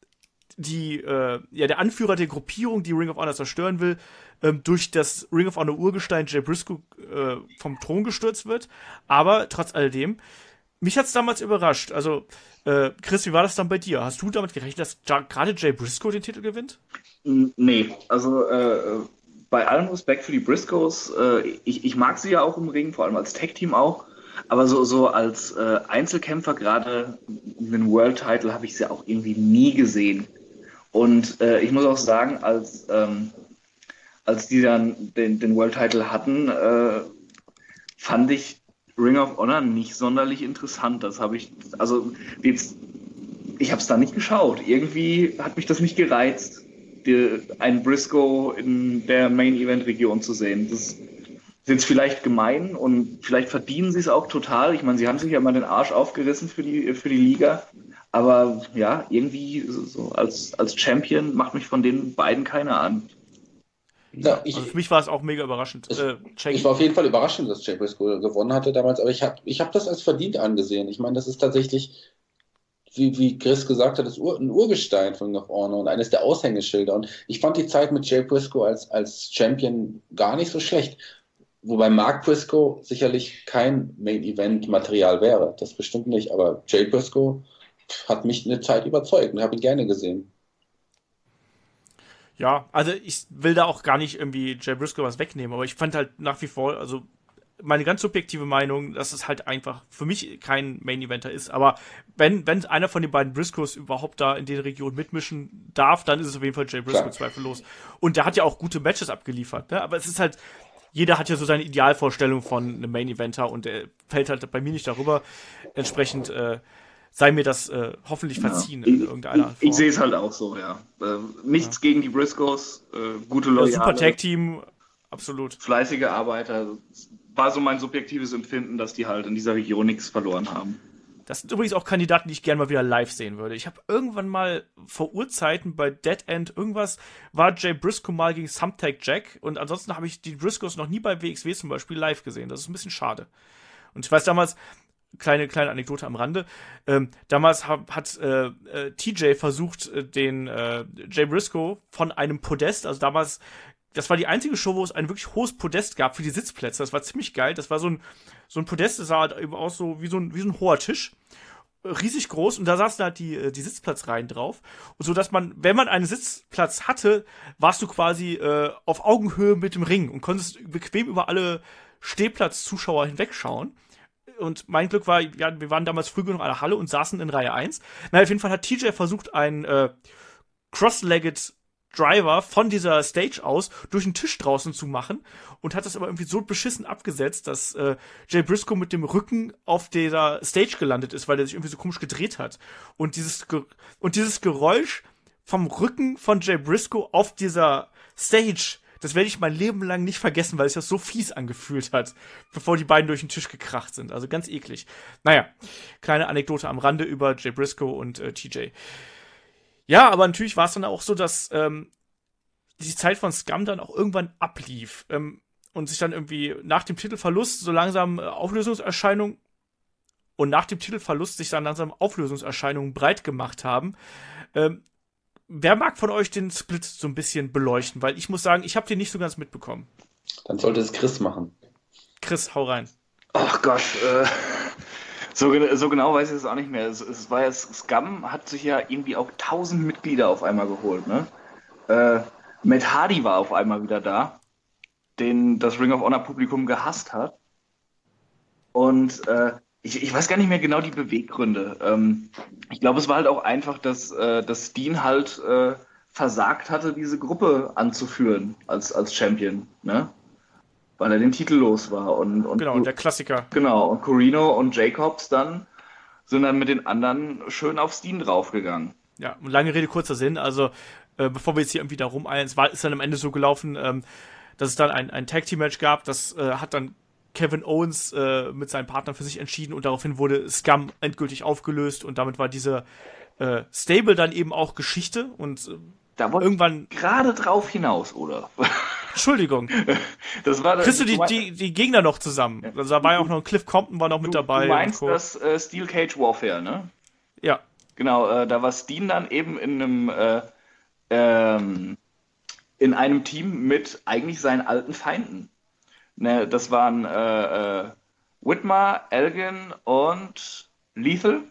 die äh, ja der Anführer der Gruppierung, die Ring of Honor zerstören will, ähm, durch das Ring of Honor Urgestein Jay Briscoe äh, vom Thron gestürzt wird. Aber trotz alledem, mich hat's damals überrascht. Also, äh, Chris, wie war das dann bei dir? Hast du damit gerechnet, dass ja, gerade Jay Briscoe den Titel gewinnt? Nee, also äh, bei allem Respekt für die Briscoes, äh, ich, ich mag sie ja auch im Ring, vor allem als Tag-Team auch, aber so, so als äh, Einzelkämpfer, gerade um den World-Title, habe ich sie auch irgendwie nie gesehen. Und äh, ich muss auch sagen, als, ähm, als die dann den, den World-Title hatten, äh, fand ich Ring of Honor nicht sonderlich interessant. Das habe ich, also jetzt, ich habe es da nicht geschaut. Irgendwie hat mich das nicht gereizt, die, einen Briscoe in der Main-Event-Region zu sehen. Das ist jetzt vielleicht gemein und vielleicht verdienen sie es auch total. Ich meine, sie haben sich ja immer den Arsch aufgerissen für die, für die Liga. Aber ja, irgendwie so als, als Champion macht mich von den beiden keiner an. Ja, ich, also für mich war es auch mega überraschend. Es, äh, ich war auf jeden Fall überraschend, dass Jay Briscoe gewonnen hatte damals, aber ich habe ich hab das als verdient angesehen. Ich meine, das ist tatsächlich, wie, wie Chris gesagt hat, das Ur, ein Urgestein von Ring of Honor und eines der Aushängeschilder. Und ich fand die Zeit mit Jay Briscoe als, als Champion gar nicht so schlecht. Wobei Mark Briscoe sicherlich kein Main-Event-Material wäre. Das bestimmt nicht. Aber Jay Briscoe hat mich eine Zeit überzeugt und habe ihn gerne gesehen. Ja, also ich will da auch gar nicht irgendwie Jay Briscoe was wegnehmen, aber ich fand halt nach wie vor, also meine ganz subjektive Meinung, dass es halt einfach für mich kein Main-Eventer ist, aber wenn wenn einer von den beiden Briscoes überhaupt da in den Regionen mitmischen darf, dann ist es auf jeden Fall Jay Briscoe, klar, zweifellos. Und der hat ja auch gute Matches abgeliefert, ne? Aber es ist halt, jeder hat ja so seine Idealvorstellung von einem Main-Eventer und der fällt halt bei mir nicht darüber. Entsprechend äh, sei mir das äh, hoffentlich verziehen, ja, in irgendeiner Form. Ich, ich sehe es halt auch so, ja. Äh, nichts ja. gegen die Briscoes, äh, gute Leute. Ja, super Tag-Team, absolut. Fleißige Arbeiter. War so mein subjektives Empfinden, dass die halt in dieser Region nichts verloren haben. Das sind übrigens auch Kandidaten, die ich gerne mal wieder live sehen würde. Ich habe irgendwann mal vor Urzeiten bei Dead End irgendwas, war Jay Briscoe mal gegen Thumbtack Jack und ansonsten habe ich die Briscoes noch nie bei W X W zum Beispiel live gesehen. Das ist ein bisschen schade. Und ich weiß damals, kleine kleine Anekdote am Rande, ähm, damals hab, hat äh, äh, T J versucht, äh, den äh, Jay Briscoe von einem Podest, also damals, das war die einzige Show, wo es ein wirklich hohes Podest gab für die Sitzplätze. Das war ziemlich geil. Das war so ein, so ein Podest, das sah halt eben aus so wie so ein, wie so ein hoher Tisch. Riesig groß und da saßen halt die, die Sitzplatzreihen drauf. Und so, dass man, wenn man einen Sitzplatz hatte, warst du quasi äh, auf Augenhöhe mit dem Ring und konntest bequem über alle Stehplatzzuschauer hinwegschauen. Und mein Glück war, ja, wir waren damals früh genug in der Halle und saßen in Reihe eins. Na, auf jeden Fall hat T J versucht, einen äh, Cross-Legged Driver von dieser Stage aus durch den Tisch draußen zu machen und hat das aber irgendwie so beschissen abgesetzt, dass äh, Jay Briscoe mit dem Rücken auf dieser Stage gelandet ist, weil der sich irgendwie so komisch gedreht hat. Und dieses Ge- und dieses Geräusch vom Rücken von Jay Briscoe auf dieser Stage, das werde ich mein Leben lang nicht vergessen, weil es das so fies angefühlt hat, bevor die beiden durch den Tisch gekracht sind. Also ganz eklig. Naja, kleine Anekdote am Rande über Jay Briscoe und äh, T J. Ja, aber natürlich war es dann auch so, dass ähm, die Zeit von Scum dann auch irgendwann ablief ähm, und sich dann irgendwie nach dem Titelverlust so langsam äh, Auflösungserscheinungen und nach dem Titelverlust sich dann langsam Auflösungserscheinungen breit gemacht haben. Ähm, wer mag von euch den Split so ein bisschen beleuchten? Weil ich muss sagen, ich habe den nicht so ganz mitbekommen. Dann sollte es Chris machen. Chris, hau rein. Ach Gott, äh, so, ge- so genau weiß ich es auch nicht mehr. Es, es war ja, Scum hat sich ja irgendwie auch tausend Mitglieder auf einmal geholt, ne? Äh, Matt Hardy war auf einmal wieder da, den das Ring of Honor Publikum gehasst hat. Und äh, ich, ich weiß gar nicht mehr genau die Beweggründe. Ähm, ich glaube, es war halt auch einfach, dass, äh, dass Steen halt äh, versagt hatte, diese Gruppe anzuführen als, als Champion, ne? Weil er den Titel los war. Und, und Genau, der Klassiker. Genau, und Corino und Jacobs dann sind dann mit den anderen schön auf Steen draufgegangen. Ja, und lange Rede, kurzer Sinn. Also, äh, bevor wir jetzt hier irgendwie da rumeilen, es war, ist dann am Ende so gelaufen, ähm, dass es dann ein, ein Tag-Team-Match gab. Das äh, hat dann Kevin Owens äh, mit seinen Partnern für sich entschieden und daraufhin wurde Scum endgültig aufgelöst und damit war diese äh, Stable dann eben auch Geschichte und äh, Da wollte irgendwann, ich gerade drauf hinaus, oder? Entschuldigung, Das war kriegst du die, mein- die, die Gegner noch zusammen? Also da war ja auch noch ein Cliff Compton war noch mit du, dabei. Du meinst und Co. das äh, Steel Cage Warfare, ne? Ja, Genau, äh, da war Steen dann eben in einem äh, ähm, in einem Team mit eigentlich seinen alten Feinden. Ne, das waren äh, äh, Whitmer, Elgin und Lethal.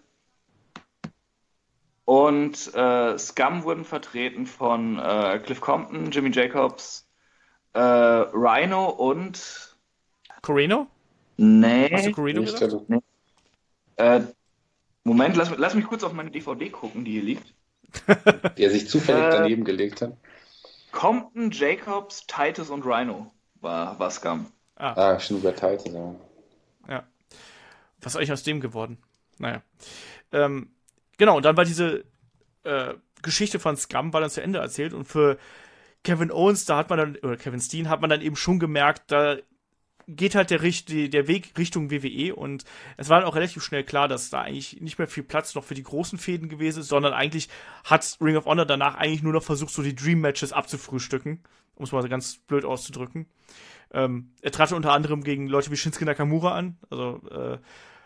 Und äh, Scum wurden vertreten von äh, Cliff Compton, Jimmy Jacobs, äh, Rhino und Corino? nee, Hast du Corino Ich gesagt? glaube, äh, Moment, lass, lass mich kurz auf meine D V D gucken, die hier liegt. der sich zufällig Äh, daneben gelegt hat. Compton, Jacobs, Titus und Rhino war, war Scum. Ah, Ah, schon über Titan, ja. ja. Was ist eigentlich aus dem geworden? Naja. Ähm, genau, und dann war diese äh, Geschichte von Scum war dann zu Ende erzählt und für Kevin Owens, da hat man dann, oder Kevin Steen, hat man dann eben schon gemerkt, da geht halt der, Richt- die- der Weg Richtung W W E und es war dann auch relativ schnell klar, dass da eigentlich nicht mehr viel Platz noch für die großen Fäden gewesen ist, sondern eigentlich hat Ring of Honor danach eigentlich nur noch versucht, so die Dream Matches abzufrühstücken, um es mal so ganz blöd auszudrücken. Ähm, er trat unter anderem gegen Leute wie Shinsuke Nakamura an, also äh,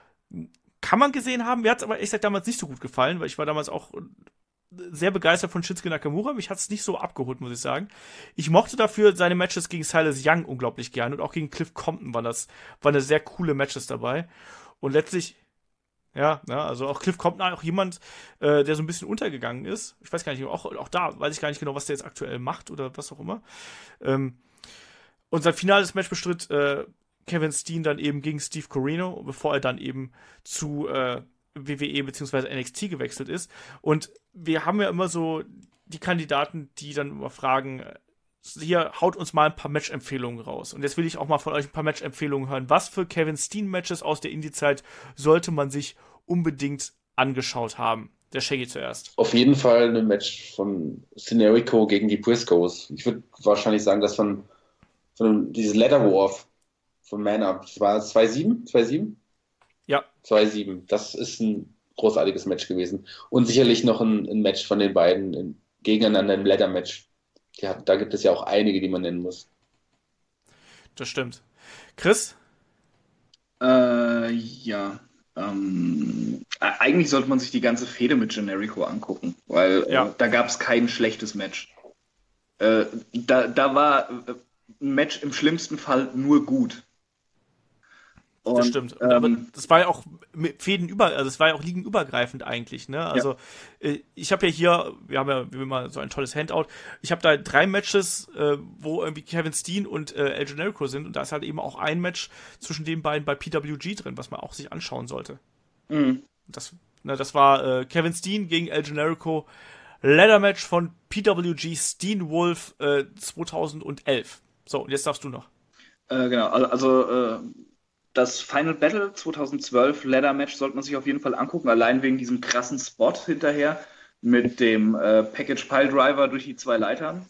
kann man gesehen haben, mir hat es aber ehrlich gesagt damals nicht so gut gefallen, weil ich war damals auch sehr begeistert von Shinsuke Nakamura. Mich hat es nicht so abgeholt, muss ich sagen. Ich mochte dafür seine Matches gegen Silas Young unglaublich gern und auch gegen Cliff Compton waren das, waren da sehr coole Matches dabei. Und letztlich, ja, ja also auch Cliff Compton, auch jemand, äh, der so ein bisschen untergegangen ist. Ich weiß gar nicht, auch, auch da weiß ich gar nicht genau, was der jetzt aktuell macht oder was auch immer. Ähm, und sein finales Match bestritt äh, Kevin Steen dann eben gegen Steve Corino, bevor er dann eben zu äh, W W E bzw. N X T gewechselt ist. Und wir haben ja immer so die Kandidaten, die dann immer fragen, hier, haut uns mal ein paar Match-Empfehlungen raus. Und jetzt will ich auch mal von euch ein paar Match-Empfehlungen hören. Was für Kevin Steen-Matches aus der Indie-Zeit sollte man sich unbedingt angeschaut haben? Der Shaggy zuerst. Auf jeden Fall ein Match von Cinerico gegen die Briscoes. Ich würde wahrscheinlich sagen, dass von, von dieses Leather War von Man Up, das war zwei sieben? zwei sieben? Ja. zwei sieben. Das ist ein großartiges Match gewesen. Und sicherlich noch ein, ein Match von den beiden in, gegeneinander im Leather-Match. Ja, da gibt es ja auch einige, die man nennen muss. Das stimmt. Chris? Äh, ja. Ähm, äh, eigentlich sollte man sich die ganze Fehde mit Generico angucken, weil Ja. äh, da gab es kein schlechtes Match. Äh, da, da war äh, ein Match im schlimmsten Fall nur gut. Und, Das stimmt. Ähm, Aber das war ja auch mit Fäden über, also es war ja auch liegenübergreifend eigentlich, ne? Also äh, ich habe ja hier, wir haben ja wie immer so ein tolles Handout. Ich habe da drei Matches, äh, wo irgendwie Kevin Steen und äh, El Generico sind und da ist halt eben auch ein Match zwischen den beiden bei P W G drin, was man auch sich anschauen sollte. Mhm. Das, ne, das war äh, Kevin Steen gegen El Generico, Ladder Match von P W G Steen Wolf äh, zweitausendelf. So, und jetzt darfst du noch. Äh, genau, al- also äh, das Final Battle zweitausendzwölf Ladder Match sollte man sich auf jeden Fall angucken, allein wegen diesem krassen Spot hinterher mit dem äh, Package Pile Driver durch die zwei Leitern.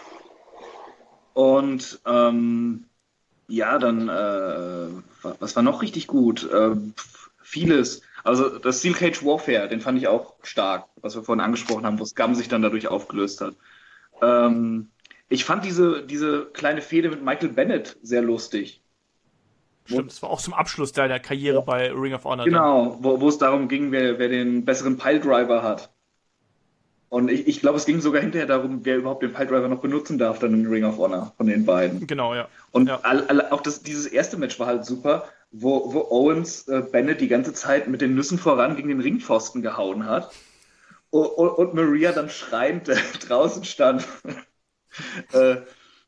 Und ähm, ja, dann, äh, wa- was war noch richtig gut? Äh, pf- vieles. Also das Steel Cage Warfare, den fand ich auch stark, was wir vorhin angesprochen haben, wo Scum sich dann dadurch aufgelöst hat. Ähm, Ich fand diese, diese kleine Fehde mit Michael Bennett sehr lustig. Stimmt, das war auch zum Abschluss deiner Karriere Ja. bei Ring of Honor. Genau, wo, wo es darum ging, wer, wer den besseren Piledriver hat. Und ich, ich glaube, es ging sogar hinterher darum, wer überhaupt den Piledriver noch benutzen darf, dann im Ring of Honor von den beiden. Genau, ja. Und Ja. all, all, auch das, dieses erste Match war halt super, wo, wo Owens äh, Bennett die ganze Zeit mit den Nüssen voran gegen den Ringpfosten gehauen hat. Und, und, und Maria dann schreiend äh, draußen stand. äh,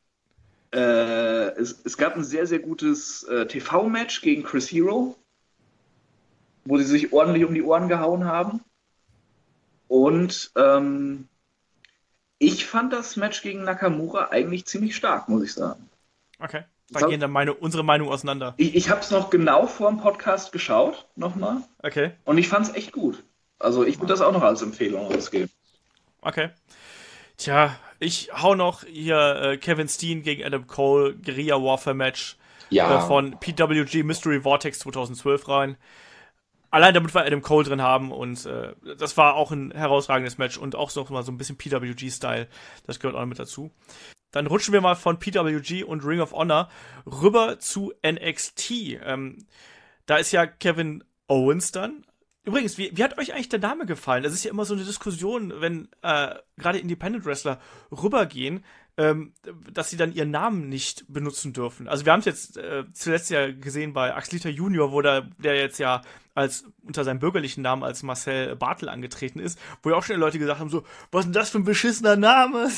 äh, es, es gab ein sehr, sehr gutes äh, T V-Match gegen Chris Hero, wo sie sich ordentlich um die Ohren gehauen haben. Und ähm, ich fand das Match gegen Nakamura eigentlich ziemlich stark, muss ich sagen. Okay. Da So- gehen dann meine, unsere Meinungen auseinander. Ich, ich habe es noch genau vor dem Podcast geschaut, nochmal. Okay. Und ich fand es echt gut. Also ich würde das auch noch als Empfehlung ausgeben. Okay. Tja, ich hau noch hier äh, Kevin Steen gegen Adam Cole, Guerilla Warfare Match Ja. äh, von P W G Mystery Vortex zweitausendzwölf rein. Allein damit wir Adam Cole drin haben und äh, das war auch ein herausragendes Match und auch noch mal so ein bisschen P W G-Style. Das gehört auch mit dazu. Dann rutschen wir mal von P W G und Ring of Honor rüber zu N X T. Ähm, da ist ja Kevin Owens dann. Übrigens, wie, wie hat euch eigentlich der Name gefallen? Das ist ja immer so eine Diskussion, wenn äh, gerade Independent-Wrestler rübergehen, ähm, dass sie dann ihren Namen nicht benutzen dürfen. Also wir haben es jetzt äh, zuletzt ja gesehen bei Axlita Junior, wo der, der jetzt ja als unter seinem bürgerlichen Namen als Marcel Bartel angetreten ist, wo ja auch schon Leute gesagt haben, so, was ist denn das für ein beschissener Name?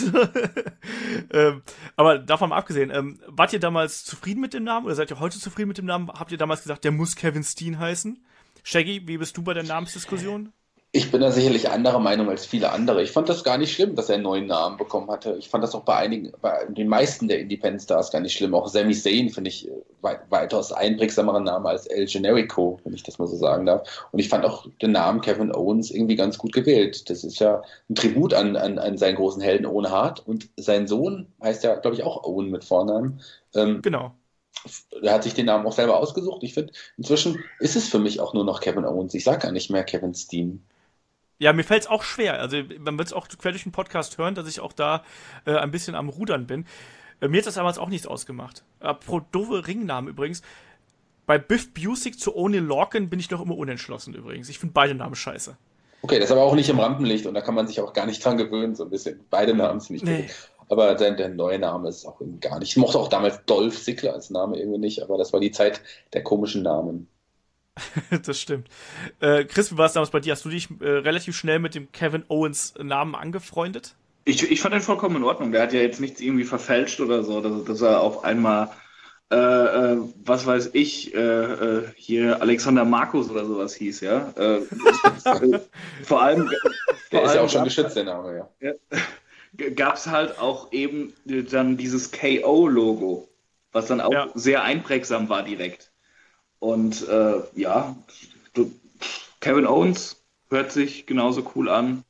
ähm, aber davon mal abgesehen, ähm, wart ihr damals zufrieden mit dem Namen oder seid ihr heute zufrieden mit dem Namen? Habt ihr damals gesagt, der muss Kevin Steen heißen? Shaggy, wie bist du bei der Namensdiskussion? Ich bin da sicherlich anderer Meinung als viele andere. Ich fand das gar nicht schlimm, dass er einen neuen Namen bekommen hatte. Ich fand das auch bei einigen, bei den meisten der Independent Stars gar nicht schlimm. Auch Sami Zayn finde ich weit, weitaus einprägsamerer Name als El Generico, wenn ich das mal so sagen darf. Und ich fand auch den Namen Kevin Owens irgendwie ganz gut gewählt. Das ist ja ein Tribut an, an, an seinen großen Helden Owen Hart. Und sein Sohn heißt ja, glaube ich, auch Owen mit Vornamen. Ähm, Genau. Er hat sich den Namen auch selber ausgesucht. Ich finde, inzwischen ist es für mich auch nur noch Kevin Owens. Ich sage gar nicht mehr Kevin Steen. Ja, mir fällt es auch schwer. Also man wird es auch quer durch den Podcast hören, dass ich auch da äh, ein bisschen am Rudern bin. Äh, mir hat das damals auch nichts ausgemacht. Äh, pro doofe Ringnamen übrigens. Bei Biff Busick zu O'Neal Lorcan bin ich noch immer unentschlossen übrigens. Ich finde beide Namen scheiße. Okay, das ist aber auch nicht im Rampenlicht und da kann man sich auch gar nicht dran gewöhnen, so ein bisschen. Beide Namen sind nicht Nee. gut. Aber der, der neue Name ist auch irgendwie gar nicht. Ich mochte auch damals Dolph Ziggler als Name irgendwie nicht, aber das war die Zeit der komischen Namen. Das stimmt. Äh, Chris, wie war es damals bei dir? Hast du dich äh, relativ schnell mit dem Kevin Owens Namen angefreundet? Ich, ich fand den vollkommen in Ordnung. Der hat ja jetzt nichts irgendwie verfälscht oder so, dass, dass er auf einmal, äh, äh, was weiß ich, äh, äh, hier Alexander Markus oder sowas hieß, ja. Äh, äh, vor allem. Der vor ist ja allem auch schon gab- geschützt, der Name, ja. gab es halt auch eben dann dieses K O-Logo, was dann auch Ja. sehr einprägsam war direkt. Und äh, ja, du, Kevin Owens hört sich genauso cool an.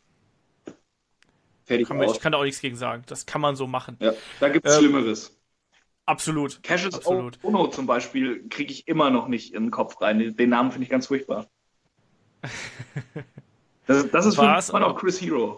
Fertig Kann man, aus. ich kann da auch nichts gegen sagen. Das kann man so machen. Ja, da gibt es Ähm, Schlimmeres. Absolut. Cassius absolut. Ono zum Beispiel kriege ich immer noch nicht in den Kopf rein. Den Namen finde ich ganz furchtbar. Das, das ist für War's, mich immer noch aber- Chris Hero.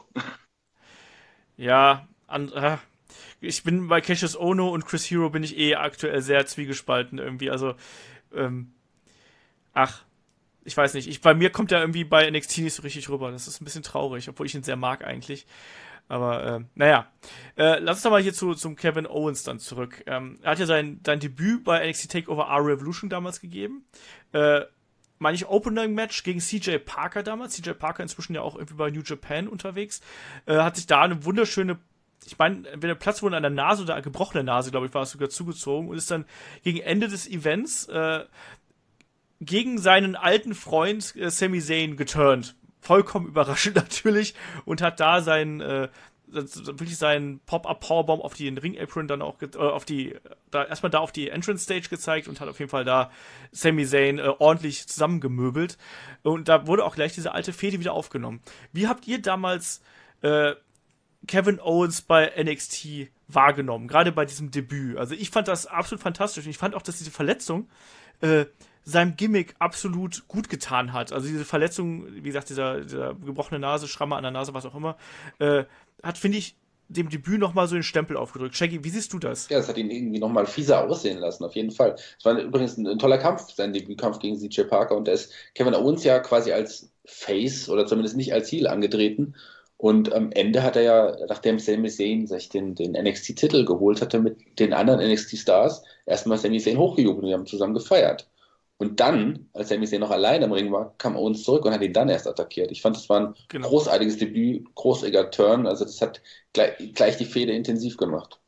Ja, an, äh, ich bin bei Cassius Ono und Chris Hero bin ich eh aktuell sehr zwiegespalten irgendwie. Also, ähm, ach, ich weiß nicht. Ich, bei mir kommt er irgendwie bei N X T nicht so richtig rüber. Das ist ein bisschen traurig, obwohl ich ihn sehr mag eigentlich. Aber, äh, naja. Äh, lass uns doch mal hier zu, zum Kevin Owens dann zurück. Ähm, er hat ja sein, sein Debüt bei N X T TakeOver R-Revolution damals gegeben. Äh, meine ich, Opening-Match gegen C J Parker damals. C J Parker inzwischen ja auch irgendwie bei New Japan unterwegs. Äh, hat sich da eine wunderschöne, ich meine, entweder Platzwunde an der Nase oder gebrochene Nase, glaube ich, war es sogar zugezogen und ist dann gegen Ende des Events äh, gegen seinen alten Freund äh, Sami Zayn geturnt. Vollkommen überraschend natürlich und hat da seinen äh, wirklich seinen Pop-Up-Powerbomb auf den Ring-Apron dann auch, äh, auf die, da erstmal da auf die Entrance-Stage gezeigt und hat auf jeden Fall da Sami Zayn äh, ordentlich zusammengemöbelt. Und da wurde auch gleich diese alte Fehde wieder aufgenommen. Wie habt ihr damals äh, Kevin Owens bei N X T wahrgenommen? Gerade bei diesem Debüt. Also ich fand das absolut fantastisch und ich fand auch, dass diese Verletzung äh, seinem Gimmick absolut gut getan hat. Also diese Verletzung, wie gesagt, dieser, dieser gebrochene Nase, Schramme an der Nase, was auch immer, äh, hat, finde ich, dem Debüt nochmal so den Stempel aufgedrückt. Shaggy, wie siehst du das? Ja, es hat ihn irgendwie nochmal fieser aussehen lassen, auf jeden Fall. Es war übrigens ein, ein toller Kampf, sein Debütkampf gegen C J Parker, und da ist Kevin Owens ja quasi als Face oder zumindest nicht als Heel angetreten. Und am Ende hat er ja, nachdem Sami Zayn sich den, den N X T-Titel geholt hatte mit den anderen N X T-Stars, erstmal Sami Zayn hochgejubelt und die haben zusammen gefeiert. Und dann, als Sami Zayn noch allein im Ring war, kam Owens zurück und hat ihn dann erst attackiert. Ich fand, das war ein Genau. großartiges Debüt, großartiger Turn. Also das hat gleich, gleich die Fehde intensiv gemacht.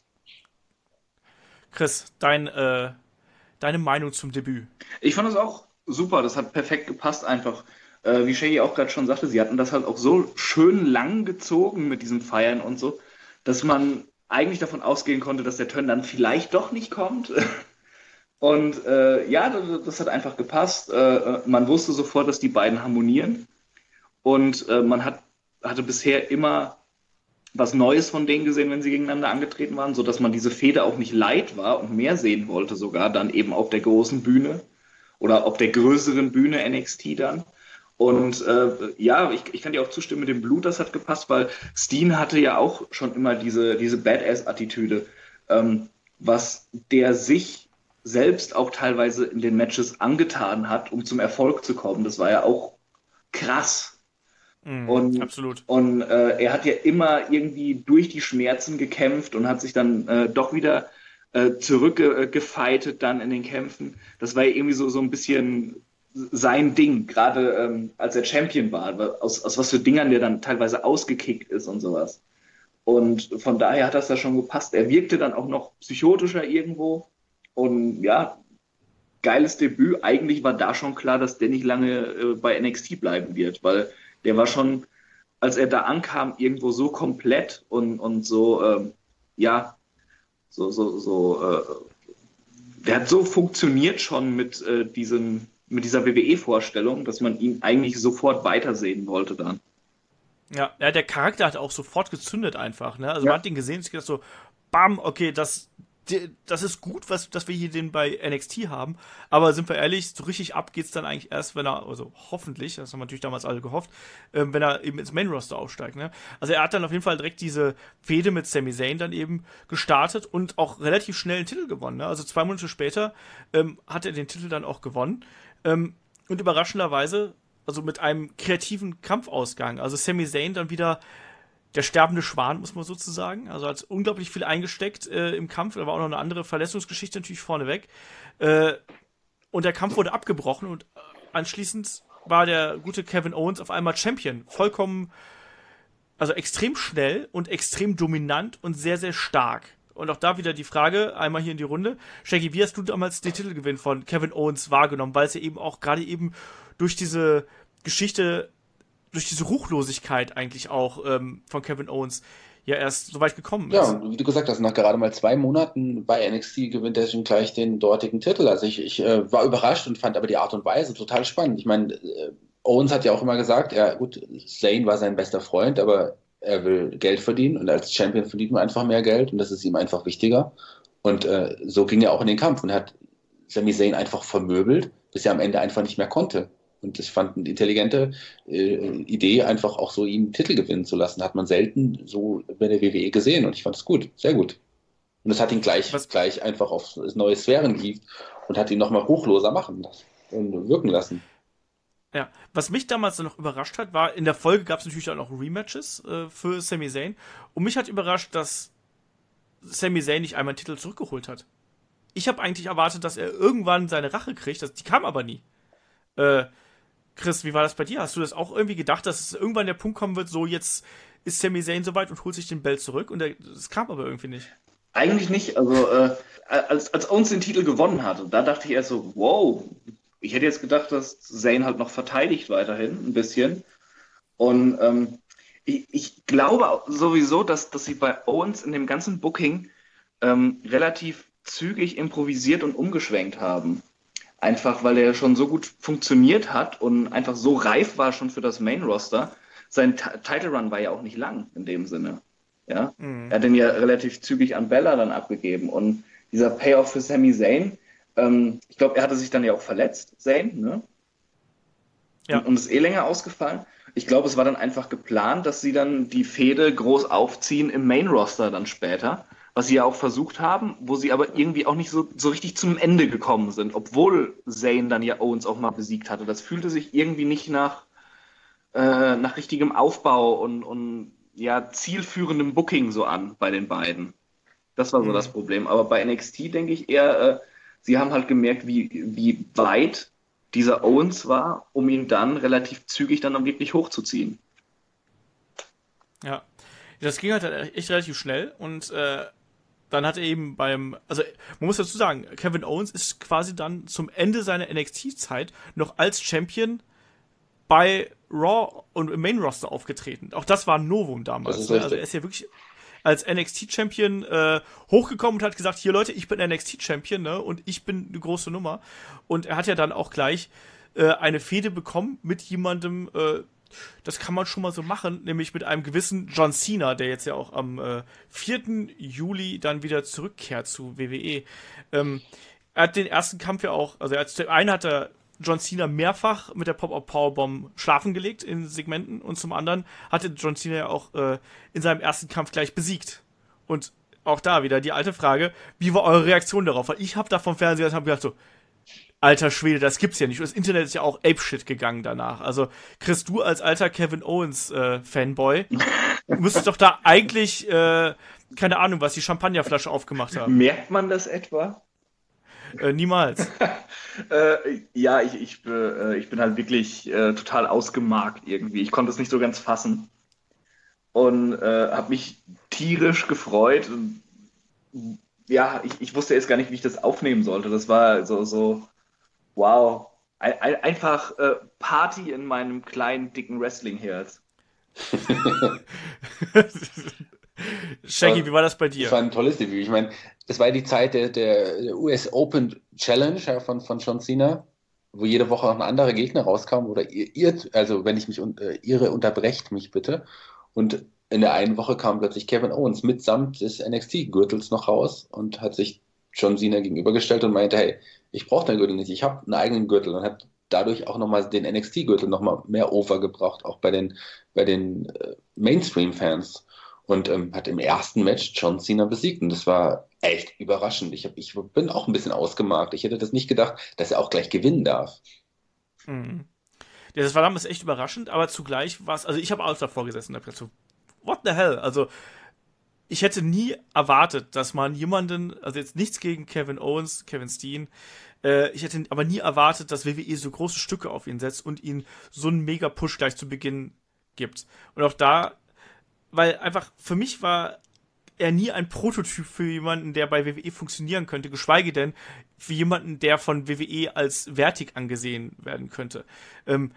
Chris, dein, äh, deine Meinung zum Debüt? Ich fand das auch super, das hat perfekt gepasst einfach. Äh, wie Shaggy auch gerade schon sagte, sie hatten das halt auch so schön lang gezogen mit diesem Feiern und so, dass man eigentlich davon ausgehen konnte, dass der Turn dann vielleicht doch nicht kommt. Und äh, ja, das, das hat einfach gepasst. Äh, man wusste sofort, dass die beiden harmonieren. Und äh, man hat, hatte bisher immer was Neues von denen gesehen, wenn sie gegeneinander angetreten waren, sodass man diese Fehde auch nicht leid war und mehr sehen wollte sogar, dann eben auf der großen Bühne oder auf der größeren Bühne N X T dann. Und äh, ja, ich, ich kann dir auch zustimmen mit dem Blut, das hat gepasst, weil Steen hatte ja auch schon immer diese, diese Badass-Attitüde, ähm, was der sich selbst auch teilweise in den Matches angetan hat, um zum Erfolg zu kommen. Das war ja auch krass. Mhm, und absolut. Und äh, er hat ja immer irgendwie durch die Schmerzen gekämpft und hat sich dann äh, doch wieder äh, zurückgefightet dann in den Kämpfen. Das war ja irgendwie so, so ein bisschen sein Ding, gerade ähm, als er Champion war, aus, aus was für Dingern der dann teilweise ausgekickt ist und sowas. Und von daher hat das da schon gepasst. Er wirkte dann auch noch psychotischer irgendwo. Und ja, geiles Debüt. Eigentlich war da schon klar, dass der nicht lange äh, bei N X T bleiben wird, weil der war schon, als er da ankam, irgendwo so komplett und, und so, ähm, ja, so, so, so, äh, der hat so funktioniert schon mit, äh, diesem, mit dieser W W E-Vorstellung, dass man ihn eigentlich sofort weitersehen wollte dann. Ja, ja, der Charakter hat auch sofort gezündet einfach, ne? Also Ja. man hat ihn gesehen und sich gedacht so, bam, okay, das, die- das ist gut, was, dass wir hier den bei N X T haben, aber sind wir ehrlich, so richtig ab geht's dann eigentlich erst, wenn er, also hoffentlich, das haben wir natürlich damals alle gehofft, ähm, wenn er eben ins Main-Roster aufsteigt, ne? Also er hat dann auf jeden Fall direkt diese Fehde mit Sami Zayn dann eben gestartet und auch relativ schnell einen Titel gewonnen, ne? Also zwei Monate später ähm, hat er den Titel dann auch gewonnen, ähm, und überraschenderweise, also mit einem kreativen Kampfausgang, also Sami Zayn dann wieder der sterbende Schwan, muss man sozusagen. Also hat unglaublich viel eingesteckt äh, im Kampf. Da war auch noch eine andere Verletzungsgeschichte natürlich vorneweg. Äh, und der Kampf wurde abgebrochen und äh, anschließend war der gute Kevin Owens auf einmal Champion. Vollkommen, also extrem schnell und extrem dominant und sehr, sehr stark. Und auch da wieder die Frage, einmal hier in die Runde. Shaggy, wie hast du damals den Titelgewinn von Kevin Owens wahrgenommen? Weil es ja eben auch gerade eben durch diese Geschichte, durch diese Ruchlosigkeit eigentlich auch ähm, von Kevin Owens ja erst so weit gekommen ist. Ja, und wie du gesagt hast, nach gerade mal zwei Monaten bei N X T gewinnt er schon gleich den dortigen Titel. Also ich, ich äh, war überrascht und fand aber die Art und Weise total spannend. Ich meine, äh, Owens hat ja auch immer gesagt, ja gut, Zayn war sein bester Freund, aber er will Geld verdienen und als Champion verdient man einfach mehr Geld und das ist ihm einfach wichtiger. Und äh, so ging er auch in den Kampf und hat Sami Zayn einfach vermöbelt, bis er am Ende einfach nicht mehr konnte. Und ich fand eine intelligente äh, Idee, einfach auch so ihm einen Titel gewinnen zu lassen. Hat man selten so bei der W W E gesehen und ich fand es gut, sehr gut. Und das hat ihn gleich, Was- gleich einfach auf neue Sphären gehievt und hat ihn nochmal ruchloser machen lassen und wirken lassen. Ja, was mich damals dann noch überrascht hat, war, in der Folge gab es natürlich auch noch Rematches äh, für Sami Zayn. Und mich hat überrascht, dass Sami Zayn nicht einmal einen Titel zurückgeholt hat. Ich habe eigentlich erwartet, dass er irgendwann seine Rache kriegt. Das, die kam aber nie. Äh, Chris, wie war das bei dir? Hast du das auch irgendwie gedacht, dass es irgendwann der Punkt kommen wird, so jetzt ist Sami Zayn soweit und holt sich den Belt zurück? Und es kam aber irgendwie nicht. Eigentlich nicht. Also äh, als, als Owens den Titel gewonnen hat, da dachte ich erst so, wow, ich hätte jetzt gedacht, dass Zayn halt noch verteidigt weiterhin ein bisschen. Und ähm, ich, ich glaube sowieso, dass, dass sie bei Owens in dem ganzen Booking ähm, relativ zügig improvisiert und umgeschwenkt haben. Einfach, weil er schon so gut funktioniert hat und einfach so reif war schon für das Main-Roster. Sein T- Title Run war ja auch nicht lang in dem Sinne. Ja? Mhm. Er hat den ja relativ zügig an Bella dann abgegeben. Und dieser Payoff für Sami Zayn, ähm, ich glaube, er hatte sich dann ja auch verletzt, Zayn, ne? Ja. und, und ist eh länger ausgefallen. Ich glaube, es war dann einfach geplant, dass sie dann die Fehde groß aufziehen im Main-Roster dann später, was sie ja auch versucht haben, wo sie aber irgendwie auch nicht so, so richtig zum Ende gekommen sind, obwohl Zayn dann ja Owens auch mal besiegt hatte. Das fühlte sich irgendwie nicht nach, äh, nach richtigem Aufbau und, und ja, zielführendem Booking so an bei den beiden. Das war so Mhm. das Problem. Aber bei N X T denke ich eher, äh, sie haben halt gemerkt, wie, wie weit dieser Owens war, um ihn dann relativ zügig dann wirklich hochzuziehen. Ja. Das ging halt echt relativ schnell und äh, dann hat er eben beim, also man muss dazu sagen, Kevin Owens ist quasi dann zum Ende seiner N X T-Zeit noch als Champion bei Raw und im Main-Roster aufgetreten. Auch das war ein Novum damals. Das ist Ne? richtig. Also er ist ja wirklich als N X T-Champion äh, hochgekommen und hat gesagt, hier Leute, ich bin N X T-Champion, ne? Und ich bin eine große Nummer. Und er hat ja dann auch gleich äh, eine Fehde bekommen mit jemandem, äh, das kann man schon mal so machen, nämlich mit einem gewissen John Cena, der jetzt ja auch am äh, vierten Juli dann wieder zurückkehrt zu W W E. Ähm, er hat den ersten Kampf ja auch, also er hat, zum einen hat er John Cena mehrfach mit der Pop-Up-Powerbomb schlafen gelegt in Segmenten und zum anderen hatte John Cena ja auch äh, in seinem ersten Kampf gleich besiegt. Und auch da wieder die alte Frage, wie war eure Reaktion darauf? Weil ich habe da vom Fernseher hab gedacht so, alter Schwede, das gibt's ja nicht. Und das Internet ist ja auch apeshit gegangen danach. Also Chris, du als alter Kevin Owens äh, Fanboy müsstest doch da eigentlich, äh, keine Ahnung, was die Champagnerflasche aufgemacht haben. Merkt man das etwa? Äh, niemals. Äh, ja, ich, ich, äh, ich bin halt wirklich äh, total ausgemarkt irgendwie. Ich konnte es nicht so ganz fassen und äh, habe mich tierisch gefreut. Und, ja, ich, ich wusste erst gar nicht, wie ich das aufnehmen sollte. Das war so, so wow. Ein, ein, einfach äh, Party in meinem kleinen, dicken Wrestling-Herz. Shaggy, wie war das bei dir? Das war ein tolles Debüt. Ich meine, das war ja die Zeit der, der, der U S Open Challenge ja, von, von John Cena, wo jede Woche auch ein anderer Gegner rauskam. Oder ihr, ihr also wenn ich mich un, äh, irre, unterbrecht mich bitte. Und in der einen Woche kam plötzlich Kevin Owens mitsamt des N X T-Gürtels noch raus und hat sich John Cena gegenübergestellt und meinte, hey, ich brauche den Gürtel nicht, ich habe einen eigenen Gürtel und hat dadurch auch nochmal den N X T-Gürtel nochmal mehr over gebracht, auch bei den, bei den äh, Mainstream-Fans. Und ähm, hat im ersten Match John Cena besiegt. Und das war echt überraschend. Ich, hab, ich bin auch ein bisschen ausgemarkt. Ich hätte das nicht gedacht, dass er auch gleich gewinnen darf. Mhm. Ja, das war damals echt überraschend, aber zugleich war es, also ich habe auch davor gesessen und hab gedacht so, what the hell? Also ich hätte nie erwartet, dass man jemanden, also jetzt nichts gegen Kevin Owens, Kevin Steen, äh, ich hätte aber nie erwartet, dass W W E so große Stücke auf ihn setzt und ihn so einen Mega-Push gleich zu Beginn gibt. Und auch da, weil einfach für mich war er nie ein Prototyp für jemanden, der bei W W E funktionieren könnte, geschweige denn für jemanden, der von W W E als wertig angesehen werden könnte. Ähm,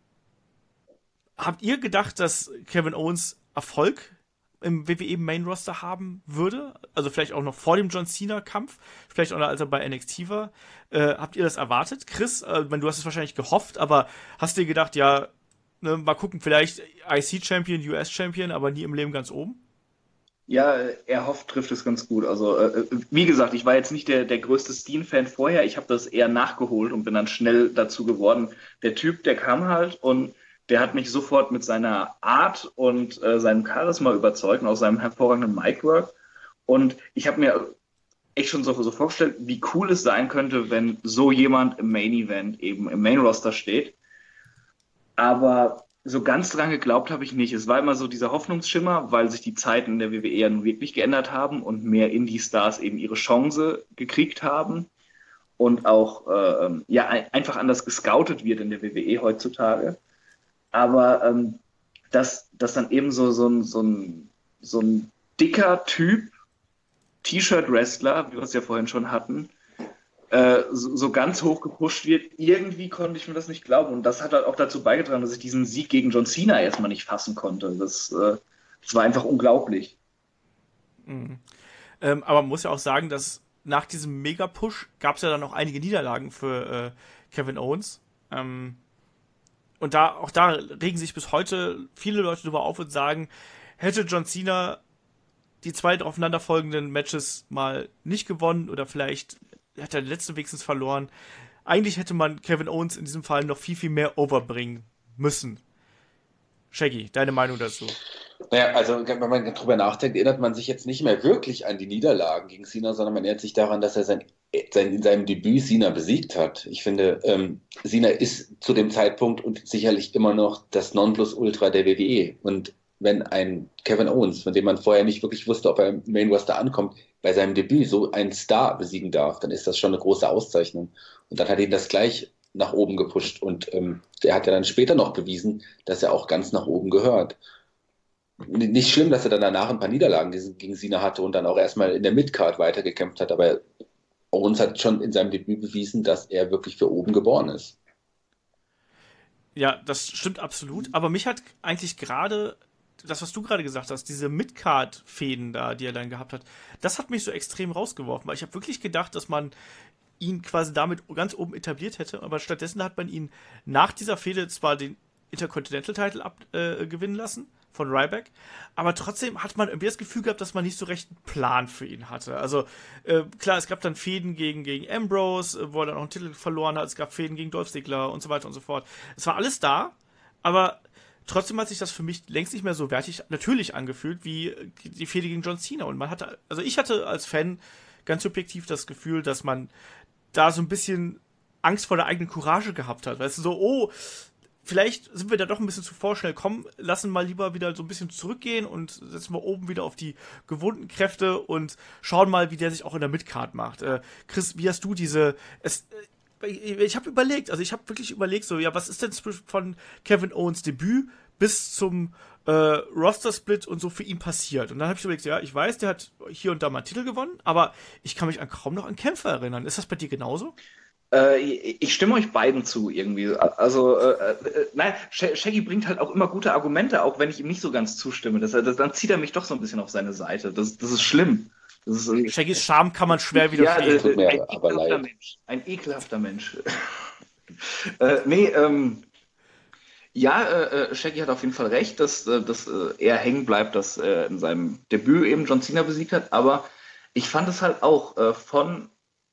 habt ihr gedacht, dass Kevin Owens Erfolg im W W E Main Roster haben würde? Also vielleicht auch noch vor dem John Cena Kampf, vielleicht auch noch als er bei N X T war. Äh, habt ihr das erwartet, Chris? Äh, ich meine, du hast es wahrscheinlich gehofft, aber hast dir gedacht, ja, ne, mal gucken, vielleicht I C-Champion, U S-Champion, aber nie im Leben ganz oben? Ja, er hofft, trifft es ganz gut. Also, äh, wie gesagt, ich war jetzt nicht der, der größte Steen-Fan vorher. Ich habe das eher nachgeholt und bin dann schnell dazu geworden. Der Typ, der kam halt und der hat mich sofort mit seiner Art und äh, seinem Charisma überzeugt und auch seinem hervorragenden Micwork. Und ich habe mir echt schon so, so vorgestellt, wie cool es sein könnte, wenn so jemand im Main-Event eben im Main-Roster steht. Aber so ganz dran geglaubt habe ich nicht. Es war immer so dieser Hoffnungsschimmer, weil sich die Zeiten in der W W E ja nun wirklich geändert haben und mehr Indie-Stars eben ihre Chance gekriegt haben und auch äh, ja, einfach anders gescoutet wird in der W W E heutzutage. Aber ähm, dass, dass dann eben so, so, ein, so, ein, so ein dicker Typ, T-Shirt-Wrestler, wie wir es ja vorhin schon hatten, äh, so, so ganz hoch gepusht wird, irgendwie konnte ich mir das nicht glauben. Und das hat halt auch dazu beigetragen, dass ich diesen Sieg gegen John Cena erstmal nicht fassen konnte. Das, äh, das war einfach unglaublich. Mhm. Ähm, aber man muss ja auch sagen, dass nach diesem Mega-Push gab es ja dann noch einige Niederlagen für äh, Kevin Owens. Ähm, und da auch da regen sich bis heute viele Leute drüber auf und sagen, hätte John Cena die zwei aufeinanderfolgenden Matches mal nicht gewonnen oder vielleicht hat er den letzten wenigstens verloren, eigentlich hätte man Kevin Owens in diesem Fall noch viel, viel mehr overbringen müssen. Shaggy, deine Meinung dazu? Naja, also wenn man drüber nachdenkt, erinnert man sich jetzt nicht mehr wirklich an die Niederlagen gegen Cena, sondern man erinnert sich daran, dass er sein, sein, in seinem Debüt Cena besiegt hat. Ich finde, ähm, Cena ist zu dem Zeitpunkt und sicherlich immer noch das Nonplusultra der W W E. Und wenn ein Kevin Owens, von dem man vorher nicht wirklich wusste, ob er im Main Roster ankommt, bei seinem Debüt so einen Star besiegen darf, dann ist das schon eine große Auszeichnung. Und dann hat ihn das gleich nach oben gepusht und ähm, er hat ja dann später noch bewiesen, dass er auch ganz nach oben gehört. Nicht schlimm, dass er dann danach ein paar Niederlagen gegen Cena hatte und dann auch erstmal in der Midcard weitergekämpft hat, aber Owens hat schon in seinem Debüt bewiesen, dass er wirklich für oben geboren ist. Ja, das stimmt absolut, aber mich hat eigentlich gerade das, was du gerade gesagt hast, diese Midcard-Fäden da, die er dann gehabt hat, das hat mich so extrem rausgeworfen, weil ich habe wirklich gedacht, dass man ihn quasi damit ganz oben etabliert hätte, aber stattdessen hat man ihn nach dieser Fehde zwar den Intercontinental-Title abgewinnen äh, gewinnen lassen von Ryback, aber trotzdem hat man irgendwie das Gefühl gehabt, dass man nicht so recht einen Plan für ihn hatte. Also äh, klar, es gab dann Fäden gegen, gegen Ambrose, wo er dann auch einen Titel verloren hat, es gab Fäden gegen Dolph Ziggler und so weiter und so fort. Es war alles da, aber trotzdem hat sich das für mich längst nicht mehr so wertig natürlich angefühlt wie die Fehde gegen John Cena. Und man hatte, also ich hatte als Fan ganz subjektiv das Gefühl, dass man da so ein bisschen Angst vor der eigenen Courage gehabt hat. Weißt du, so, oh, vielleicht sind wir da doch ein bisschen zu vorschnell. Komm, lassen mal lieber wieder so ein bisschen zurückgehen und setzen wir oben wieder auf die gewohnten Kräfte und schauen mal, wie der sich auch in der Midcard macht. Äh, Chris, wie hast du diese... Es, ich habe überlegt, also ich habe wirklich überlegt, so, ja, was ist denn von Kevin Owens Debüt bis zum äh, Roster-Split und so für ihn passiert? Und dann habe ich überlegt, ja, ich weiß, der hat hier und da mal einen Titel gewonnen, aber ich kann mich an, kaum noch an Kämpfe erinnern. Ist das bei dir genauso? Äh, ich stimme euch beiden zu irgendwie. Also, äh, äh, nein, Shaggy bringt halt auch immer gute Argumente, auch wenn ich ihm nicht so ganz zustimme. Das, das, dann zieht er mich doch so ein bisschen auf seine Seite. Das, das ist schlimm. Das ist, Shaggys Charme kann man schwer widerstehen. Ja, äh, mir ein, aber ekelhafter leid. Mensch, ein ekelhafter Mensch. äh, nee, ähm, ja, äh, Shaggy hat auf jeden Fall recht, dass, äh, dass äh, er hängen bleibt, dass er in seinem Debüt eben John Cena besiegt hat. Aber ich fand es halt auch äh, von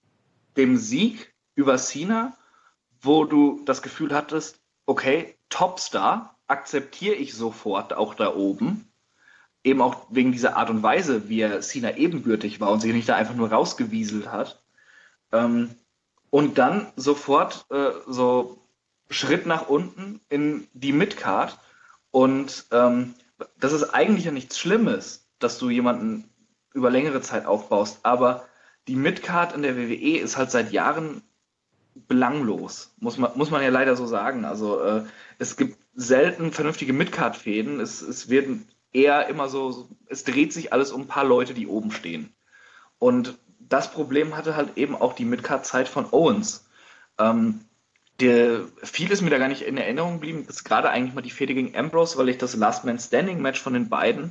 dem Sieg über Cena, wo du das Gefühl hattest, okay, Topstar, akzeptiere ich sofort auch da oben. Eben auch wegen dieser Art und Weise, wie er Cena ebenbürtig war und sich nicht da einfach nur rausgewieselt hat. Ähm, und dann sofort äh, so Schritt nach unten in die Midcard. Und ähm, das ist eigentlich ja nichts Schlimmes, dass du jemanden über längere Zeit aufbaust. Aber die Midcard in der W W E ist halt seit Jahren belanglos, muss man, muss man ja leider so sagen. Also äh, es gibt selten vernünftige Midcard-Fäden. Es, es werden eher immer so, es dreht sich alles um ein paar Leute, die oben stehen. Und das Problem hatte halt eben auch die Midcard-Zeit von Owens. Ähm, der, viel ist mir da gar nicht in Erinnerung geblieben. Das ist gerade eigentlich mal die Fehde gegen Ambrose, weil ich das Last Man Standing Match von den beiden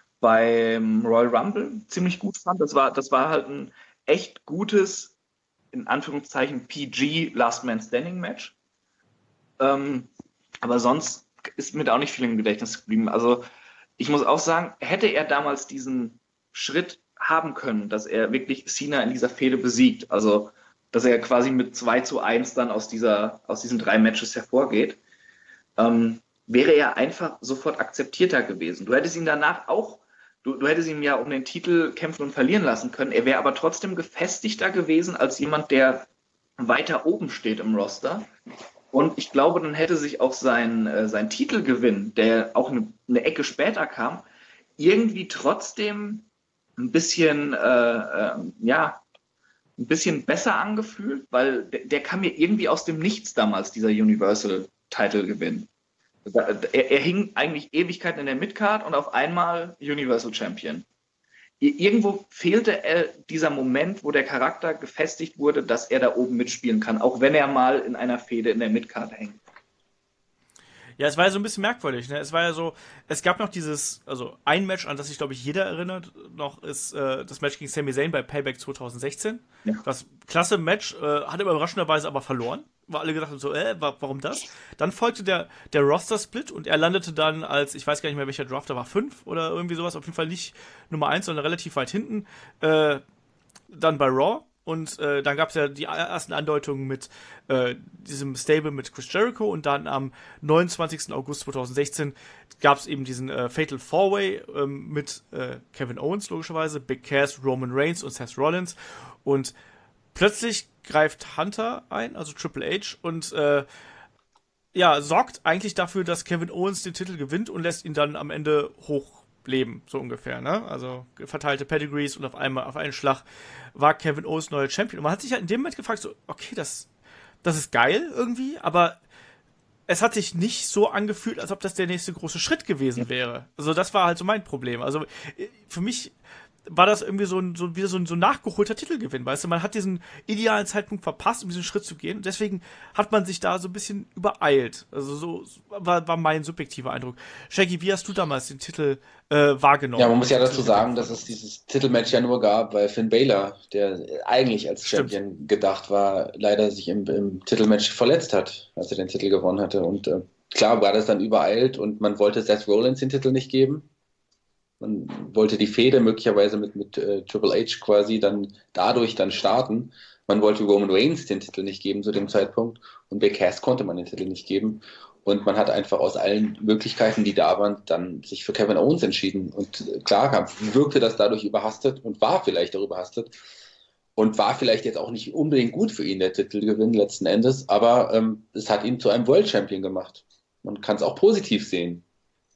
beim Royal Rumble ziemlich gut fand. Das war, das war halt ein echt gutes, in Anführungszeichen P G Last Man Standing Match. Ähm, aber sonst ist mir da auch nicht viel im Gedächtnis geblieben. Also ich muss auch sagen, hätte er damals diesen Schritt haben können, dass er wirklich Cena in dieser Fehde besiegt, also dass er quasi mit zwei zu eins dann aus, dieser, aus diesen drei Matches hervorgeht, ähm, wäre er einfach sofort akzeptierter gewesen. Du hättest ihn danach auch, du, du hättest ihn ja um den Titel kämpfen und verlieren lassen können, er wäre aber trotzdem gefestigter gewesen als jemand, der weiter oben steht im Roster. Und ich glaube, dann hätte sich auch sein, äh, sein Titelgewinn, der auch eine, eine Ecke später kam, irgendwie trotzdem ein bisschen, äh, äh, ja, ein bisschen besser angefühlt, weil der, der kam mir irgendwie aus dem Nichts damals, dieser Universal-Titelgewinn. Er, er hing eigentlich Ewigkeiten in der Midcard und auf einmal Universal Champion. Irgendwo fehlte er dieser Moment, wo der Charakter gefestigt wurde, dass er da oben mitspielen kann, auch wenn er mal in einer Fehde in der Midcard hängt. Ja, es war ja so ein bisschen merkwürdig, ne? Es war ja so, es gab noch dieses, also ein Match, an das sich, glaube ich, jeder erinnert, noch ist äh, das Match gegen Sami Zayn bei Payback zwanzig sechzehn. Ja. Das klasse Match, äh, hat er überraschenderweise aber verloren. Weil alle gedacht haben so, äh, warum das? Dann folgte der, der Roster-Split und er landete dann als, ich weiß gar nicht mehr, welcher Draft da war, fünf oder irgendwie sowas, auf jeden Fall nicht Nummer eins, sondern relativ weit hinten, äh, dann bei Raw. Und äh, dann gab es ja die ersten Andeutungen mit äh, diesem Stable mit Chris Jericho und dann am neunundzwanzigsten August zweitausendsechzehn gab es eben diesen äh, Fatal Four-Way ähm, mit äh, Kevin Owens logischerweise, Big Cass, Roman Reigns und Seth Rollins. Und plötzlich greift Hunter ein, also Triple H, und äh, ja, sorgt eigentlich dafür, dass Kevin Owens den Titel gewinnt und lässt ihn dann am Ende hochleben, so ungefähr, ne? Also verteilte Pedigrees und auf einmal, auf einen Schlag war Kevin Owens neuer Champion. Und man hat sich halt in dem Moment gefragt, so, okay, das, das ist geil irgendwie, aber es hat sich nicht so angefühlt, als ob das der nächste große Schritt gewesen wäre. Also das war halt so mein Problem. Also für mich war das irgendwie so ein, so, wieder so ein, so ein nachgeholter Titelgewinn, weißt du, man hat diesen idealen Zeitpunkt verpasst, um diesen Schritt zu gehen, und deswegen hat man sich da so ein bisschen übereilt. Also so war, war mein subjektiver Eindruck. Shaggy, wie hast du damals den Titel äh, wahrgenommen? Ja, man muss ja dazu sagen, dass es dieses Titelmatch ja nur gab, weil Finn Balor, der eigentlich als Stimmt. Champion gedacht war, leider sich im, im Titelmatch verletzt hat, als er den Titel gewonnen hatte. Und äh, klar war das dann übereilt und man wollte Seth Rollins den Titel nicht geben. Man wollte die Fehde möglicherweise mit, mit äh, Triple H quasi dann dadurch dann starten. Man wollte Roman Reigns den Titel nicht geben zu dem Zeitpunkt und Big Cass konnte man den Titel nicht geben. Und man hat einfach aus allen Möglichkeiten, die da waren, dann sich für Kevin Owens entschieden. Und äh, klar wirkte das dadurch überhastet und war vielleicht auch überhastet und war vielleicht jetzt auch nicht unbedingt gut für ihn, der Titelgewinn letzten Endes, aber ähm, es hat ihn zu einem World Champion gemacht. Man kann es auch positiv sehen.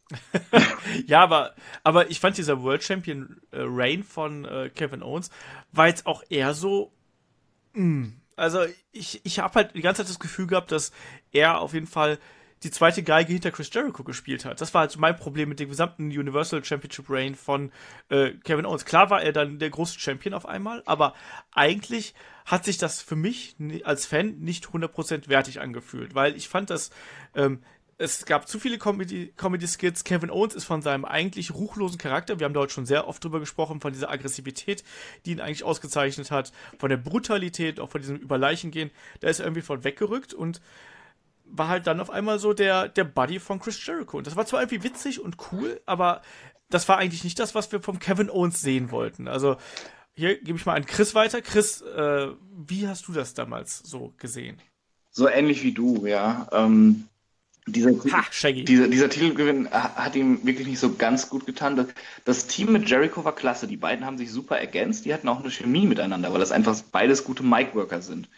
Ja, aber, aber ich fand dieser World Champion äh, Reign von äh, Kevin Owens war jetzt auch eher so, mh. Also ich, ich habe halt die ganze Zeit das Gefühl gehabt, dass er auf jeden Fall die zweite Geige hinter Chris Jericho gespielt hat. Das war halt so mein Problem mit dem gesamten Universal Championship Reign von äh, Kevin Owens. Klar war er dann der große Champion auf einmal, aber eigentlich hat sich das für mich als Fan nicht hundert Prozent wertig angefühlt, weil ich fand, dass ähm, es gab zu viele Comedy- Comedy-Skits. Kevin Owens ist von seinem eigentlich ruchlosen Charakter, wir haben dort schon sehr oft drüber gesprochen, von dieser Aggressivität, die ihn eigentlich ausgezeichnet hat, von der Brutalität, auch von diesem Überleichengehen, da ist er irgendwie von weggerückt und war halt dann auf einmal so der, der Buddy von Chris Jericho. Und das war zwar irgendwie witzig und cool, aber das war eigentlich nicht das, was wir vom Kevin Owens sehen wollten. Also hier gebe ich mal an Chris weiter. Chris, äh, wie hast du das damals so gesehen? So ähnlich wie du, ja. Ähm, dieser, Ha, Shaggy. dieser, dieser Titelgewinn hat ihm wirklich nicht so ganz gut getan. Das, das Team mit Jericho war klasse. Die beiden haben sich super ergänzt. Die hatten auch eine Chemie miteinander, weil das einfach beides gute Mic-Worker sind.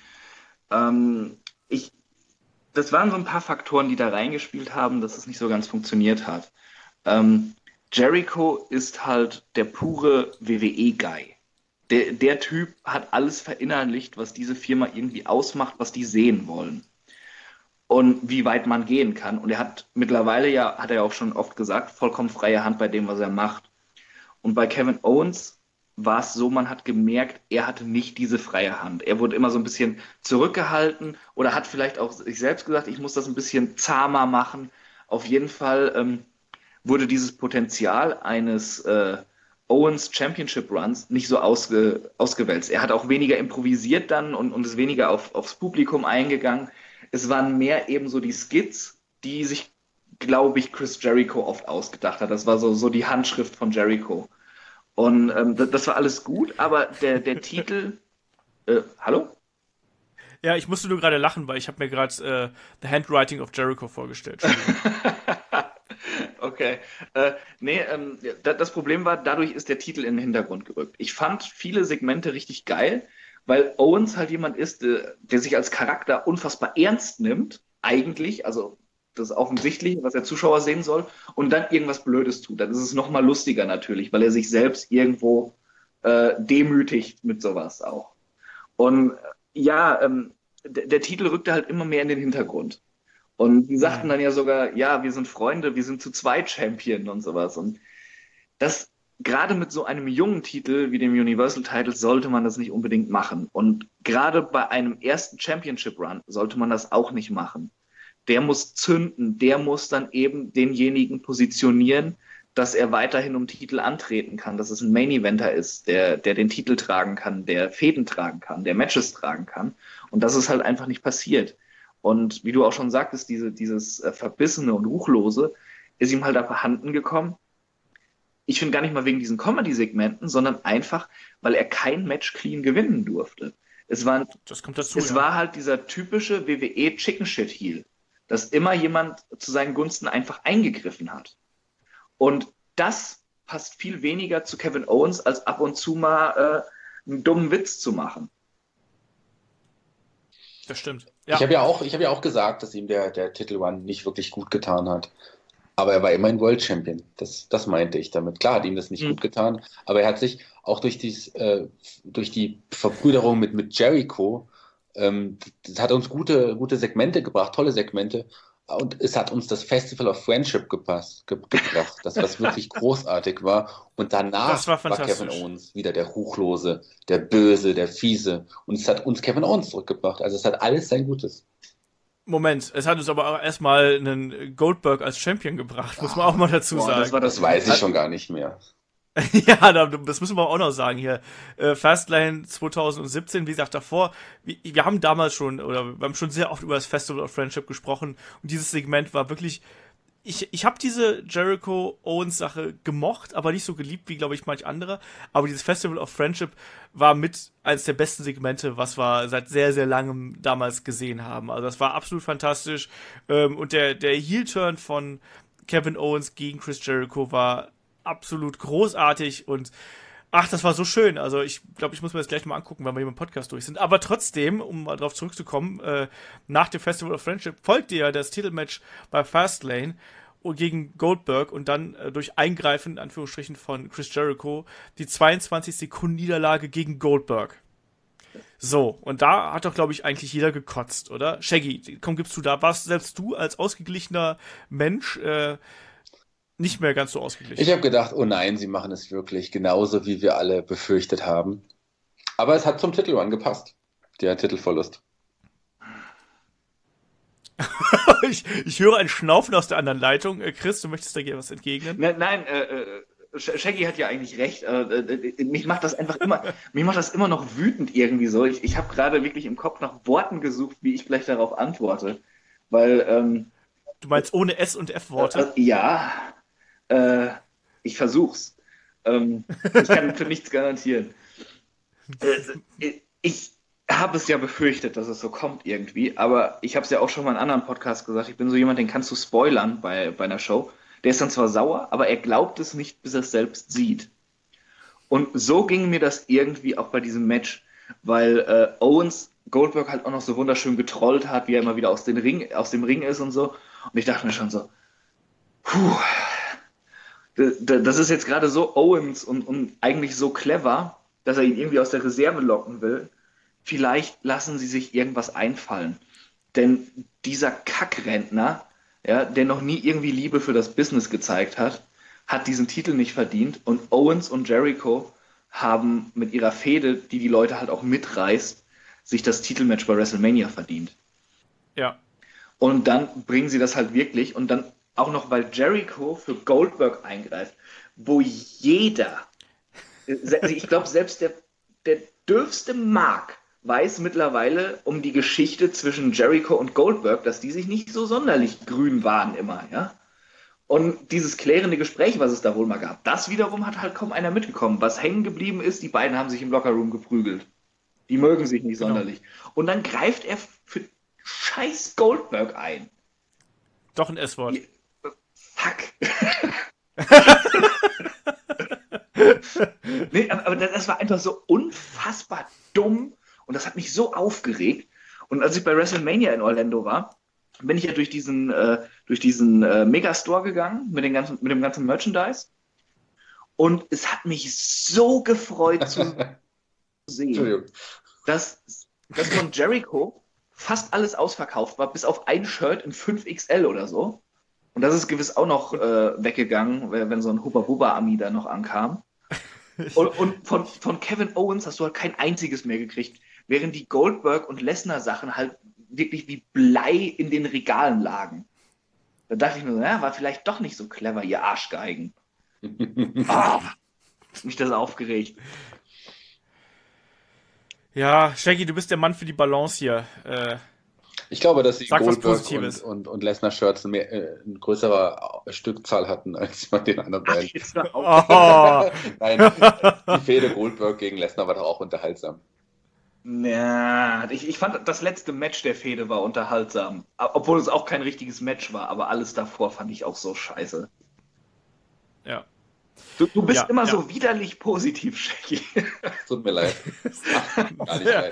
Ähm, ich, das waren so ein paar Faktoren, die da reingespielt haben, dass es nicht so ganz funktioniert hat. Ähm, Jericho ist halt der pure W W E-Guy. Der, der Typ hat alles verinnerlicht, was diese Firma irgendwie ausmacht, was die sehen wollen. Und wie weit man gehen kann. Und er hat mittlerweile ja, hat er ja auch schon oft gesagt, vollkommen freie Hand bei dem, was er macht. Und bei Kevin Owens war es so, man hat gemerkt, er hatte nicht diese freie Hand. Er wurde immer so ein bisschen zurückgehalten oder hat vielleicht auch sich selbst gesagt, ich muss das ein bisschen zahmer machen. Auf jeden Fall ähm, wurde dieses Potenzial eines äh, Owens Championship Runs nicht so ausge, ausgewälzt. Er hat auch weniger improvisiert dann und, und ist weniger auf, aufs Publikum eingegangen. Es waren mehr eben so die Skits, die sich, glaube ich, Chris Jericho oft ausgedacht hat. Das war so, so die Handschrift von Jericho. Und ähm, das, das war alles gut, aber der, der Titel... Äh, hallo? Ja, ich musste nur gerade lachen, weil ich habe mir gerade äh, The Handwriting of Jericho vorgestellt. Okay. Äh, nee, ähm, da, das Problem war, dadurch ist der Titel in den Hintergrund gerückt. Ich fand viele Segmente richtig geil, weil Owens halt jemand ist, der, der sich als Charakter unfassbar ernst nimmt, eigentlich, also das ist offensichtlich, was der Zuschauer sehen soll, und dann irgendwas Blödes tut. Dann ist es nochmal lustiger natürlich, weil er sich selbst irgendwo äh, demütigt mit sowas auch. Und ja, ähm, der, der Titel rückte halt immer mehr in den Hintergrund. Und die sagten dann ja sogar, ja, wir sind Freunde, wir sind zu zweit Champion und sowas. Und das, gerade mit so einem jungen Titel wie dem Universal Title, sollte man das nicht unbedingt machen. Und gerade bei einem ersten Championship Run sollte man das auch nicht machen. Der muss zünden, der muss dann eben denjenigen positionieren, dass er weiterhin um Titel antreten kann, dass es ein Main Eventer ist, der, der den Titel tragen kann, der Fäden tragen kann, der Matches tragen kann. Und das ist halt einfach nicht passiert. Und wie du auch schon sagtest, diese, dieses äh, Verbissene und Ruchlose ist ihm halt abhanden gekommen. ich finde gar nicht mal wegen diesen Comedy-Segmenten, sondern einfach, weil er kein Match clean gewinnen durfte. Es war, Das kommt dazu, es ja. war halt dieser typische W W E Chicken Shit Heel, dass immer jemand zu seinen Gunsten einfach eingegriffen hat. Und das passt viel weniger zu Kevin Owens, als ab und zu mal äh, einen dummen Witz zu machen. Das stimmt. Ich habe ja auch, ich habe ja auch gesagt, dass ihm der, der Titel Run nicht wirklich gut getan hat. Aber er war immerhin World Champion. Das, das meinte ich damit. Klar hat ihm das nicht Mhm. gut getan, aber er hat sich auch durch, dies, äh, durch die Verbrüderung mit, mit Jericho, ähm, das hat uns gute, gute Segmente gebracht, tolle Segmente. Und es hat uns das Festival of Friendship gepasst, ge gebracht, das was wirklich großartig war. Und danach Das war war Kevin fantastisch. Owens wieder der Ruchlose, der Böse, der Fiese. Und es hat uns Kevin Owens zurückgebracht. Also es hat alles sein Gutes. Moment, es hat uns aber auch erstmal einen Goldberg als Champion gebracht, muss man auch mal dazu Boah, sagen. das war Das weiß ich schon gar nicht mehr. Ja, da- das müssen wir auch noch sagen hier. Äh, Fastlane zwanzig siebzehn, wie gesagt, davor, wir, wir haben damals schon, oder wir haben schon sehr oft über das Festival of Friendship gesprochen und dieses Segment war wirklich, ich, ich habe diese Jericho-Owens-Sache gemocht, aber nicht so geliebt wie, glaube ich, manch andere, aber dieses Festival of Friendship war mit eines der besten Segmente, was wir seit sehr, sehr langem damals gesehen haben. Also das war absolut fantastisch ähm, und der, der Heel-Turn von Kevin Owens gegen Chris Jericho war absolut großartig und ach, das war so schön. Also ich glaube, ich muss mir das gleich mal angucken, wenn wir hier im Podcast durch sind. Aber trotzdem, um mal drauf zurückzukommen, äh, nach dem Festival of Friendship folgte ja das Titelmatch bei Fastlane gegen Goldberg und dann äh, durch Eingreifen, in Anführungsstrichen, von Chris Jericho, die zweiundzwanzig Sekunden Niederlage gegen Goldberg. So, und da hat doch, glaube ich, eigentlich jeder gekotzt, oder? Shaggy, komm, gibst du da was? Selbst du als ausgeglichener Mensch äh, nicht mehr ganz so ausgeglichen. Ich habe gedacht, oh nein, sie machen es wirklich genauso, wie wir alle befürchtet haben. Aber es hat zum Titel angepasst, der Titelverlust. ich, ich höre ein Schnaufen aus der anderen Leitung. Äh, Chris, du möchtest da gerne was entgegnen? Ne, nein, äh, äh, Sh- Shaggy hat ja eigentlich recht. Äh, äh, mich macht das einfach immer, mich macht das immer noch wütend irgendwie so. Ich, ich habe gerade wirklich im Kopf nach Worten gesucht, wie ich vielleicht darauf antworte. Weil, ähm, Du meinst ohne S- und F-Worte? äh, ja, äh, ich versuch's. Ähm, ich kann für nichts garantieren. Äh, ich habe es ja befürchtet, dass es so kommt irgendwie, aber ich habe es ja auch schon mal in einem anderen Podcast gesagt, ich bin so jemand, den kannst du spoilern bei, bei einer Show. Der ist dann zwar sauer, aber er glaubt es nicht, bis er es selbst sieht. Und so ging mir das irgendwie auch bei diesem Match, weil äh, Owens Goldberg halt auch noch so wunderschön getrollt hat, wie er immer wieder aus, den Ring, aus dem Ring ist und so. Und ich dachte mir schon so, puh, das ist jetzt gerade so Owens und, und eigentlich so clever, dass er ihn irgendwie aus der Reserve locken will. Vielleicht lassen sie sich irgendwas einfallen. Denn dieser Kackrentner, ja, der noch nie irgendwie Liebe für das Business gezeigt hat, hat diesen Titel nicht verdient. Und Owens und Jericho haben mit ihrer Fehde, die die Leute halt auch mitreißt, sich das Titelmatch bei WrestleMania verdient. Ja. Und dann bringen sie das halt wirklich und dann auch noch, weil Jericho für Goldberg eingreift, wo jeder, also ich glaube, selbst der, der dürfste Mark weiß mittlerweile um die Geschichte zwischen Jericho und Goldberg, dass die sich nicht so sonderlich grün waren immer, ja. Und dieses klärende Gespräch, was es da wohl mal gab, das wiederum hat halt kaum einer mitbekommen. Was hängen geblieben ist, die beiden haben sich im Lockerroom geprügelt. Die mögen sich nicht Genau. sonderlich. Und dann greift er für scheiß Goldberg ein. Doch ein S-Wort. Ja. Fuck. Nee, aber, aber das war einfach so unfassbar dumm und das hat mich so aufgeregt. Und als ich bei WrestleMania in Orlando war, bin ich ja durch diesen, äh, durch diesen äh, Megastore gegangen mit, den ganzen, mit dem ganzen Merchandise. Und es hat mich so gefreut zu sehen, Entschuldigung. dass, dass von Jericho fast alles ausverkauft war, bis auf ein Shirt in fünf X L oder so. Und das ist gewiss auch noch äh, weggegangen, wenn so ein Hubba-Bubba-Ami da noch ankam. Und, und von, von Kevin Owens hast du halt kein einziges mehr gekriegt, während die Goldberg- und Lesnar-Sachen halt wirklich wie Blei in den Regalen lagen. Da dachte ich mir so, ja, war vielleicht doch nicht so clever, ihr Arschgeigen. Ah, hat mich das aufgeregt. Ja, Shaggy, du bist der Mann für die Balance hier. Äh, Ich glaube, dass die Sag was Goldberg und, Positives. und, und Lesnar-Shirts eine, mehr- äh, eine größere Stückzahl hatten als bei den anderen Ach, beiden. jetzt hör auf. Oh. Nein, die Fehde Goldberg gegen Lesnar war doch auch unterhaltsam. Na, ich, ich fand, das letzte Match der Fehde war unterhaltsam. Obwohl es auch kein richtiges Match war, aber alles davor fand ich auch so scheiße. Ja. Du, du bist Ja, immer ja. so widerlich positiv, Shaggy. Tut mir leid. Gar nicht Ja. leid.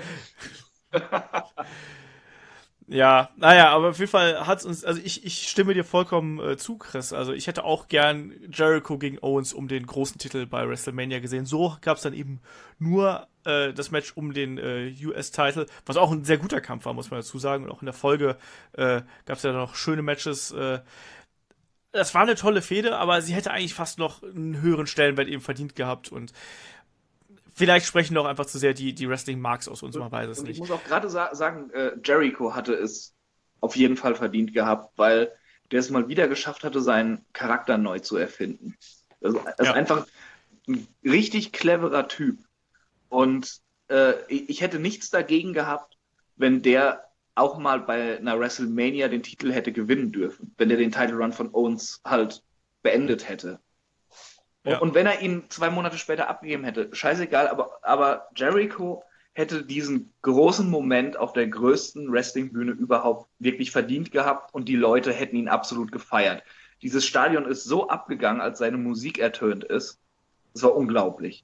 Ja, naja, aber auf jeden Fall hat's uns, also ich, ich stimme dir vollkommen äh, zu, Chris. Also ich hätte auch gern Jericho gegen Owens um den großen Titel bei WrestleMania gesehen. So gab's dann eben nur äh, das Match um den äh, U S-Titel, was auch ein sehr guter Kampf war, muss man dazu sagen. Und auch in der Folge äh, gab's ja noch schöne Matches. Äh, das war eine tolle Fehde, aber sie hätte eigentlich fast noch einen höheren Stellenwert eben verdient gehabt. Und vielleicht sprechen doch einfach zu sehr die, die Wrestling-Marks aus uns, man weiß es Und ich nicht. muss auch gerade sa sagen, äh, Jericho hatte es auf jeden Fall verdient gehabt, weil der es mal wieder geschafft hatte, seinen Charakter neu zu erfinden. Also, er ist Ja. einfach ein richtig cleverer Typ. Und äh, ich, ich hätte nichts dagegen gehabt, wenn der auch mal bei einer WrestleMania den Titel hätte gewinnen dürfen, wenn der den Title Run von Owens halt beendet hätte. Ja. Und wenn er ihn zwei Monate später abgegeben hätte, scheißegal, aber, aber Jericho hätte diesen großen Moment auf der größten Wrestlingbühne überhaupt wirklich verdient gehabt und die Leute hätten ihn absolut gefeiert. Dieses Stadion ist so abgegangen, als seine Musik ertönt ist. Das war unglaublich.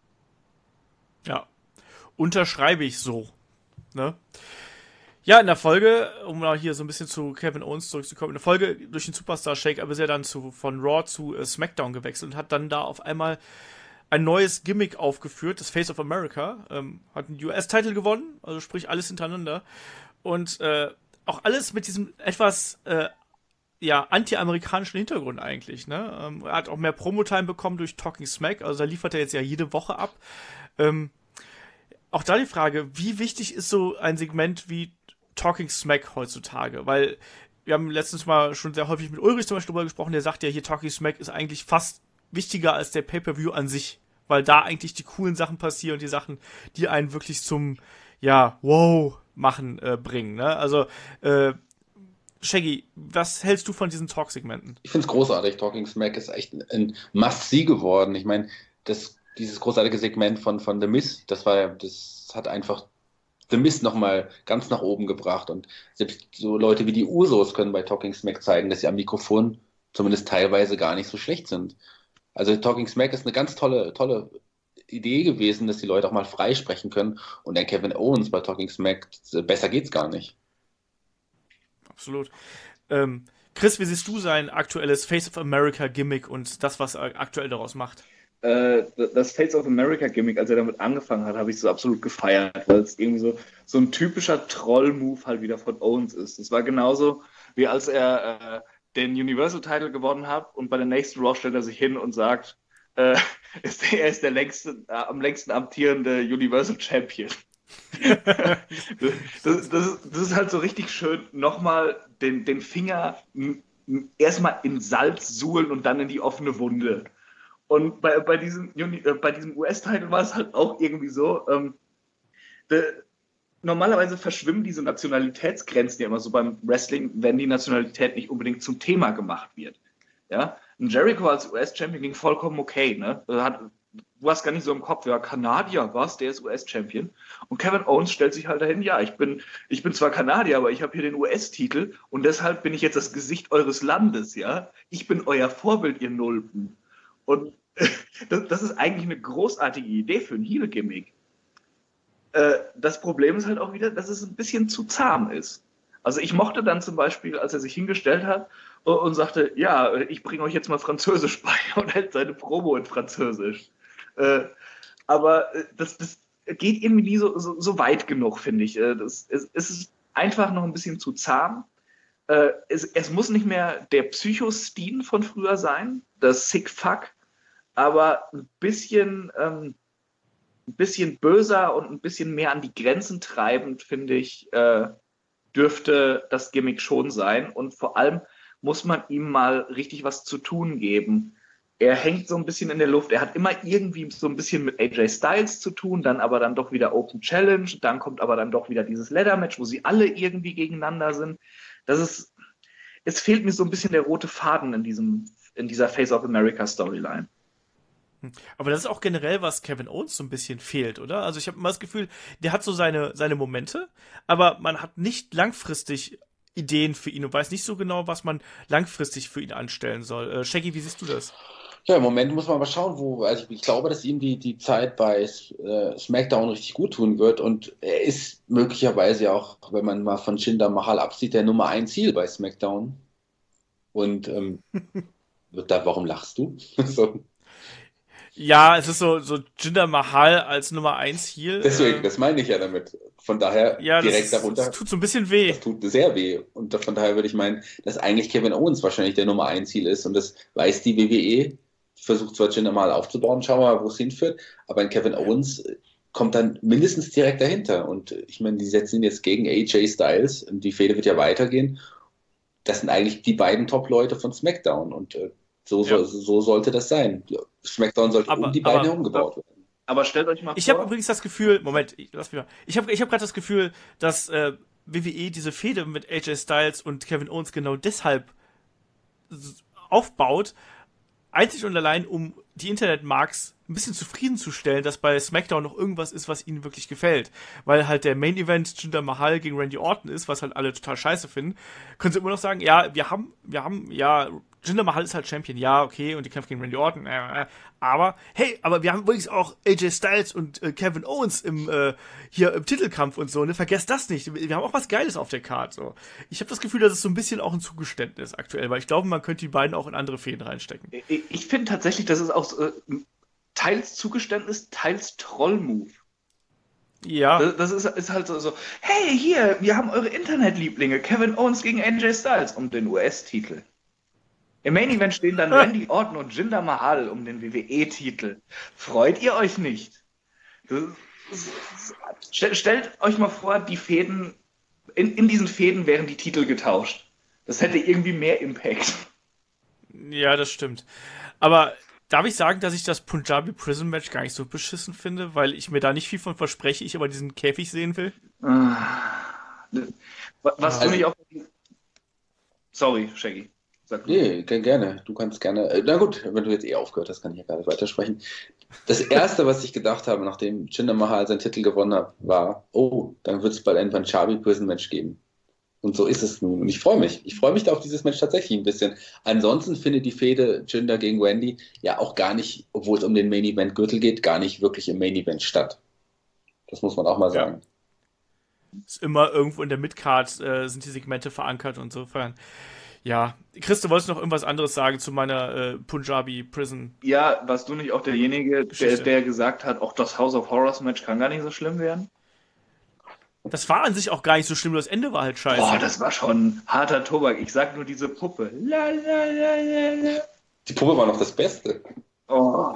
Ja, unterschreibe ich so. Ne? Ja, in der Folge, um mal hier so ein bisschen zu Kevin Owens zurückzukommen, in der Folge durch den Superstar Shake ist er dann zu, von Raw zu äh, SmackDown gewechselt und hat dann da auf einmal ein neues Gimmick aufgeführt, das Face of America, ähm, hat einen U S-Titel gewonnen, also sprich alles hintereinander und äh, auch alles mit diesem etwas äh, ja, anti-amerikanischen Hintergrund eigentlich, ne? Ähm, er hat auch mehr Promo-Time bekommen durch Talking Smack, also da liefert er jetzt ja jede Woche ab. Ähm, auch da die Frage, wie wichtig ist so ein Segment wie Talking Smack heutzutage? Weil wir haben letztens mal schon sehr häufig mit Ulrich zum Beispiel drüber gesprochen, der sagt ja, hier Talking Smack ist eigentlich fast wichtiger als der Pay-Per-View an sich, weil da eigentlich die coolen Sachen passieren und die Sachen, die einen wirklich zum, ja, wow machen, äh, bringen, ne? Also, äh, Shaggy, was hältst du von diesen Talk-Segmenten? Ich finde es großartig. Talking Smack ist echt ein, ein Must-See geworden. Ich meine, das, dieses großartige Segment von, von The Miz, das war, das hat einfach The Miz nochmal ganz nach oben gebracht. Und selbst so Leute wie die Usos können bei Talking Smack zeigen, dass sie am Mikrofon zumindest teilweise gar nicht so schlecht sind. Also Talking Smack ist eine ganz tolle, tolle Idee gewesen, dass die Leute auch mal frei sprechen können. Und der Kevin Owens bei Talking Smack, besser geht's gar nicht. Absolut. Ähm, Chris, wie siehst du sein aktuelles Face of America Gimmick und das, was er aktuell daraus macht? Äh, das Face of America Gimmick, als er damit angefangen hat, habe ich so absolut gefeiert, weil es irgendwie so, so ein typischer Troll-Move halt wieder von Owens ist. Es war genauso, wie als er äh, den Universal-Title gewonnen hat und bei der nächsten Raw stellt er sich hin und sagt, äh, ist, er ist der längste, äh, am längsten amtierende Universal Champion. das, das, das ist halt so richtig schön, nochmal den, den Finger m- m- erstmal in Salz suhlen und dann in die offene Wunde. Und bei, bei diesem, Uni- äh, bei diesem U S-Titel war es halt auch irgendwie so, ähm, de, normalerweise verschwimmen diese Nationalitätsgrenzen ja immer so beim Wrestling, wenn die Nationalität nicht unbedingt zum Thema gemacht wird. Ja? Ein Jericho als U S-Champion ging vollkommen okay, ne? Hat, du hast gar nicht so im Kopf, ja, Kanadier, was, der ist U S-Champion. Und Kevin Owens stellt sich halt dahin, ja, ich bin, ich bin zwar Kanadier, aber ich habe hier den U S-Titel und deshalb bin ich jetzt das Gesicht eures Landes, ja. Ich bin euer Vorbild, ihr Nulpen. Und das, das ist eigentlich eine großartige Idee für ein Heel-Gimmick. Äh, das Problem ist halt auch wieder, dass es ein bisschen zu zahm ist. Also ich mochte dann zum Beispiel, als er sich hingestellt hat und, und sagte, ja, ich bringe euch jetzt mal Französisch bei und hält seine Promo in Französisch. Äh, aber äh, das, das geht irgendwie nie so, so, so weit genug, finde ich. Äh, das, es, es ist einfach noch ein bisschen zu zahm. Äh, es, es muss nicht mehr der Psycho-Steen von früher sein, das Sick Fuck, aber ein bisschen, ähm, ein bisschen böser und ein bisschen mehr an die Grenzen treibend, finde ich, äh, dürfte das Gimmick schon sein. Und vor allem muss man ihm mal richtig was zu tun geben. er hängt so ein bisschen in der Luft. Er hat immer irgendwie so ein bisschen mit A J Styles zu tun, dann aber dann doch wieder Open Challenge, dann kommt aber dann doch wieder dieses Leather-Match, wo sie alle irgendwie gegeneinander sind. Das ist, es fehlt mir so ein bisschen der rote Faden in diesem, in dieser Face of America Storyline. Aber das ist auch generell, was Kevin Owens so ein bisschen fehlt, oder? Also ich habe immer das Gefühl, der hat so seine, seine Momente, aber man hat nicht langfristig Ideen für ihn und weiß nicht so genau, was man langfristig für ihn anstellen soll. Äh, Shaggy, wie siehst du das? Ja, im Moment muss man aber schauen, wo, also ich, ich glaube, dass ihm die, die Zeit bei äh, SmackDown richtig gut tun wird und er ist möglicherweise ja auch, wenn man mal von Jinder Mahal absieht, der Nummer ein Ziel bei SmackDown. Und ähm, da, warum lachst du? so. Ja, es ist so, so Jinder Mahal als Nummer eins Heel. Deswegen, äh, das meine ich ja damit. Von daher ja, direkt das, darunter. Das tut so ein bisschen weh. Das tut sehr weh. Und von daher würde ich meinen, dass eigentlich Kevin Owens wahrscheinlich der Nummer eins Ziel ist. Und das weiß die W W E. Die versucht zwar Jinder Mahal aufzubauen, schauen wir mal, wo es hinführt. Aber ein Kevin Owens kommt dann mindestens direkt dahinter. Und ich meine, die setzen ihn jetzt gegen A J Styles. Und die Fehde wird ja weitergehen. Das sind eigentlich die beiden Top-Leute von SmackDown. Und äh, so, Ja. so, so sollte das sein. SmackDown sollte Aber- um die beiden aber- herumgebaut werden. Aber stellt euch mal Ich vor, habe übrigens das Gefühl, Moment, ich, lass mich mal. Ich habe ich hab gerade das Gefühl, dass äh, W W E diese Fehde mit A J Styles und Kevin Owens genau deshalb s- aufbaut, einzig und allein, um die Internetmarks ein bisschen zufriedenzustellen, dass bei SmackDown noch irgendwas ist, was ihnen wirklich gefällt. Weil halt der Main Event Jinder Mahal gegen Randy Orton ist, was halt alle total scheiße finden, können sie immer noch sagen, ja, wir haben, wir haben, ja, Jinder Mahal ist halt Champion, ja, okay, und die kämpft gegen Randy Orton, äh, äh, aber, hey, aber wir haben übrigens auch A J Styles und äh, Kevin Owens im, äh, hier im Titelkampf und so, ne, vergesst das nicht, wir haben auch was Geiles auf der Karte, so. Ich habe das Gefühl, dass es so ein bisschen auch ein Zugeständnis aktuell, weil ich glaube, man könnte die beiden auch in andere Fäden reinstecken. ich, ich finde tatsächlich, das ist auch so, äh, teils Zugeständnis, teils Troll-Move. Ja, Das, das ist, ist halt so, so, hey, hier, wir haben eure Internetlieblinge, Kevin Owens gegen A J Styles um den U S-Titel. Im Main Event stehen dann Randy Orton und Jinder Mahal um den W W E-Titel. Freut ihr euch nicht? Das, das, das, stell, stellt euch mal vor, die Fäden, in, in diesen Fäden wären die Titel getauscht. Das hätte irgendwie mehr Impact. ja, das stimmt. Aber darf ich sagen, dass ich das Punjabi Prison Match gar nicht so beschissen finde, weil ich mir da nicht viel von verspreche, ich aber diesen Käfig sehen will? Was Ah. du nicht auch. Sorry, Shaggy. Sag du. Nee, ge- gerne. Du kannst gerne. äh, Na gut, wenn du jetzt eh aufgehört hast, kann ich ja gar nicht weitersprechen. Das erste, was ich gedacht habe, nachdem Jinder Mahal seinen Titel gewonnen hat, war, oh, dann wird es bald ein Punjabi Prison Match geben. Und so ist es nun. Und ich freue mich. Ich freue mich da auf dieses Match tatsächlich ein bisschen. Ansonsten findet die Fehde Jinder gegen Wendy ja auch gar nicht, obwohl es um den Main Event Gürtel geht, gar nicht wirklich im Main Event statt. Das muss man auch mal Ja. sagen. Ist immer irgendwo in der Midcard äh, sind die Segmente verankert und insofern. Ja, Chris, du wolltest noch irgendwas anderes sagen zu meiner äh, Punjabi Prison. Ja, warst du nicht auch derjenige, der, Geschichte. der gesagt hat, auch das House of Horrors Match kann gar nicht so schlimm werden? Das war an sich auch gar nicht so schlimm, nur das Ende war halt scheiße. Boah, das war schon harter Tobak. Ich sag nur diese Puppe. La, la, la, la, la. Die Puppe war noch das Beste. Oh.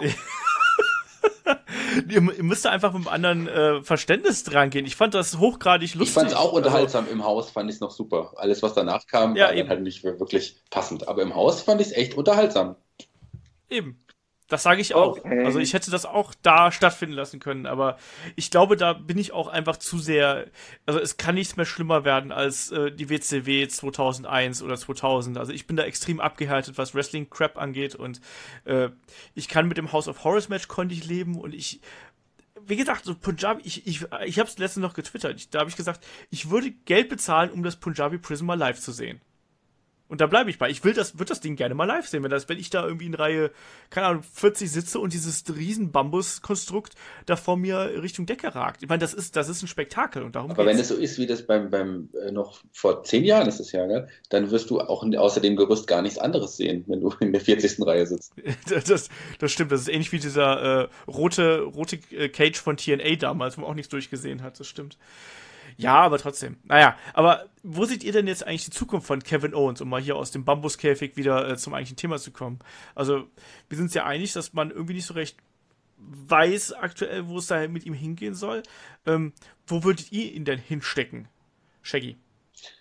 ihr, ihr müsst da einfach mit einem anderen äh, Verständnis dran gehen. Ich fand das hochgradig lustig. Ich fand es auch Also, unterhaltsam. Im Haus fand ich es noch super. Alles, was danach kam, Ja, war dann eben. halt nicht wirklich passend. Aber im Haus fand ich es echt unterhaltsam. Eben. Das sage ich auch. Okay. Also ich hätte das auch da stattfinden lassen können, aber ich glaube, da bin ich auch einfach zu sehr, also es kann nichts mehr schlimmer werden als äh, die W C W zweitausendeins oder zweitausend. Also ich bin da extrem abgehärtet, was Wrestling-Crap angeht und äh, ich kann mit dem House of Horrors Match konnte ich leben und ich wie gesagt, so Punjabi, ich, ich, ich habe es letztens noch getwittert, ich, da habe ich gesagt, ich würde Geld bezahlen, um das Punjabi Prison mal live zu sehen. Und da bleibe ich bei. Ich will das, würde das Ding gerne mal live sehen, wenn das, wenn ich da irgendwie in Reihe, keine Ahnung, vierzig sitze und dieses riesen Bambus-Konstrukt da vor mir Richtung Decke ragt. Ich meine, das ist, das ist ein Spektakel und darum Aber wenn geht's. es so ist, wie das beim, beim äh, noch vor zehn Jahren ist es ja, ne? Dann wirst du auch in, außer dem Gerüst gar nichts anderes sehen, wenn du in der vierzigsten Reihe sitzt. das, das stimmt, das ist ähnlich wie dieser äh, rote, rote äh, Cage von T N A damals, wo man auch nichts durchgesehen hat, das stimmt. Ja, aber trotzdem. Naja, aber wo seht ihr denn jetzt eigentlich die Zukunft von Kevin Owens, um mal hier aus dem Bambuskäfig wieder äh, zum eigentlichen Thema zu kommen? Also, wir sind uns ja einig, dass man irgendwie nicht so recht weiß aktuell, wo es da mit ihm hingehen soll. Ähm, wo würdet ihr ihn denn hinstecken, Shaggy?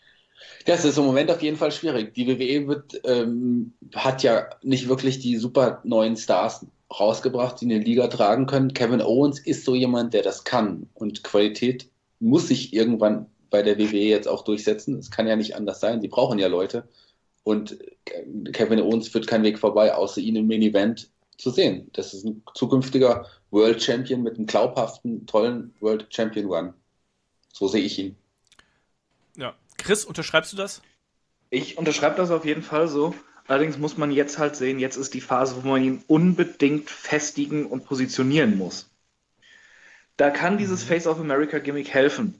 Das ist im Moment auf jeden Fall schwierig. Die W W E wird, ähm, hat ja nicht wirklich die super neuen Stars rausgebracht, die in die Liga tragen können. Kevin Owens ist so jemand, der das kann. Und Qualität muss sich irgendwann bei der W W E jetzt auch durchsetzen. Es kann ja nicht anders sein. Die brauchen ja Leute. Und Kevin Owens führt keinen Weg vorbei, außer ihn im Main Event zu sehen. Das ist ein zukünftiger World Champion mit einem glaubhaften, tollen World Champion Run. So sehe ich ihn. Ja. Chris, unterschreibst du das? Ich unterschreibe das auf jeden Fall so. Allerdings muss man jetzt halt sehen, jetzt ist die Phase, wo man ihn unbedingt festigen und positionieren muss. Da kann dieses Face of America Gimmick helfen.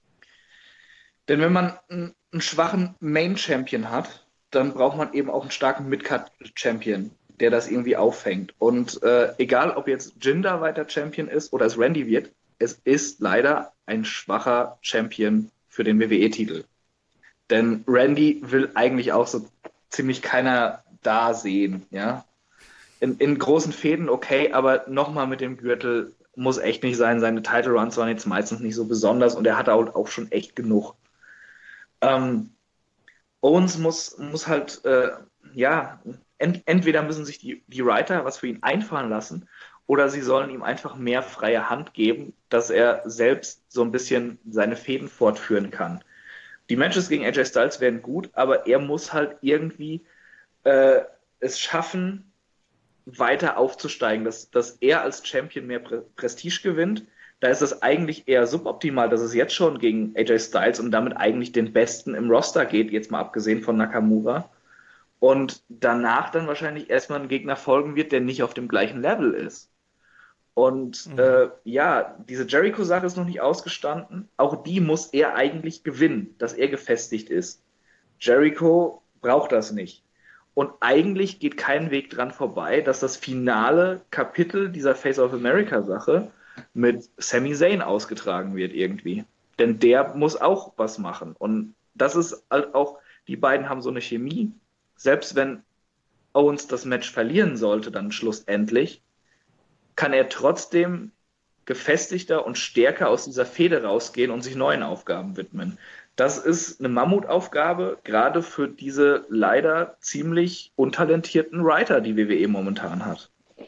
Denn wenn man einen, einen schwachen Main Champion hat, dann braucht man eben auch einen starken Midcard Champion, der das irgendwie auffängt. Und äh, egal, ob jetzt Jinder weiter Champion ist oder es Randy wird, es ist leider ein schwacher Champion für den W W E-Titel. Denn Randy will eigentlich auch so ziemlich keiner da sehen, ja. In, in großen Fäden okay, aber nochmal mit dem Gürtel muss echt nicht sein. Seine Title Runs waren jetzt meistens nicht so besonders und er hatte auch, auch schon echt genug. Ähm, Owens muss, muss halt, äh, ja, ent, entweder müssen sich die, die Writer was für ihn einfallen lassen oder sie sollen ihm einfach mehr freie Hand geben, dass er selbst so ein bisschen seine Fäden fortführen kann. Die Matches gegen A J Styles werden gut, aber er muss halt irgendwie äh, es schaffen, weiter aufzusteigen, dass, dass er als Champion mehr Pre- Prestige gewinnt. Da ist es eigentlich eher suboptimal, dass es jetzt schon gegen A J Styles und damit eigentlich den Besten im Roster geht, jetzt mal abgesehen von Nakamura. Und danach dann wahrscheinlich erstmal ein Gegner folgen wird, der nicht auf dem gleichen Level ist. Und mhm. äh, ja, diese Jericho-Sache ist noch nicht ausgestanden. Auch die muss er eigentlich gewinnen, dass er gefestigt ist. Jericho braucht das nicht. Und eigentlich geht kein Weg dran vorbei, dass das finale Kapitel dieser Face of America-Sache mit Sami Zayn ausgetragen wird irgendwie. Denn der muss auch was machen. Und das ist halt auch, die beiden haben so eine Chemie. Selbst wenn Owens das Match verlieren sollte, dann schlussendlich, kann er trotzdem gefestigter und stärker aus dieser Fehde rausgehen und sich neuen Aufgaben widmen. Das ist eine Mammutaufgabe, gerade für diese leider ziemlich untalentierten Writer, die W W E momentan hat.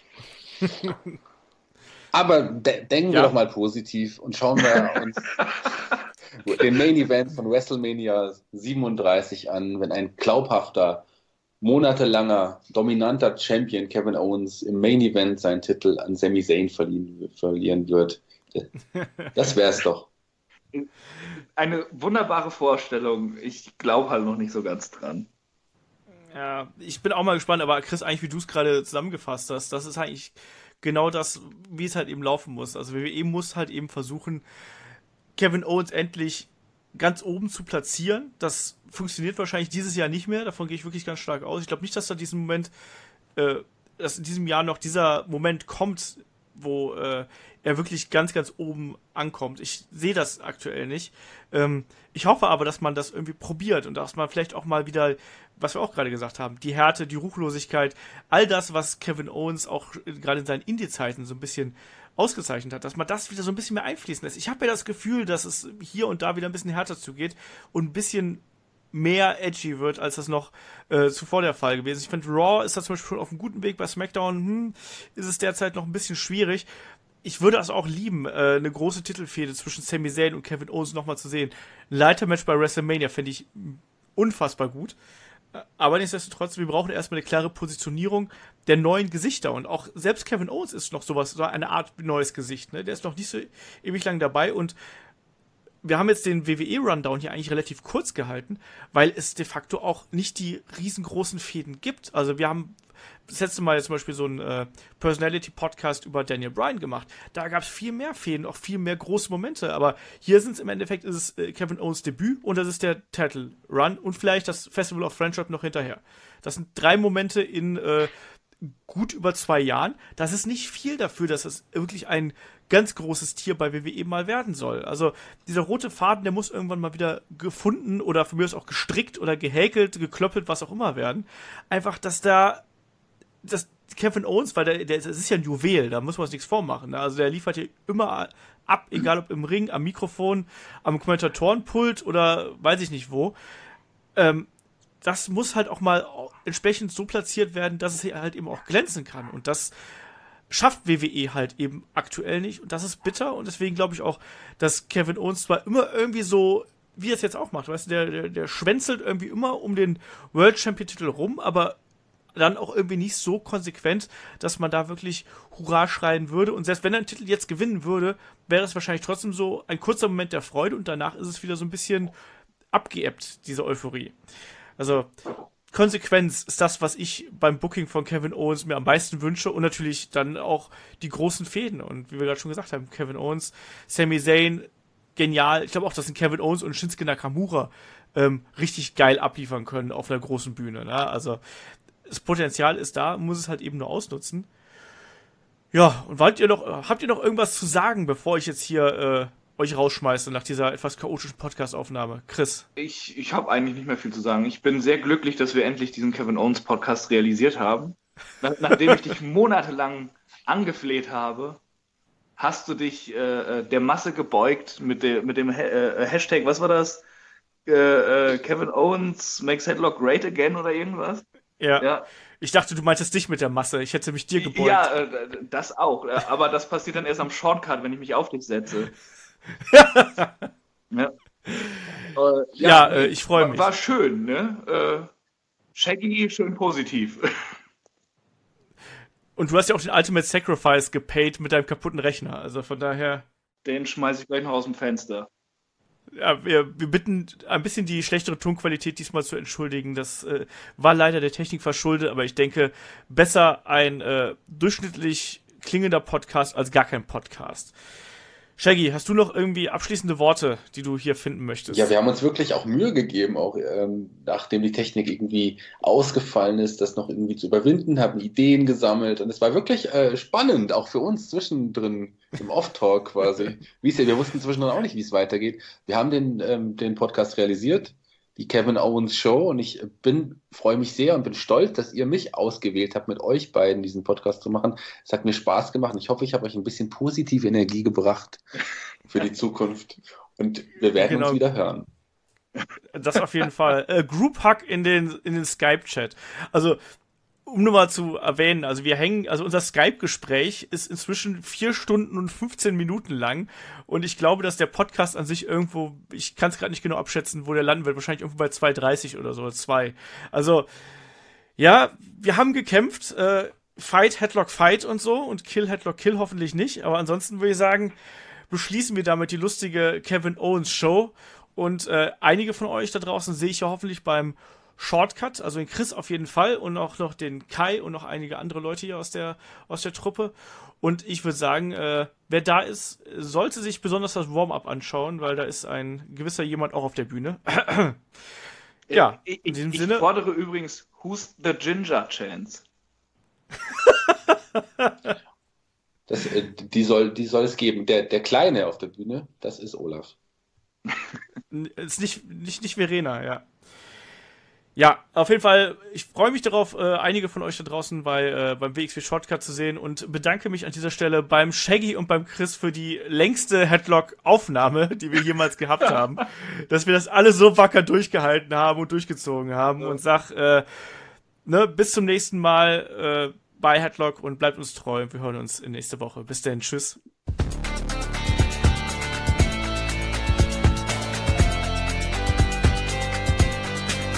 Aber de- denken ja. wir doch mal positiv und schauen wir uns den Main Event von WrestleMania siebenunddreißig an, wenn ein glaubhafter, monatelanger, dominanter Champion Kevin Owens im Main Event seinen Titel an Sami Zayn verlieren, verlieren wird. Das wär's doch. Eine wunderbare Vorstellung. Ich glaube halt noch nicht so ganz dran. Ja, ich bin auch mal gespannt, aber Chris, eigentlich wie du es gerade zusammengefasst hast, das ist eigentlich genau das, wie es halt eben laufen muss. Also W W E muss halt eben versuchen, Kevin Owens endlich ganz oben zu platzieren. Das funktioniert wahrscheinlich dieses Jahr nicht mehr, davon gehe ich wirklich ganz stark aus. Ich glaube nicht, dass da diesen Moment, äh, dass in diesem Jahr noch dieser Moment kommt, wo äh, er wirklich ganz, ganz oben ankommt. Ich sehe das aktuell nicht. Ähm, ich hoffe aber, dass man das irgendwie probiert und dass man vielleicht auch mal wieder, was wir auch gerade gesagt haben, die Härte, die Ruchlosigkeit, all das, was Kevin Owens auch gerade in seinen Indie-Zeiten so ein bisschen ausgezeichnet hat, dass man das wieder so ein bisschen mehr einfließen lässt. Ich habe ja das Gefühl, dass es hier und da wieder ein bisschen härter zugeht und ein bisschen mehr edgy wird, als das noch äh, zuvor der Fall gewesen ist. Ich finde, Raw ist da zum Beispiel schon auf einem guten Weg. Bei SmackDown hm, ist es derzeit noch ein bisschen schwierig. Ich würde es auch lieben, äh, eine große Titelfehde zwischen Sami Zayn und Kevin Owens nochmal zu sehen. Ein Leitermatch bei WrestleMania fände ich unfassbar gut. Aber nichtsdestotrotz, wir brauchen erstmal eine klare Positionierung der neuen Gesichter. Und auch selbst Kevin Owens ist noch sowas, so eine Art neues Gesicht. Ne? Der ist noch nicht so ewig lang dabei. Und wir haben jetzt den W W E-Rundown hier eigentlich relativ kurz gehalten, weil es de facto auch nicht die riesengroßen Fäden gibt. Also wir haben das letzte Mal zum Beispiel so einen äh, Personality-Podcast über Daniel Bryan gemacht. Da gab es viel mehr Fäden, auch viel mehr große Momente. Aber hier sind es im Endeffekt, ist es äh, Kevin Owens Debüt und das ist der Title Run und vielleicht das Festival of Friendship noch hinterher. Das sind drei Momente in äh, gut über zwei Jahren. Das ist nicht viel dafür, dass es wirklich ein ganz großes Tier bei W W E mal werden soll. Also dieser rote Faden, der muss irgendwann mal wieder gefunden oder von mir aus auch gestrickt oder gehäkelt, geklöppelt, was auch immer werden. Einfach, dass da dass Kevin Owens, weil der, der das ist ja ein Juwel, da muss man uns nichts vormachen. Ne? Also der liefert hier immer ab, egal ob im Ring, am Mikrofon, am Kommentatorenpult oder weiß ich nicht wo. ähm, das muss halt auch mal entsprechend so platziert werden, dass es halt eben auch glänzen kann. Und das schafft W W E halt eben aktuell nicht. Und das ist bitter. Und deswegen glaube ich auch, dass Kevin Owens zwar immer irgendwie so, wie er es jetzt auch macht, weißt du, der, der, der schwänzelt irgendwie immer um den World Champion Titel rum, aber dann auch irgendwie nicht so konsequent, dass man da wirklich Hurra schreien würde. Und selbst wenn er einen Titel jetzt gewinnen würde, wäre es wahrscheinlich trotzdem so ein kurzer Moment der Freude und danach ist es wieder so ein bisschen abgeebbt, diese Euphorie. Also Konsequenz ist das, was ich beim Booking von Kevin Owens mir am meisten wünsche und natürlich dann auch die großen Fäden. Und wie wir gerade schon gesagt haben, Kevin Owens, Sami Zayn, genial. Ich glaube auch, dass ein Kevin Owens und Shinsuke Nakamura ähm, richtig geil abliefern können auf einer großen Bühne. Ne? Also das Potenzial ist da, muss es halt eben nur ausnutzen. Ja, und wollt ihr noch, habt ihr noch irgendwas zu sagen, bevor ich jetzt hier äh, euch rausschmeiße nach dieser etwas chaotischen Podcast-Aufnahme? Chris? Ich, ich habe eigentlich nicht mehr viel zu sagen. Ich bin sehr glücklich, dass wir endlich diesen Kevin Owens Podcast realisiert haben. Nach, nachdem ich dich monatelang angefleht habe, hast du dich äh, der Masse gebeugt mit, de, mit dem äh, Hashtag, was war das? Äh, äh, Kevin Owens makes Headlock great again oder irgendwas? Ja. ja. Ich dachte, du meintest dich mit der Masse. Ich hätte mich dir gebeugt. Ja, äh, das auch. Aber das passiert dann erst am Shortcut, wenn ich mich auf dich setze. ja, äh, ja, ja äh, ich freue mich. War schön, ne? Äh, Shaggy, schön positiv. Und du hast ja auch den Ultimate Sacrifice gepaid mit deinem kaputten Rechner. Also von daher... Den schmeiße ich gleich noch aus dem Fenster. Ja, wir, wir bitten ein bisschen die schlechtere Tonqualität diesmal zu entschuldigen. Das äh, war leider der Technik verschuldet, aber ich denke, besser ein äh, durchschnittlich klingender Podcast als gar kein Podcast. Shaggy, hast du noch irgendwie abschließende Worte, die du hier finden möchtest? Ja, wir haben uns wirklich auch Mühe gegeben, auch ähm, nachdem die Technik irgendwie ausgefallen ist, das noch irgendwie zu überwinden, haben Ideen gesammelt und es war wirklich äh, spannend, auch für uns zwischendrin im Off-Talk quasi. Wie es ja, wir wussten zwischendrin auch nicht, wie es weitergeht. Wir haben den, ähm, den Podcast realisiert, die Kevin Owens Show, und ich bin, freue mich sehr und bin stolz, dass ihr mich ausgewählt habt, mit euch beiden diesen Podcast zu machen. Es hat mir Spaß gemacht und ich hoffe, ich habe euch ein bisschen positive Energie gebracht für die Zukunft und wir werden genau. uns wieder hören. Das auf jeden Fall. Äh, Group Hug in den, in den Skype-Chat. Also, um nur mal zu erwähnen, also wir hängen, also unser Skype-Gespräch ist inzwischen vier Stunden und fünfzehn Minuten lang und ich glaube, dass der Podcast an sich irgendwo, ich kann es gerade nicht genau abschätzen, wo der landen wird, wahrscheinlich irgendwo bei zwei dreißig oder so, zwei. Also, ja, wir haben gekämpft, äh, Fight, Headlock, Fight und so und Kill, Headlock, Kill hoffentlich nicht, aber ansonsten würde ich sagen, beschließen wir damit die lustige Kevin Owens Show und äh, einige von euch da draußen sehe ich ja hoffentlich beim Shortcut, also den Chris auf jeden Fall und auch noch den Kai und noch einige andere Leute hier aus der aus der Truppe. Und ich würde sagen, äh, wer da ist, sollte sich besonders das Warm-Up anschauen, weil da ist ein gewisser jemand auch auf der Bühne. ja, ich, in diesem ich, Sinne. Ich fordere übrigens, who's the Ginger Chance? das, äh, die, soll, die soll es geben. Der, der Kleine auf der Bühne, das ist Olaf. ist nicht, nicht, nicht Verena, ja. Ja, auf jeden Fall, ich freue mich darauf, äh, einige von euch da draußen bei äh, beim W X W Shortcut zu sehen und bedanke mich an dieser Stelle beim Shaggy und beim Chris für die längste Headlock-Aufnahme, die wir jemals gehabt haben, dass wir das alle so wacker durchgehalten haben und durchgezogen haben ja. und sag, äh, ne, bis zum nächsten Mal äh, bei Headlock und bleibt uns treu. Wir hören uns in nächste Woche. Bis dahin, tschüss.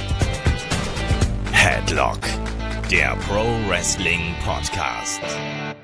Headlock, der Pro Wrestling Podcast.